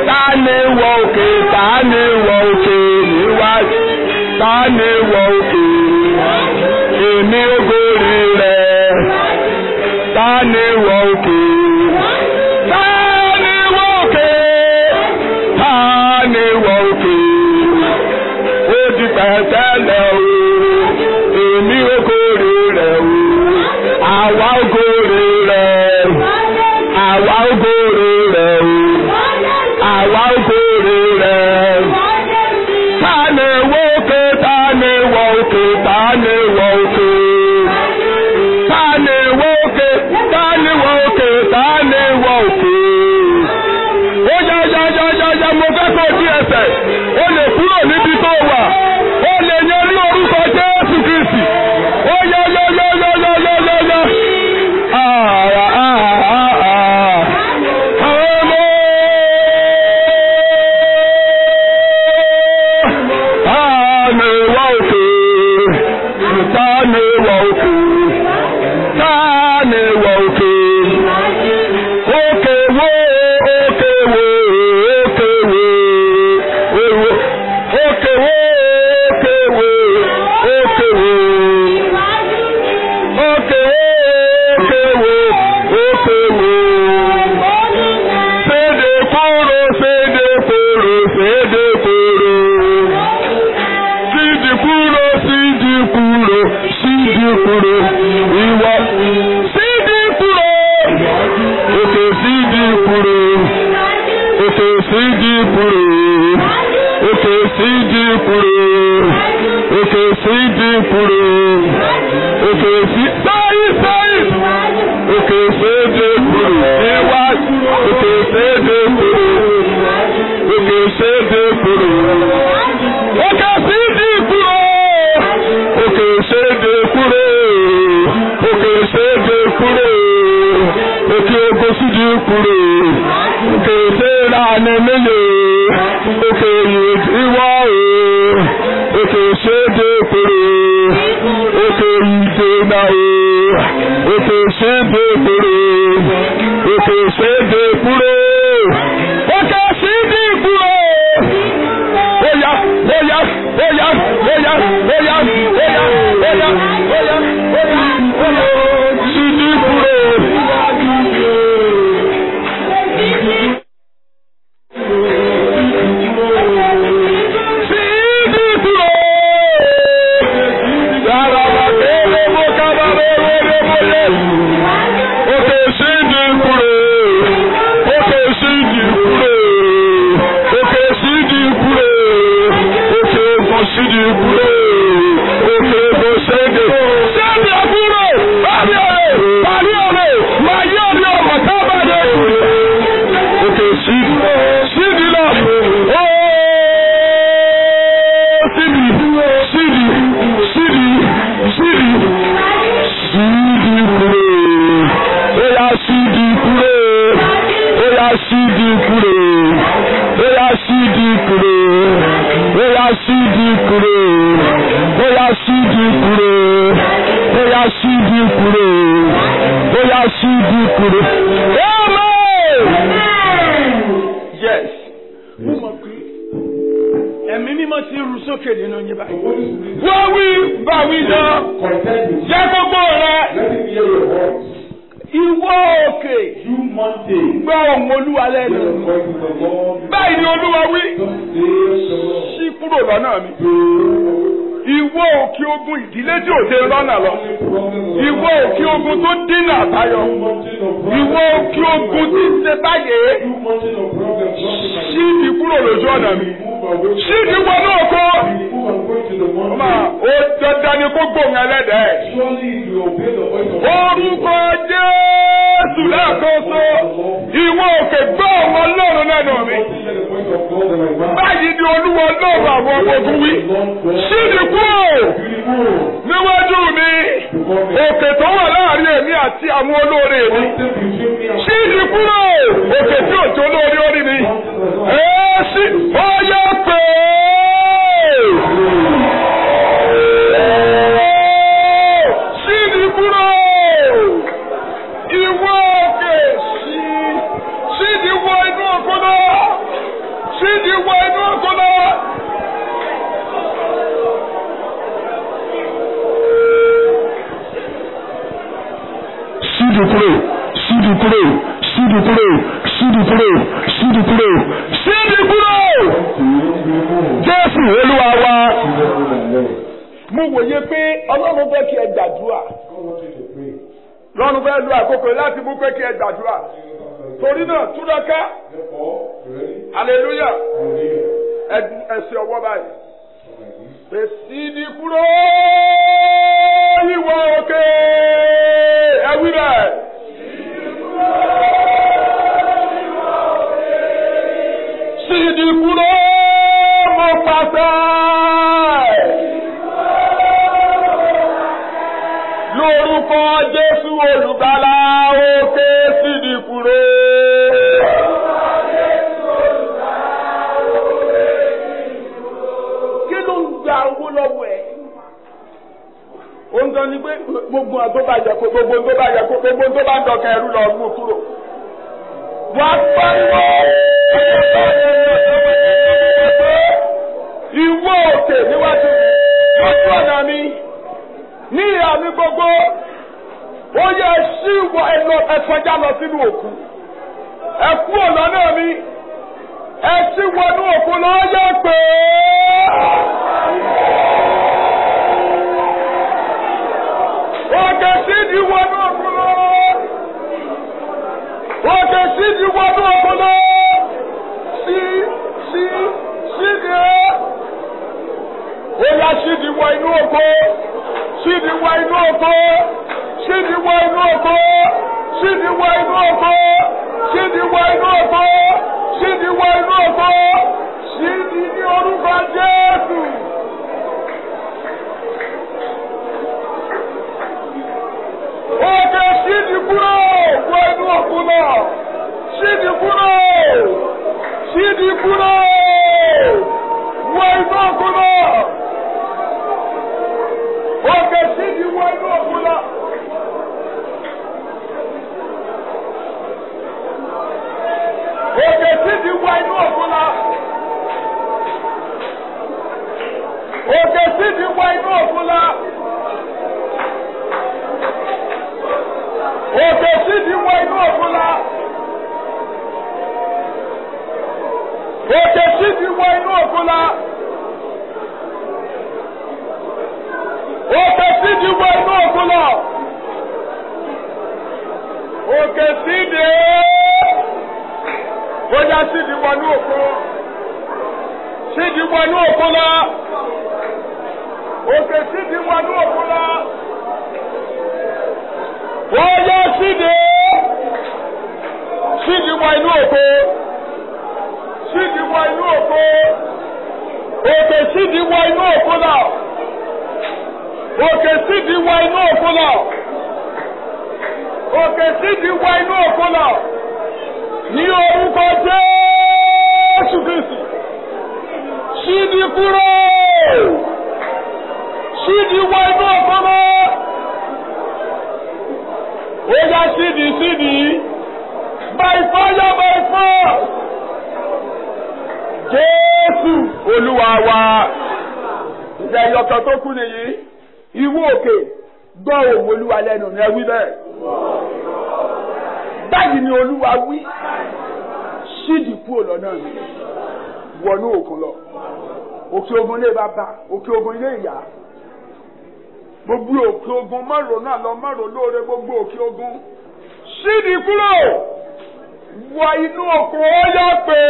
[SPEAKER 5] ta ni wọ òkè ta ni wọ òkè níwájú ta ni wọ òkè èmi ògòrì rẹ̀ ta ni wọ òkè ta ni wọ òkè ta ni wọ òkè ó ti pẹ̀tẹ́lẹ̀ o èmi ògòrì rẹ̀ o àwa ògòrì rẹ̀ àwa ògòrì rẹ̀ o àwa ògòrì rẹ̀ ta ni wọ òkè ta ni wọ òkè ta ni wọ òkè ta ni wọ òkè ta ni wọ òkè ta ni wọ òkè ó yá mo fẹ́ kó di ẹsẹ̀ ó lè kúrò níbi tó wà ó lè yan ní orúkọ Jésù Kristi ó yá. ṣídìí kúrò ṣídìí kúrò ṣídìí kúrò ṣídìí kúrò ṣídìí kúrò ṣídìí kúrò Jésù Olúwa wa. Mo wòye pé Ọlọ́run fẹ́ kí ẹ gbàdúrà. Ọlọ́run fẹ́ lo àkókò láti mú pé kí ẹ gbàdúrà. Torí náà túraká. Hallelujah. Ẹsẹ̀ ọwọ́ báyìí. Fèsì ní kúrò ìwọ òkè ẹwí rẹ̀. Sídi kúrò mo pàṣẹ. Lórúkọ Jésù olùgbàlà òkè sídi kúrò. Owó lọ́wọ́ ẹ̀. Oúnjẹ ni pé gbogbo tó bá jẹ kó gbogbo tó bá jẹ kó gbogbo tó bá ń dọ̀kẹ́ ẹrú lọ mú kúrò. Wà á pariwo. Ìwọ òkè níwájú lójú ọ̀nà mi ní ìhà mi gbogbo. Ó yẹ sí ìwọ ẹ̀fọ́já lọ sínú òkú. Ẹ kúrò lọ́nà mi. Ẹ sì wọnú òkú lọ́ọ́ yẹ pé. Òkè sídi wọnú òkúlọ. Òkè sídi wọnú òkúlọ. Sídi ẹ́. Ó yá sídi wọ inú òkú. Sídi wọ inú òkú. Sídi wọ inú òkú. Sídi wọ inú òkú. Sídi wọ inú òkú. Sídi wọ inú òkú. Sídi ní orúkọ Jésù. Òkè sídi kúrò wọ inú òkú náà. Sídi kúrò. Sídi kúrò wọ inú òkú náà. Òkè sídi wọ inú òkú náà. Òkè sídi wọ inú òkú náà. Òkè sídi wọ inú òkú náà. Òkè sídi wọ inú òkú náà. Òkè sídi wọ inú òkú náà. Òkè sídi wọ inú òkú náà. Òkè sídi. Bóyá sídi wọ inú òkú. Sídi wọ inú òkú náà. Òkè sídi wọ inú òkú náà. Bóyá sídi. Sídi wọ inú òkú. Sídi wọ inú òkú. Òkè sídi wọ inú òkú náà. Òkè sídi wọ inú òkú náà. Òkè sídi wọ inú òkú náà. Ní orúkọ Jésù Kristi. Sídi kúrò. Sídi wọ inú òkú náà. Ó yá sídi. By fire, by force. Jésù Olúwa wa. Ìjà ìyọ̀kan tó kú nìyí. Ìwọ òkè gbọ́ ohùn Olúwa lẹ́nu rẹ̀ wí bẹ́ẹ̀. Báyìí ni Olúwa wí. Sídi kúrò lọ́nà mi. Wọnú òkun lọ. Òkè ogun ilé bàbá. Òkè ogun ilé ìyá. Gbogbo òkè ogun márùn náà lọ márùn lóore gbogbo òkè ogun. Sídi kúrò. Wọ inú òkun ó yá pé.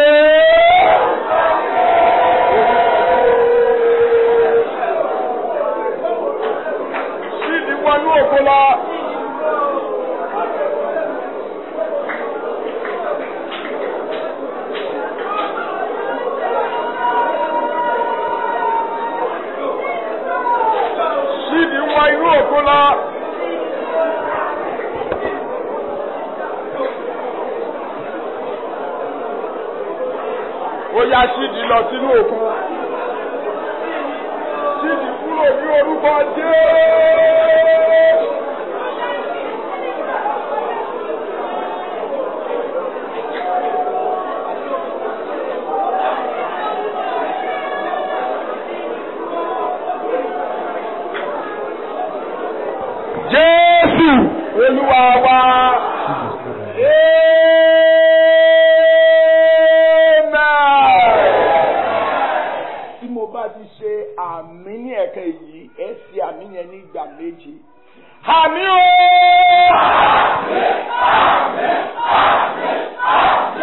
[SPEAKER 5] Sídi wọnú òkun lọ. Sídi wọ inú òkun lọ. Ó yá sídi lọ sínú òkun. Sídi kúrò ní orúkọ Jésù. Jésù Olúwa wa. Tí mo bá ti ṣe àmì ní ẹ̀ka èyí, ẹ ṣe àmì yẹn ní ìgbà méje. Àmì o! Àmì, àmì, àmì, àmì, àmì.